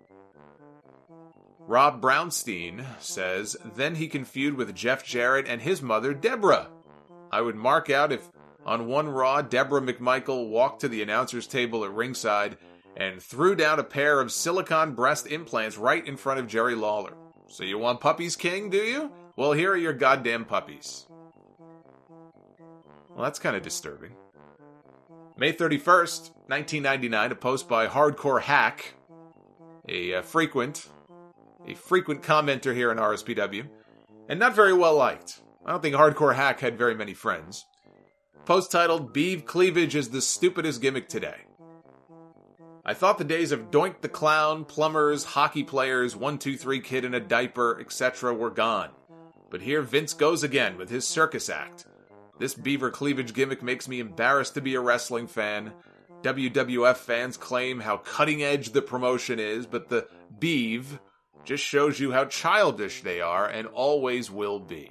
Rob Brownstein says, then he can feud with Jeff Jarrett and his mother, Deborah. I would mark out if on one Raw, Deborah McMichael walked to the announcer's table at ringside and threw down a pair of silicone breast implants right in front of Jerry Lawler. So you want puppies, King, do you? Well, here are your goddamn puppies. Well, that's kind of disturbing. May 31st, 1999, a post by Hardcore Hack, a frequent commenter here in RSPW, and not very well liked. I don't think Hardcore Hack had very many friends. Post titled, Beav Cleavage is the stupidest gimmick today. I thought the days of Doink the Clown, plumbers, hockey players, 1-2-3 kid in a diaper, etc. were gone. But here Vince goes again with his circus act. This Beaver Cleavage gimmick makes me embarrassed to be a wrestling fan. WWF fans claim how cutting edge the promotion is, but the Beav just shows you how childish they are and always will be.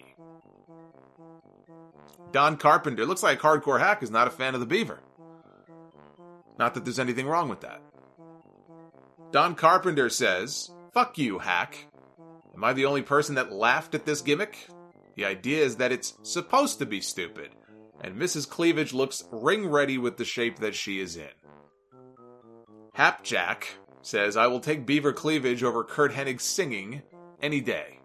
Don Carpenter, looks like Hardcore Hack is not a fan of the Beaver. Not that there's anything wrong with that. Don Carpenter says, fuck you, Hack. Am I the only person that laughed at this gimmick? The idea is that it's supposed to be stupid, and Mrs. Cleavage looks ring-ready with the shape that she is in. Hapjack says, I will take Beaver Cleavage over Kurt Hennig singing any day.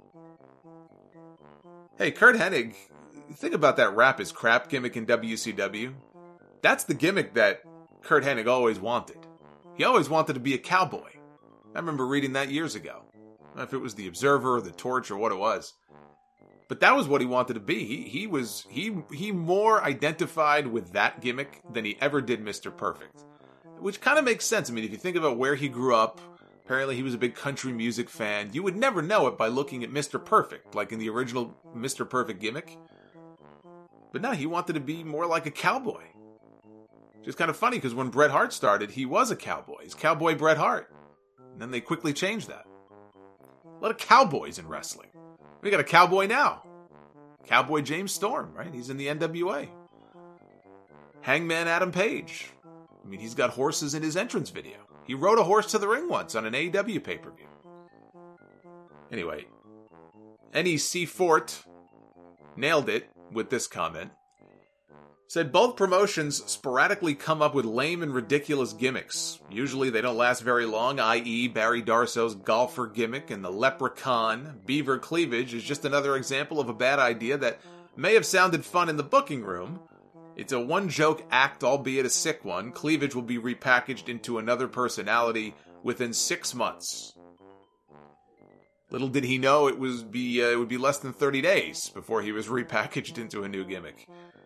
Hey, Kurt Hennig, think about that rap is crap gimmick in WCW. That's the gimmick that Kurt Hennig always wanted. He always wanted to be a cowboy. I remember reading that years ago. I don't know if it was the Observer or the Torch or what it was. But that was what he wanted to be. He more identified with that gimmick than he ever did Mr. Perfect. Which kind of makes sense. I mean, if you think about where he grew up, apparently he was a big country music fan. You would never know it by looking at Mr. Perfect, like in the original Mr. Perfect gimmick. But no, he wanted to be more like a cowboy. Which is kind of funny, because when Bret Hart started, he was a cowboy. He's Cowboy Bret Hart. And then they quickly changed that. A lot of cowboys in wrestling. We got a cowboy now. Cowboy James Storm, right? He's in the NWA. Hangman Adam Page. I mean, he's got horses in his entrance video. He rode a horse to the ring once on an AEW pay-per-view. Anyway, NEC Fort nailed it with this comment. Said both promotions sporadically come up with lame and ridiculous gimmicks. Usually they don't last very long, i.e. Barry Darso's golfer gimmick and the leprechaun. Beaver Cleavage is just another example of a bad idea that may have sounded fun in the booking room. It's a one-joke act, albeit a sick one. Cleavage will be repackaged into another personality within 6 months. Little did he know it would be less than 30 days before he was repackaged into a new gimmick.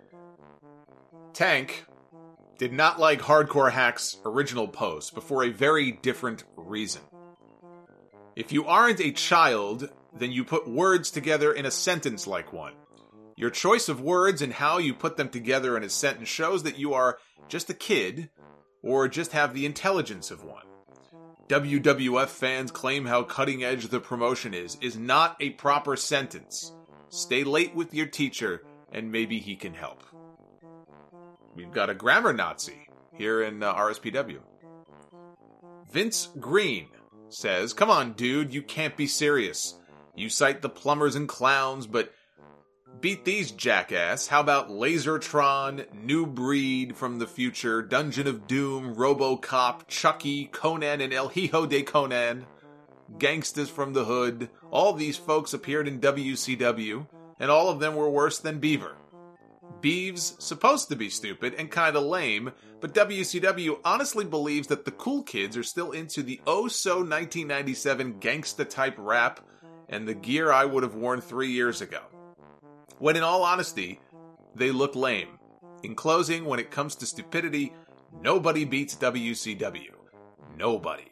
Tank did not like Hardcore Hack's original post, but for a very different reason. If you aren't a child, then you put words together in a sentence like one. Your choice of words and how you put them together in a sentence shows that you are just a kid or just have the intelligence of one. WWF fans claim how cutting edge the promotion is not a proper sentence. Stay late with your teacher and maybe he can help. We've got a grammar Nazi here in RSPW. Vince Green says, "Come on, dude, you can't be serious. You cite the plumbers and clowns, but beat these, jackass. How about Lasertron, New Breed from the Future, Dungeon of Doom, RoboCop, Chucky, Conan and El Hijo de Conan, Gangsters from the Hood. All these folks appeared in WCW, and all of them were worse than Beaver. Beav's supposed to be stupid and kinda lame, but WCW honestly believes that the cool kids are still into the oh-so-1997 gangsta-type rap and the gear I would have worn 3 years ago. When in all honesty, they look lame. In closing, when it comes to stupidity, nobody beats WCW. Nobody.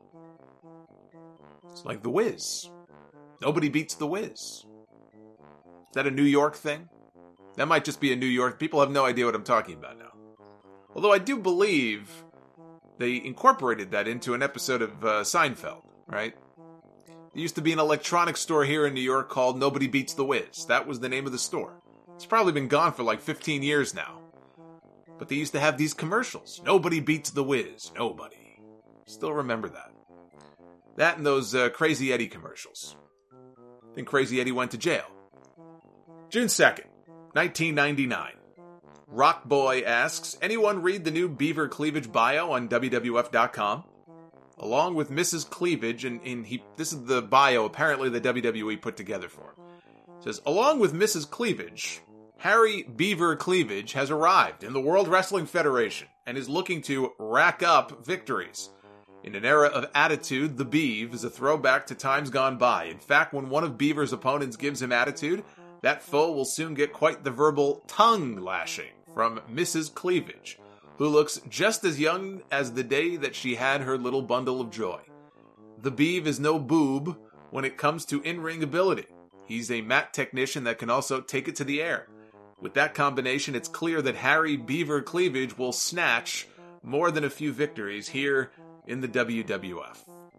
It's like The Wiz. Nobody beats The Wiz. Is that a New York thing? That might just be a New York. People have no idea what I'm talking about now. Although I do believe they incorporated that into an episode of Seinfeld, right? There used to be an electronics store here in New York called Nobody Beats the Wiz. That was the name of the store. It's probably been gone for like 15 years now. But they used to have these commercials. Nobody beats the Wiz. Nobody. Still remember that. That and those Crazy Eddie commercials. Then Crazy Eddie went to jail. June 2nd, 1999. Rock Boy asks, anyone read the new Beaver Cleavage bio on WWF.com? Along with Mrs. Cleavage, and this is the bio apparently the WWE put together for him. It says, along with Mrs. Cleavage, Harry Beaver Cleavage has arrived in the World Wrestling Federation and is looking to rack up victories. In an era of attitude, the Beav is a throwback to times gone by. In fact, when one of Beaver's opponents gives him attitude, that foe will soon get quite the verbal tongue lashing from Mrs. Cleavage, who looks just as young as the day that she had her little bundle of joy. The Beav is no boob when it comes to in-ring ability. He's a mat technician that can also take it to the air. With that combination, it's clear that Harry Beaver Cleavage will snatch more than a few victories here in the WWF.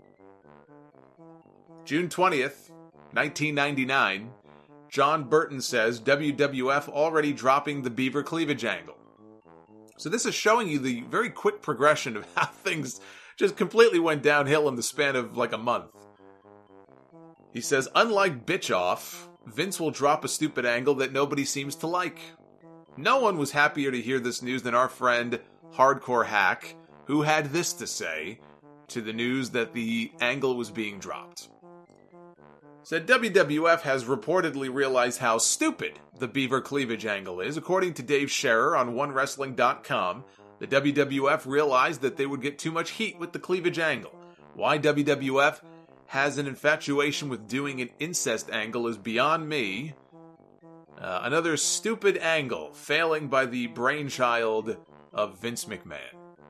June 20th, 1999, John Burton says WWF already dropping the Beaver Cleavage angle. So this is showing you the very quick progression of how things just completely went downhill in the span of like a month. He says, unlike Bitch Off, Vince will drop a stupid angle that nobody seems to like. No one was happier to hear this news than our friend Hardcore Hack, who had this to say to the news that the angle was being dropped. Said WWF has reportedly realized how stupid the Beaver Cleavage angle is. According to Dave Scherer on OneWrestling.com, the WWF realized that they would get too much heat with the cleavage angle. Why WWF has an infatuation with doing an incest angle is beyond me. Another stupid angle, failing by the brainchild of Vince McMahon.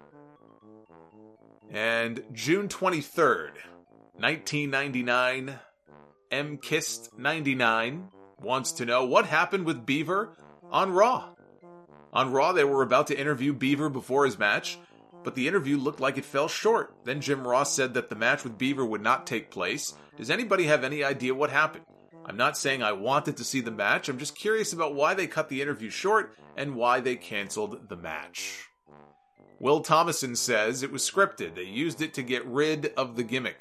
And June 23rd, 1999, MKist99 wants to know what happened with Beaver on Raw. On Raw, they were about to interview Beaver before his match, but the interview looked like it fell short. Then Jim Ross said that the match with Beaver would not take place. Does anybody have any idea what happened? I'm not saying I wanted to see the match. I'm just curious about why they cut the interview short and why they canceled the match. Will Thomason says it was scripted. They used it to get rid of the gimmick.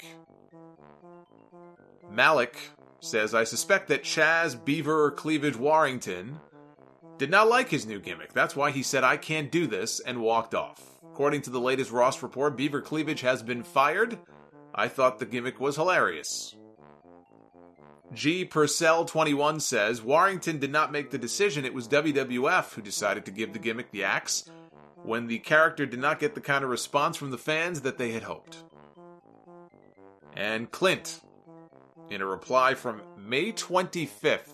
Malik says, I suspect that Chaz Beaver Cleavage Warrington did not like his new gimmick. That's why he said, I can't do this, and walked off. According to the latest Ross report, Beaver Cleavage has been fired. I thought the gimmick was hilarious. G. Purcell21 says, Warrington did not make the decision. It was WWF who decided to give the gimmick the axe when the character did not get the kind of response from the fans that they had hoped. And Clint, in a reply from May 25th,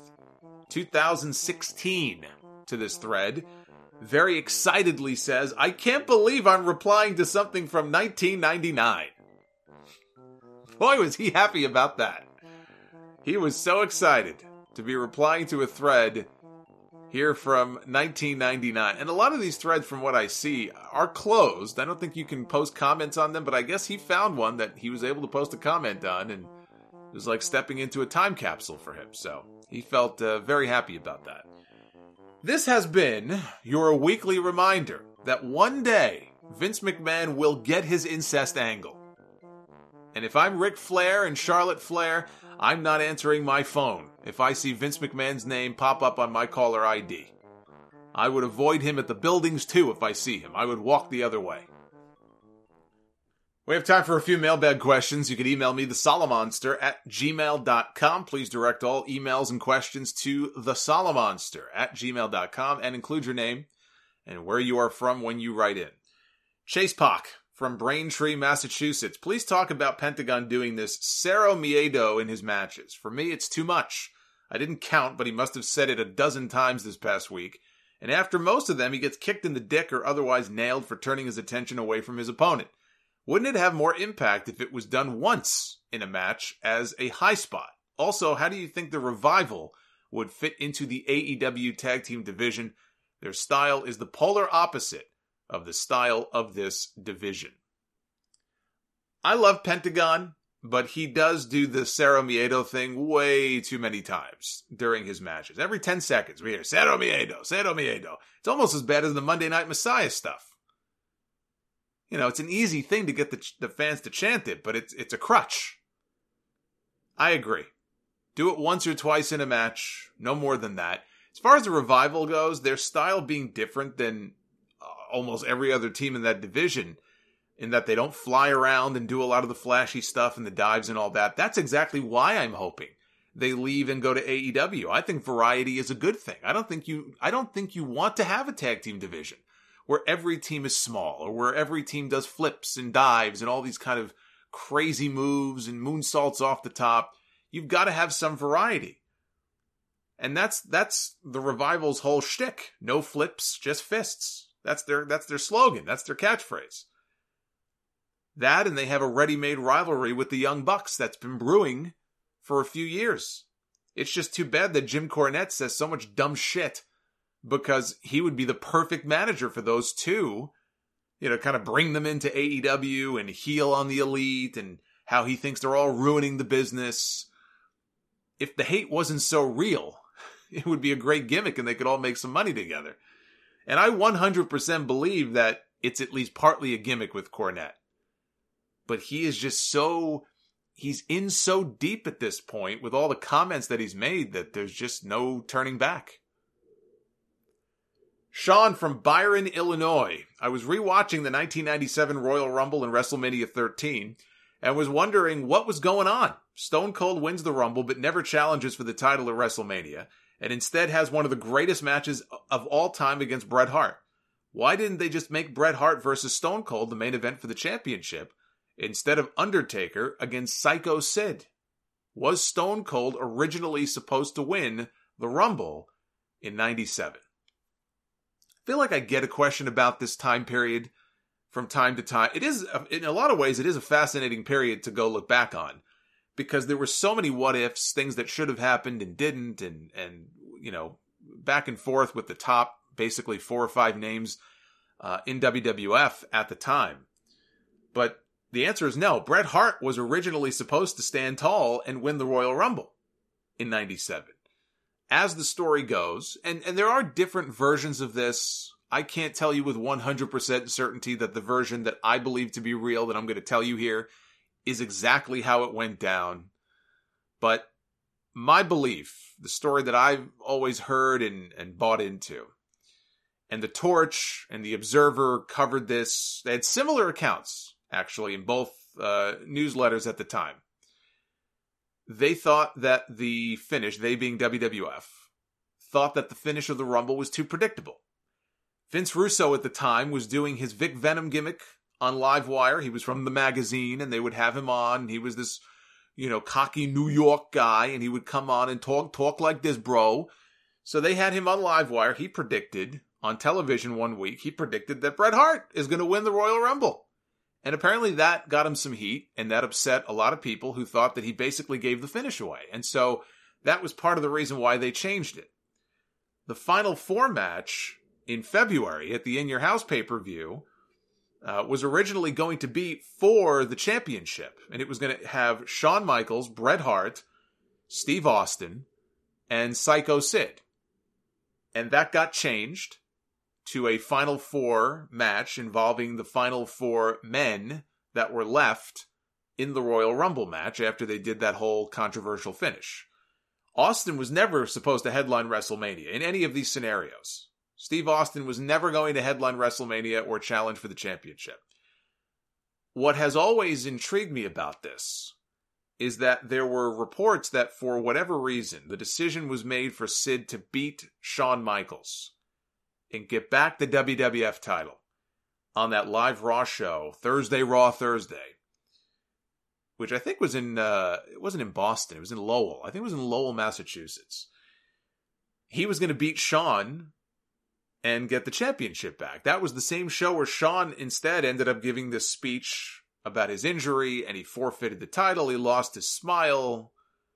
2016 to this thread, very excitedly says, I can't believe I'm replying to something from 1999. Boy, was he happy about that. He was so excited to be replying to a thread here from 1999. And a lot of these threads, from what I see, are closed. I don't think you can post comments on them, but I guess he found one that he was able to post a comment on, and it was like stepping into a time capsule for him. So he felt very happy about that. This has been your weekly reminder that one day Vince McMahon will get his incest angle. And if I'm Ric Flair and Charlotte Flair, I'm not answering my phone if I see Vince McMahon's name pop up on my caller ID. I would avoid him at the buildings too if I see him. I would walk the other way. We have time for a few mailbag questions. You can email me, thesolomonster@gmail.com. Please direct all emails and questions to thesolomonster@gmail.com and include your name and where you are from when you write in. Chase Pock from Braintree, Massachusetts. Please talk about Pentagon doing this Cero Miedo in his matches. For me, it's too much. I didn't count, but he must have said it a dozen times this past week. And after most of them, he gets kicked in the dick or otherwise nailed for turning his attention away from his opponent. Wouldn't it have more impact if it was done once in a match as a high spot? Also, how do you think the Revival would fit into the AEW tag team division? Their style is the polar opposite of the style of this division. I love Pentagon, but he does do the Cero Miedo thing way too many times during his matches. Every 10 seconds we hear Cero Miedo, Cero Miedo. It's almost as bad as the Monday Night Messiah stuff. You know, it's an easy thing to get the fans to chant it, but it's a crutch. I agree. Do it once or twice in a match, no more than that. As far as the Revival goes, their style being different than almost every other team in that division, in that they don't fly around and do a lot of the flashy stuff and the dives and all that. That's exactly why I'm hoping they leave and go to AEW. I think variety is a good thing. I don't think you want to have a tag team division where every team is small or where every team does flips and dives and all these kind of crazy moves and moonsaults off the top. You've got to have some variety. And that's the Revival's whole shtick. No flips, just fists. That's their slogan. That's their catchphrase. That, and they have a ready-made rivalry with the Young Bucks that's been brewing for a few years. It's just too bad that Jim Cornette says so much dumb shit, because he would be the perfect manager for those two. You know, kind of bring them into AEW and heel on the Elite, and how he thinks they're all ruining the business. If the hate wasn't so real, it would be a great gimmick and they could all make some money together. And I 100% believe that it's at least partly a gimmick with Cornette. But he is just he's in so deep at this point with all the comments that he's made that there's just no turning back. Sean from Byron, Illinois. I was rewatching the 1997 Royal Rumble and WrestleMania 13 and was wondering what was going on. Stone Cold wins the Rumble but never challenges for the title at WrestleMania, and instead has one of the greatest matches of all time against Bret Hart. Why didn't they just make Bret Hart versus Stone Cold the main event for the championship instead of Undertaker against Psycho Sid? Was Stone Cold originally supposed to win the Rumble in 97? I feel like I get a question about this time period from time to time. It is, in a lot of ways, it is a fascinating period to go look back on, because there were so many what ifs, things that should have happened and didn't, and you know, back and forth with the top basically 4 or 5 names in WWF at the time. But the answer is no. Bret Hart was originally supposed to stand tall and win the Royal Rumble in 97. As the story goes, and there are different versions of this. I can't tell you with 100% certainty that the version that I believe to be real that I'm going to tell you here is exactly how it went down. But my belief, the story that I've always heard and bought into, and the Torch and the Observer covered this. They had similar accounts, actually, in both newsletters at the time. They thought that the finish, they being WWF, thought that the finish of the Rumble was too predictable. Vince Russo at the time was doing his Vic Venom gimmick on Livewire. He was from the magazine, and they would have him on. He was this, you know, cocky New York guy, and he would come on and talk like this, bro. So they had him on Livewire. He predicted on television one week, he predicted that Bret Hart is going to win the Royal Rumble. And apparently that got him some heat, and that upset a lot of people who thought that he basically gave the finish away. And so that was part of the reason why they changed it. The Final Four match in February at the In Your House pay-per-view was originally going to be for the championship. And it was going to have Shawn Michaels, Bret Hart, Steve Austin, and Psycho Sid. And that got changed to a Final Four match involving the Final Four men that were left in the Royal Rumble match after they did that whole controversial finish. Austin was never supposed to headline WrestleMania in any of these scenarios. Steve Austin was never going to headline WrestleMania or challenge for the championship. What has always intrigued me about this is that there were reports that for whatever reason, the decision was made for Sid to beat Shawn Michaels and get back the WWF title on that live Raw show, Thursday, Raw Thursday, which I think was in, it wasn't in Boston, it was in Lowell. I think it was in Lowell, Massachusetts. He was going to beat Shawn and get the championship back. That was the same show where Shawn instead ended up giving this speech about his injury, and he forfeited the title. He lost his smile.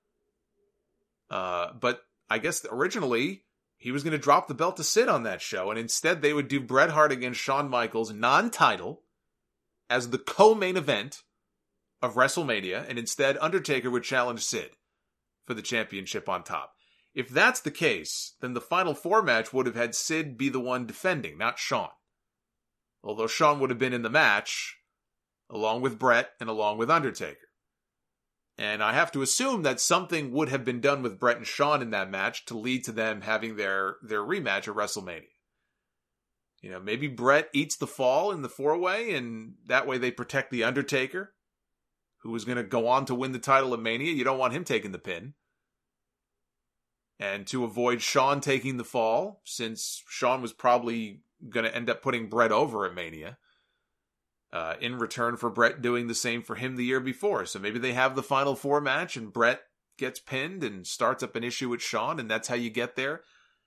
But I guess originally he was going to drop the belt to Sid on that show, and instead they would do Bret Hart against Shawn Michaels, non-title, as the co-main event of WrestleMania, and instead Undertaker would challenge Sid for the championship on top. If that's the case, then the Final Four match would have had Sid be the one defending, not Shawn. Although Shawn would have been in the match, along with Bret and along with Undertaker. And I have to assume that something would have been done with Bret and Shawn in that match to lead to them having their rematch at WrestleMania. You know, maybe Bret eats the fall in the four-way, and that way they protect the Undertaker, who was going to go on to win the title at Mania. You don't want him taking the pin. And to avoid Shawn taking the fall, since Shawn was probably going to end up putting Bret over at Mania, in return for Bret doing the same for him the year before. So maybe they have the Final Four match and Bret gets pinned and starts up an issue with Shawn, and that's how you get there.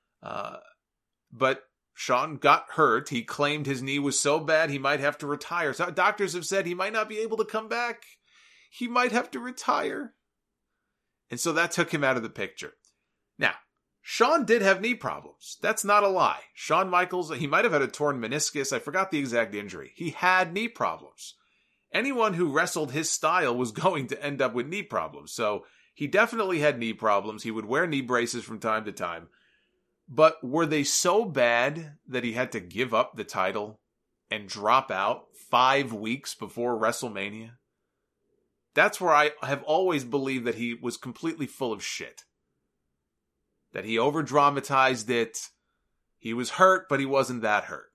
But Shawn got hurt. He claimed his knee was so bad he might have to retire. So doctors have said he might not be able to come back. He might have to retire. And so that took him out of the picture. Now, Shawn did have knee problems. That's not a lie. Shawn Michaels, he might have had a torn meniscus. I forgot the exact injury. He had knee problems. Anyone who wrestled his style was going to end up with knee problems. So he definitely had knee problems. He would wear knee braces from time to time. But were they so bad that he had to give up the title and drop out 5 weeks before WrestleMania? That's where I have always believed that he was completely full of shit. That he over-dramatized it. He was hurt, but he wasn't that hurt.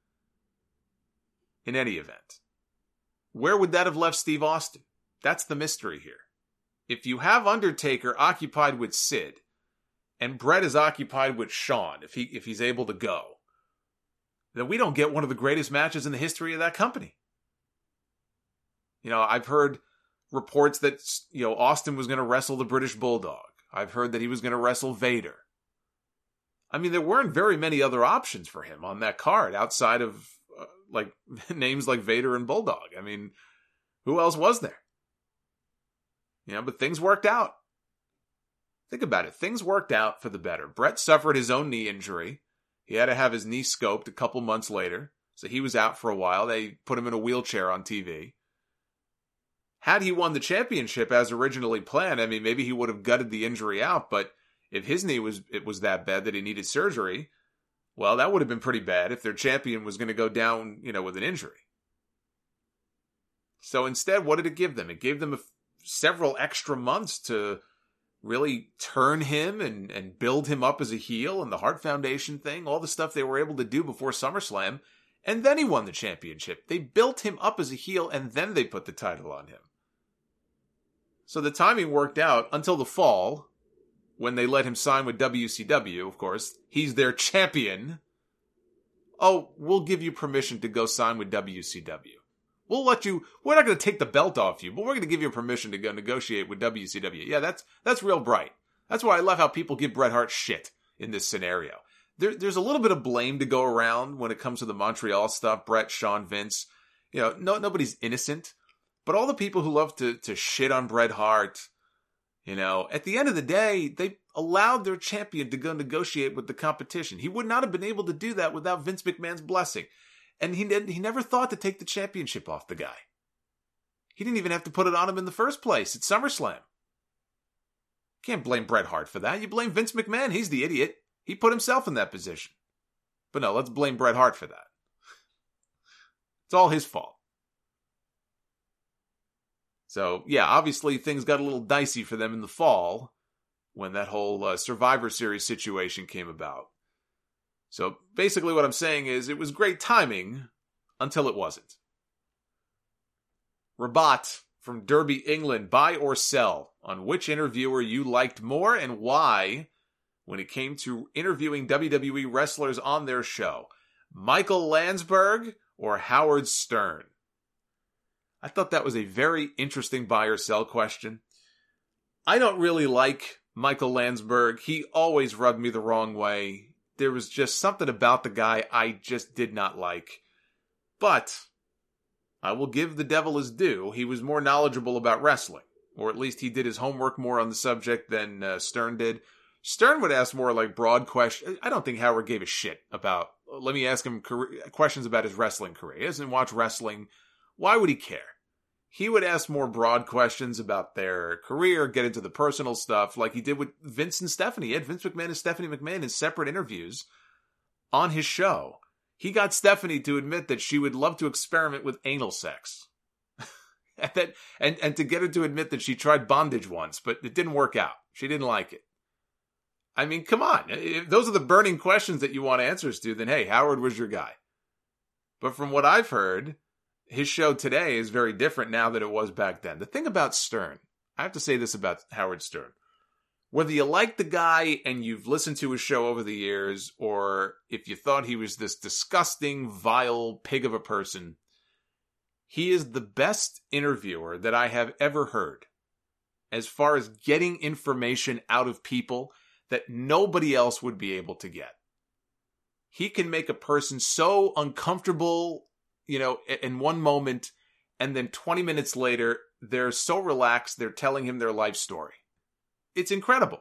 In any event, where would that have left Steve Austin? That's the mystery here. If you have Undertaker occupied with Sid, and Bret is occupied with Shawn, if he's able to go, then we don't get one of the greatest matches in the history of that company. You know, I've heard reports that, you know, Austin was going to wrestle the British Bulldog. I've heard that he was going to wrestle Vader. I mean, there weren't very many other options for him on that card outside of like names like Vader and Bulldog. I mean, who else was there? You know, but things worked out. Think about it. Things worked out for the better. Bret suffered his own knee injury. He had to have his knee scoped a couple months later. So he was out for a while. They put him in a wheelchair on TV. Had he won the championship as originally planned, I mean, maybe he would have gutted the injury out, but if his knee was that bad that he needed surgery, well, that would have been pretty bad if their champion was going to go down, you know, with an injury. So instead, what did it give them? It gave them several extra months to really turn him and build him up as a heel, and the Hart Foundation thing, all the stuff they were able to do before SummerSlam, and then he won the championship. They built him up as a heel, and then they put the title on him. So the timing worked out until the fall, when they let him sign with WCW, of course. He's their champion. Oh, we'll give you permission to go sign with WCW. We'll let you, we're not going to take the belt off you, but we're going to give you permission to go negotiate with WCW. Yeah, that's real bright. That's why I love how people give Bret Hart shit in this scenario. There's a little bit of blame to go around when it comes to the Montreal stuff, Bret, Shawn, Vince. nobody's innocent. But all the people who love to shit on Bret Hart, at the end of the day, they allowed their champion to go negotiate with the competition. He would not have been able to do that without Vince McMahon's blessing. And he never thought to take the championship off the guy. He didn't even have to put it on him in the first place at SummerSlam. Can't blame Bret Hart for that. You blame Vince McMahon. He's the idiot. He put himself in that position. But no, let's blame Bret Hart for that. It's all his fault. So, yeah, obviously things got a little dicey for them in the fall when that whole Survivor Series situation came about. So, basically what I'm saying is it was great timing until it wasn't. Rabat from Derby, England, buy or sell on which interviewer you liked more and why when it came to interviewing WWE wrestlers on their show. Michael Landsberg or Howard Stern? I thought that was a very interesting buy or sell question. I don't really like Michael Landsberg. He always rubbed me the wrong way. There was just something about the guy I just did not like. But I will give the devil his due. He was more knowledgeable about wrestling. Or at least he did his homework more on the subject than Stern did. Stern would ask more like broad questions. I don't think Howard gave a shit about, let me ask him questions about his wrestling career. He doesn't watch wrestling. Why would he care? He would ask more broad questions about their career, get into the personal stuff like he did with Vince and Stephanie. He had Vince McMahon and Stephanie McMahon in separate interviews on his show. He got Stephanie to admit that she would love to experiment with anal sex. and to get her to admit that she tried bondage once, but it didn't work out. She didn't like it. I mean, come on. If those are the burning questions that you want answers to, then hey, Howard was your guy. But from what I've heard, his show today is very different now than it was back then. The thing about Stern, I have to say this about Howard Stern. Whether you like the guy and you've listened to his show over the years, or if you thought he was this disgusting, vile pig of a person, he is the best interviewer that I have ever heard as far as getting information out of people that nobody else would be able to get. He can make a person so uncomfortable, in one moment, and then 20 minutes later, they're so relaxed, they're telling him their life story. It's incredible.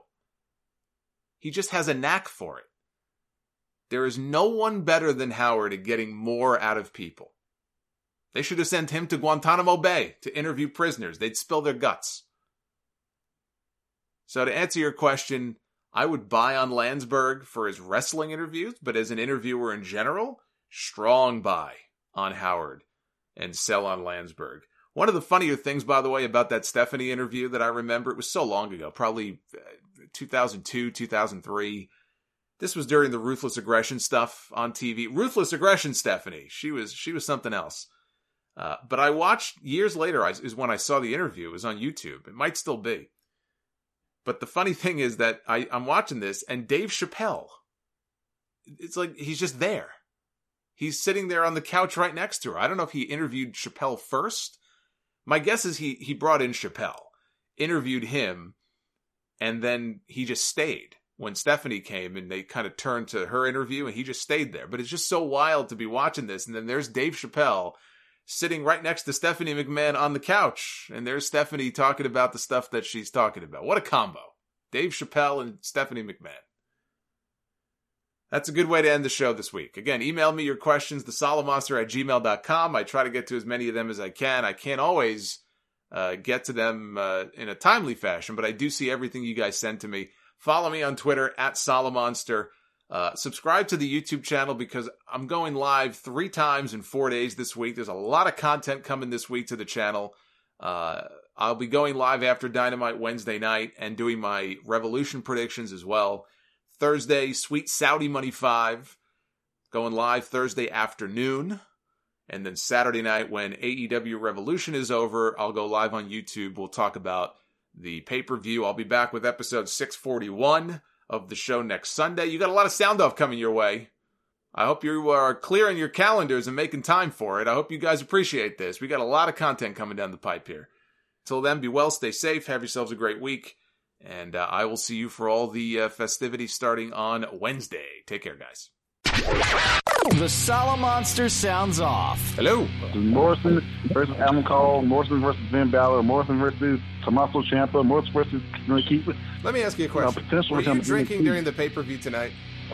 He just has a knack for it. There is no one better than Howard at getting more out of people. They should have sent him to Guantanamo Bay to interview prisoners. They'd spill their guts. So to answer your question, I would buy on Landsberg for his wrestling interviews, but as an interviewer in general, strong buy on Howard and sell on Landsberg. One of the funnier things, by the way, about that Stephanie interview that I remember, it was so long ago, probably 2002, 2003. This was during the Ruthless Aggression stuff on TV. Ruthless Aggression Stephanie. She was something else. But I watched years later is when I saw the interview. It was on YouTube. It might still be. But the funny thing is that I'm watching this and Dave Chappelle, it's like he's just there. He's sitting there on the couch right next to her. I don't know if he interviewed Chappelle first. My guess is he brought in Chappelle, interviewed him, and then he just stayed when Stephanie came and they kind of turned to her interview and he just stayed there. But it's just so wild to be watching this. And then there's Dave Chappelle sitting right next to Stephanie McMahon on the couch. And there's Stephanie talking about the stuff that she's talking about. What a combo. Dave Chappelle and Stephanie McMahon. That's a good way to end the show this week. Again, email me your questions, thesolomonster@gmail.com. I try to get to as many of them as I can. I can't always get to them in a timely fashion, but I do see everything you guys send to me. Follow me on Twitter, @Solomonster. Subscribe to the YouTube channel because I'm going live 3 times in 4 days this week. There's a lot of content coming this week to the channel. I'll be going live after Dynamite Wednesday night and doing my Revolution predictions as well. Thursday, Sweet Saudi Money 5, going live Thursday afternoon. And then Saturday night, when AEW Revolution is over, I'll go live on YouTube. We'll talk about the pay-per-view. I'll be back with episode 641 of the show next Sunday. You got a lot of sound off coming your way. I hope you are clearing your calendars and making time for it. I hope you guys appreciate this. We got a lot of content coming down the pipe here. Till then, be well, stay safe, have yourselves a great week. And I will see you for all the festivities starting on Wednesday. Take care, guys. The Salamonster sounds off. Hello. Morrison versus Adam Cole, Morrison versus Ben Balor, Morrison versus Tommaso Ciampa, Morrison versus Keith. Let me ask you a question. Were you drinking during the pay-per-view tonight?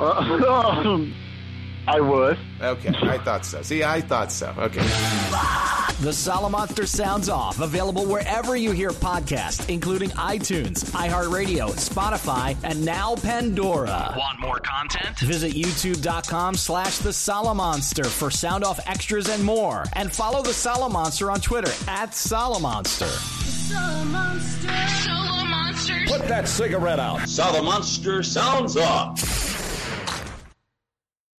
I was. Okay, I thought so. See, I thought so. Okay. The Salamonster sounds off. Available wherever you hear podcasts, including iTunes, iHeartRadio, Spotify, and now Pandora. Want more content? Visit youtube.com/The Salamonster for sound off extras and more. And follow The Salamonster on Twitter @Salamonster. Salamonster. Put that cigarette out. Salamonster sounds off.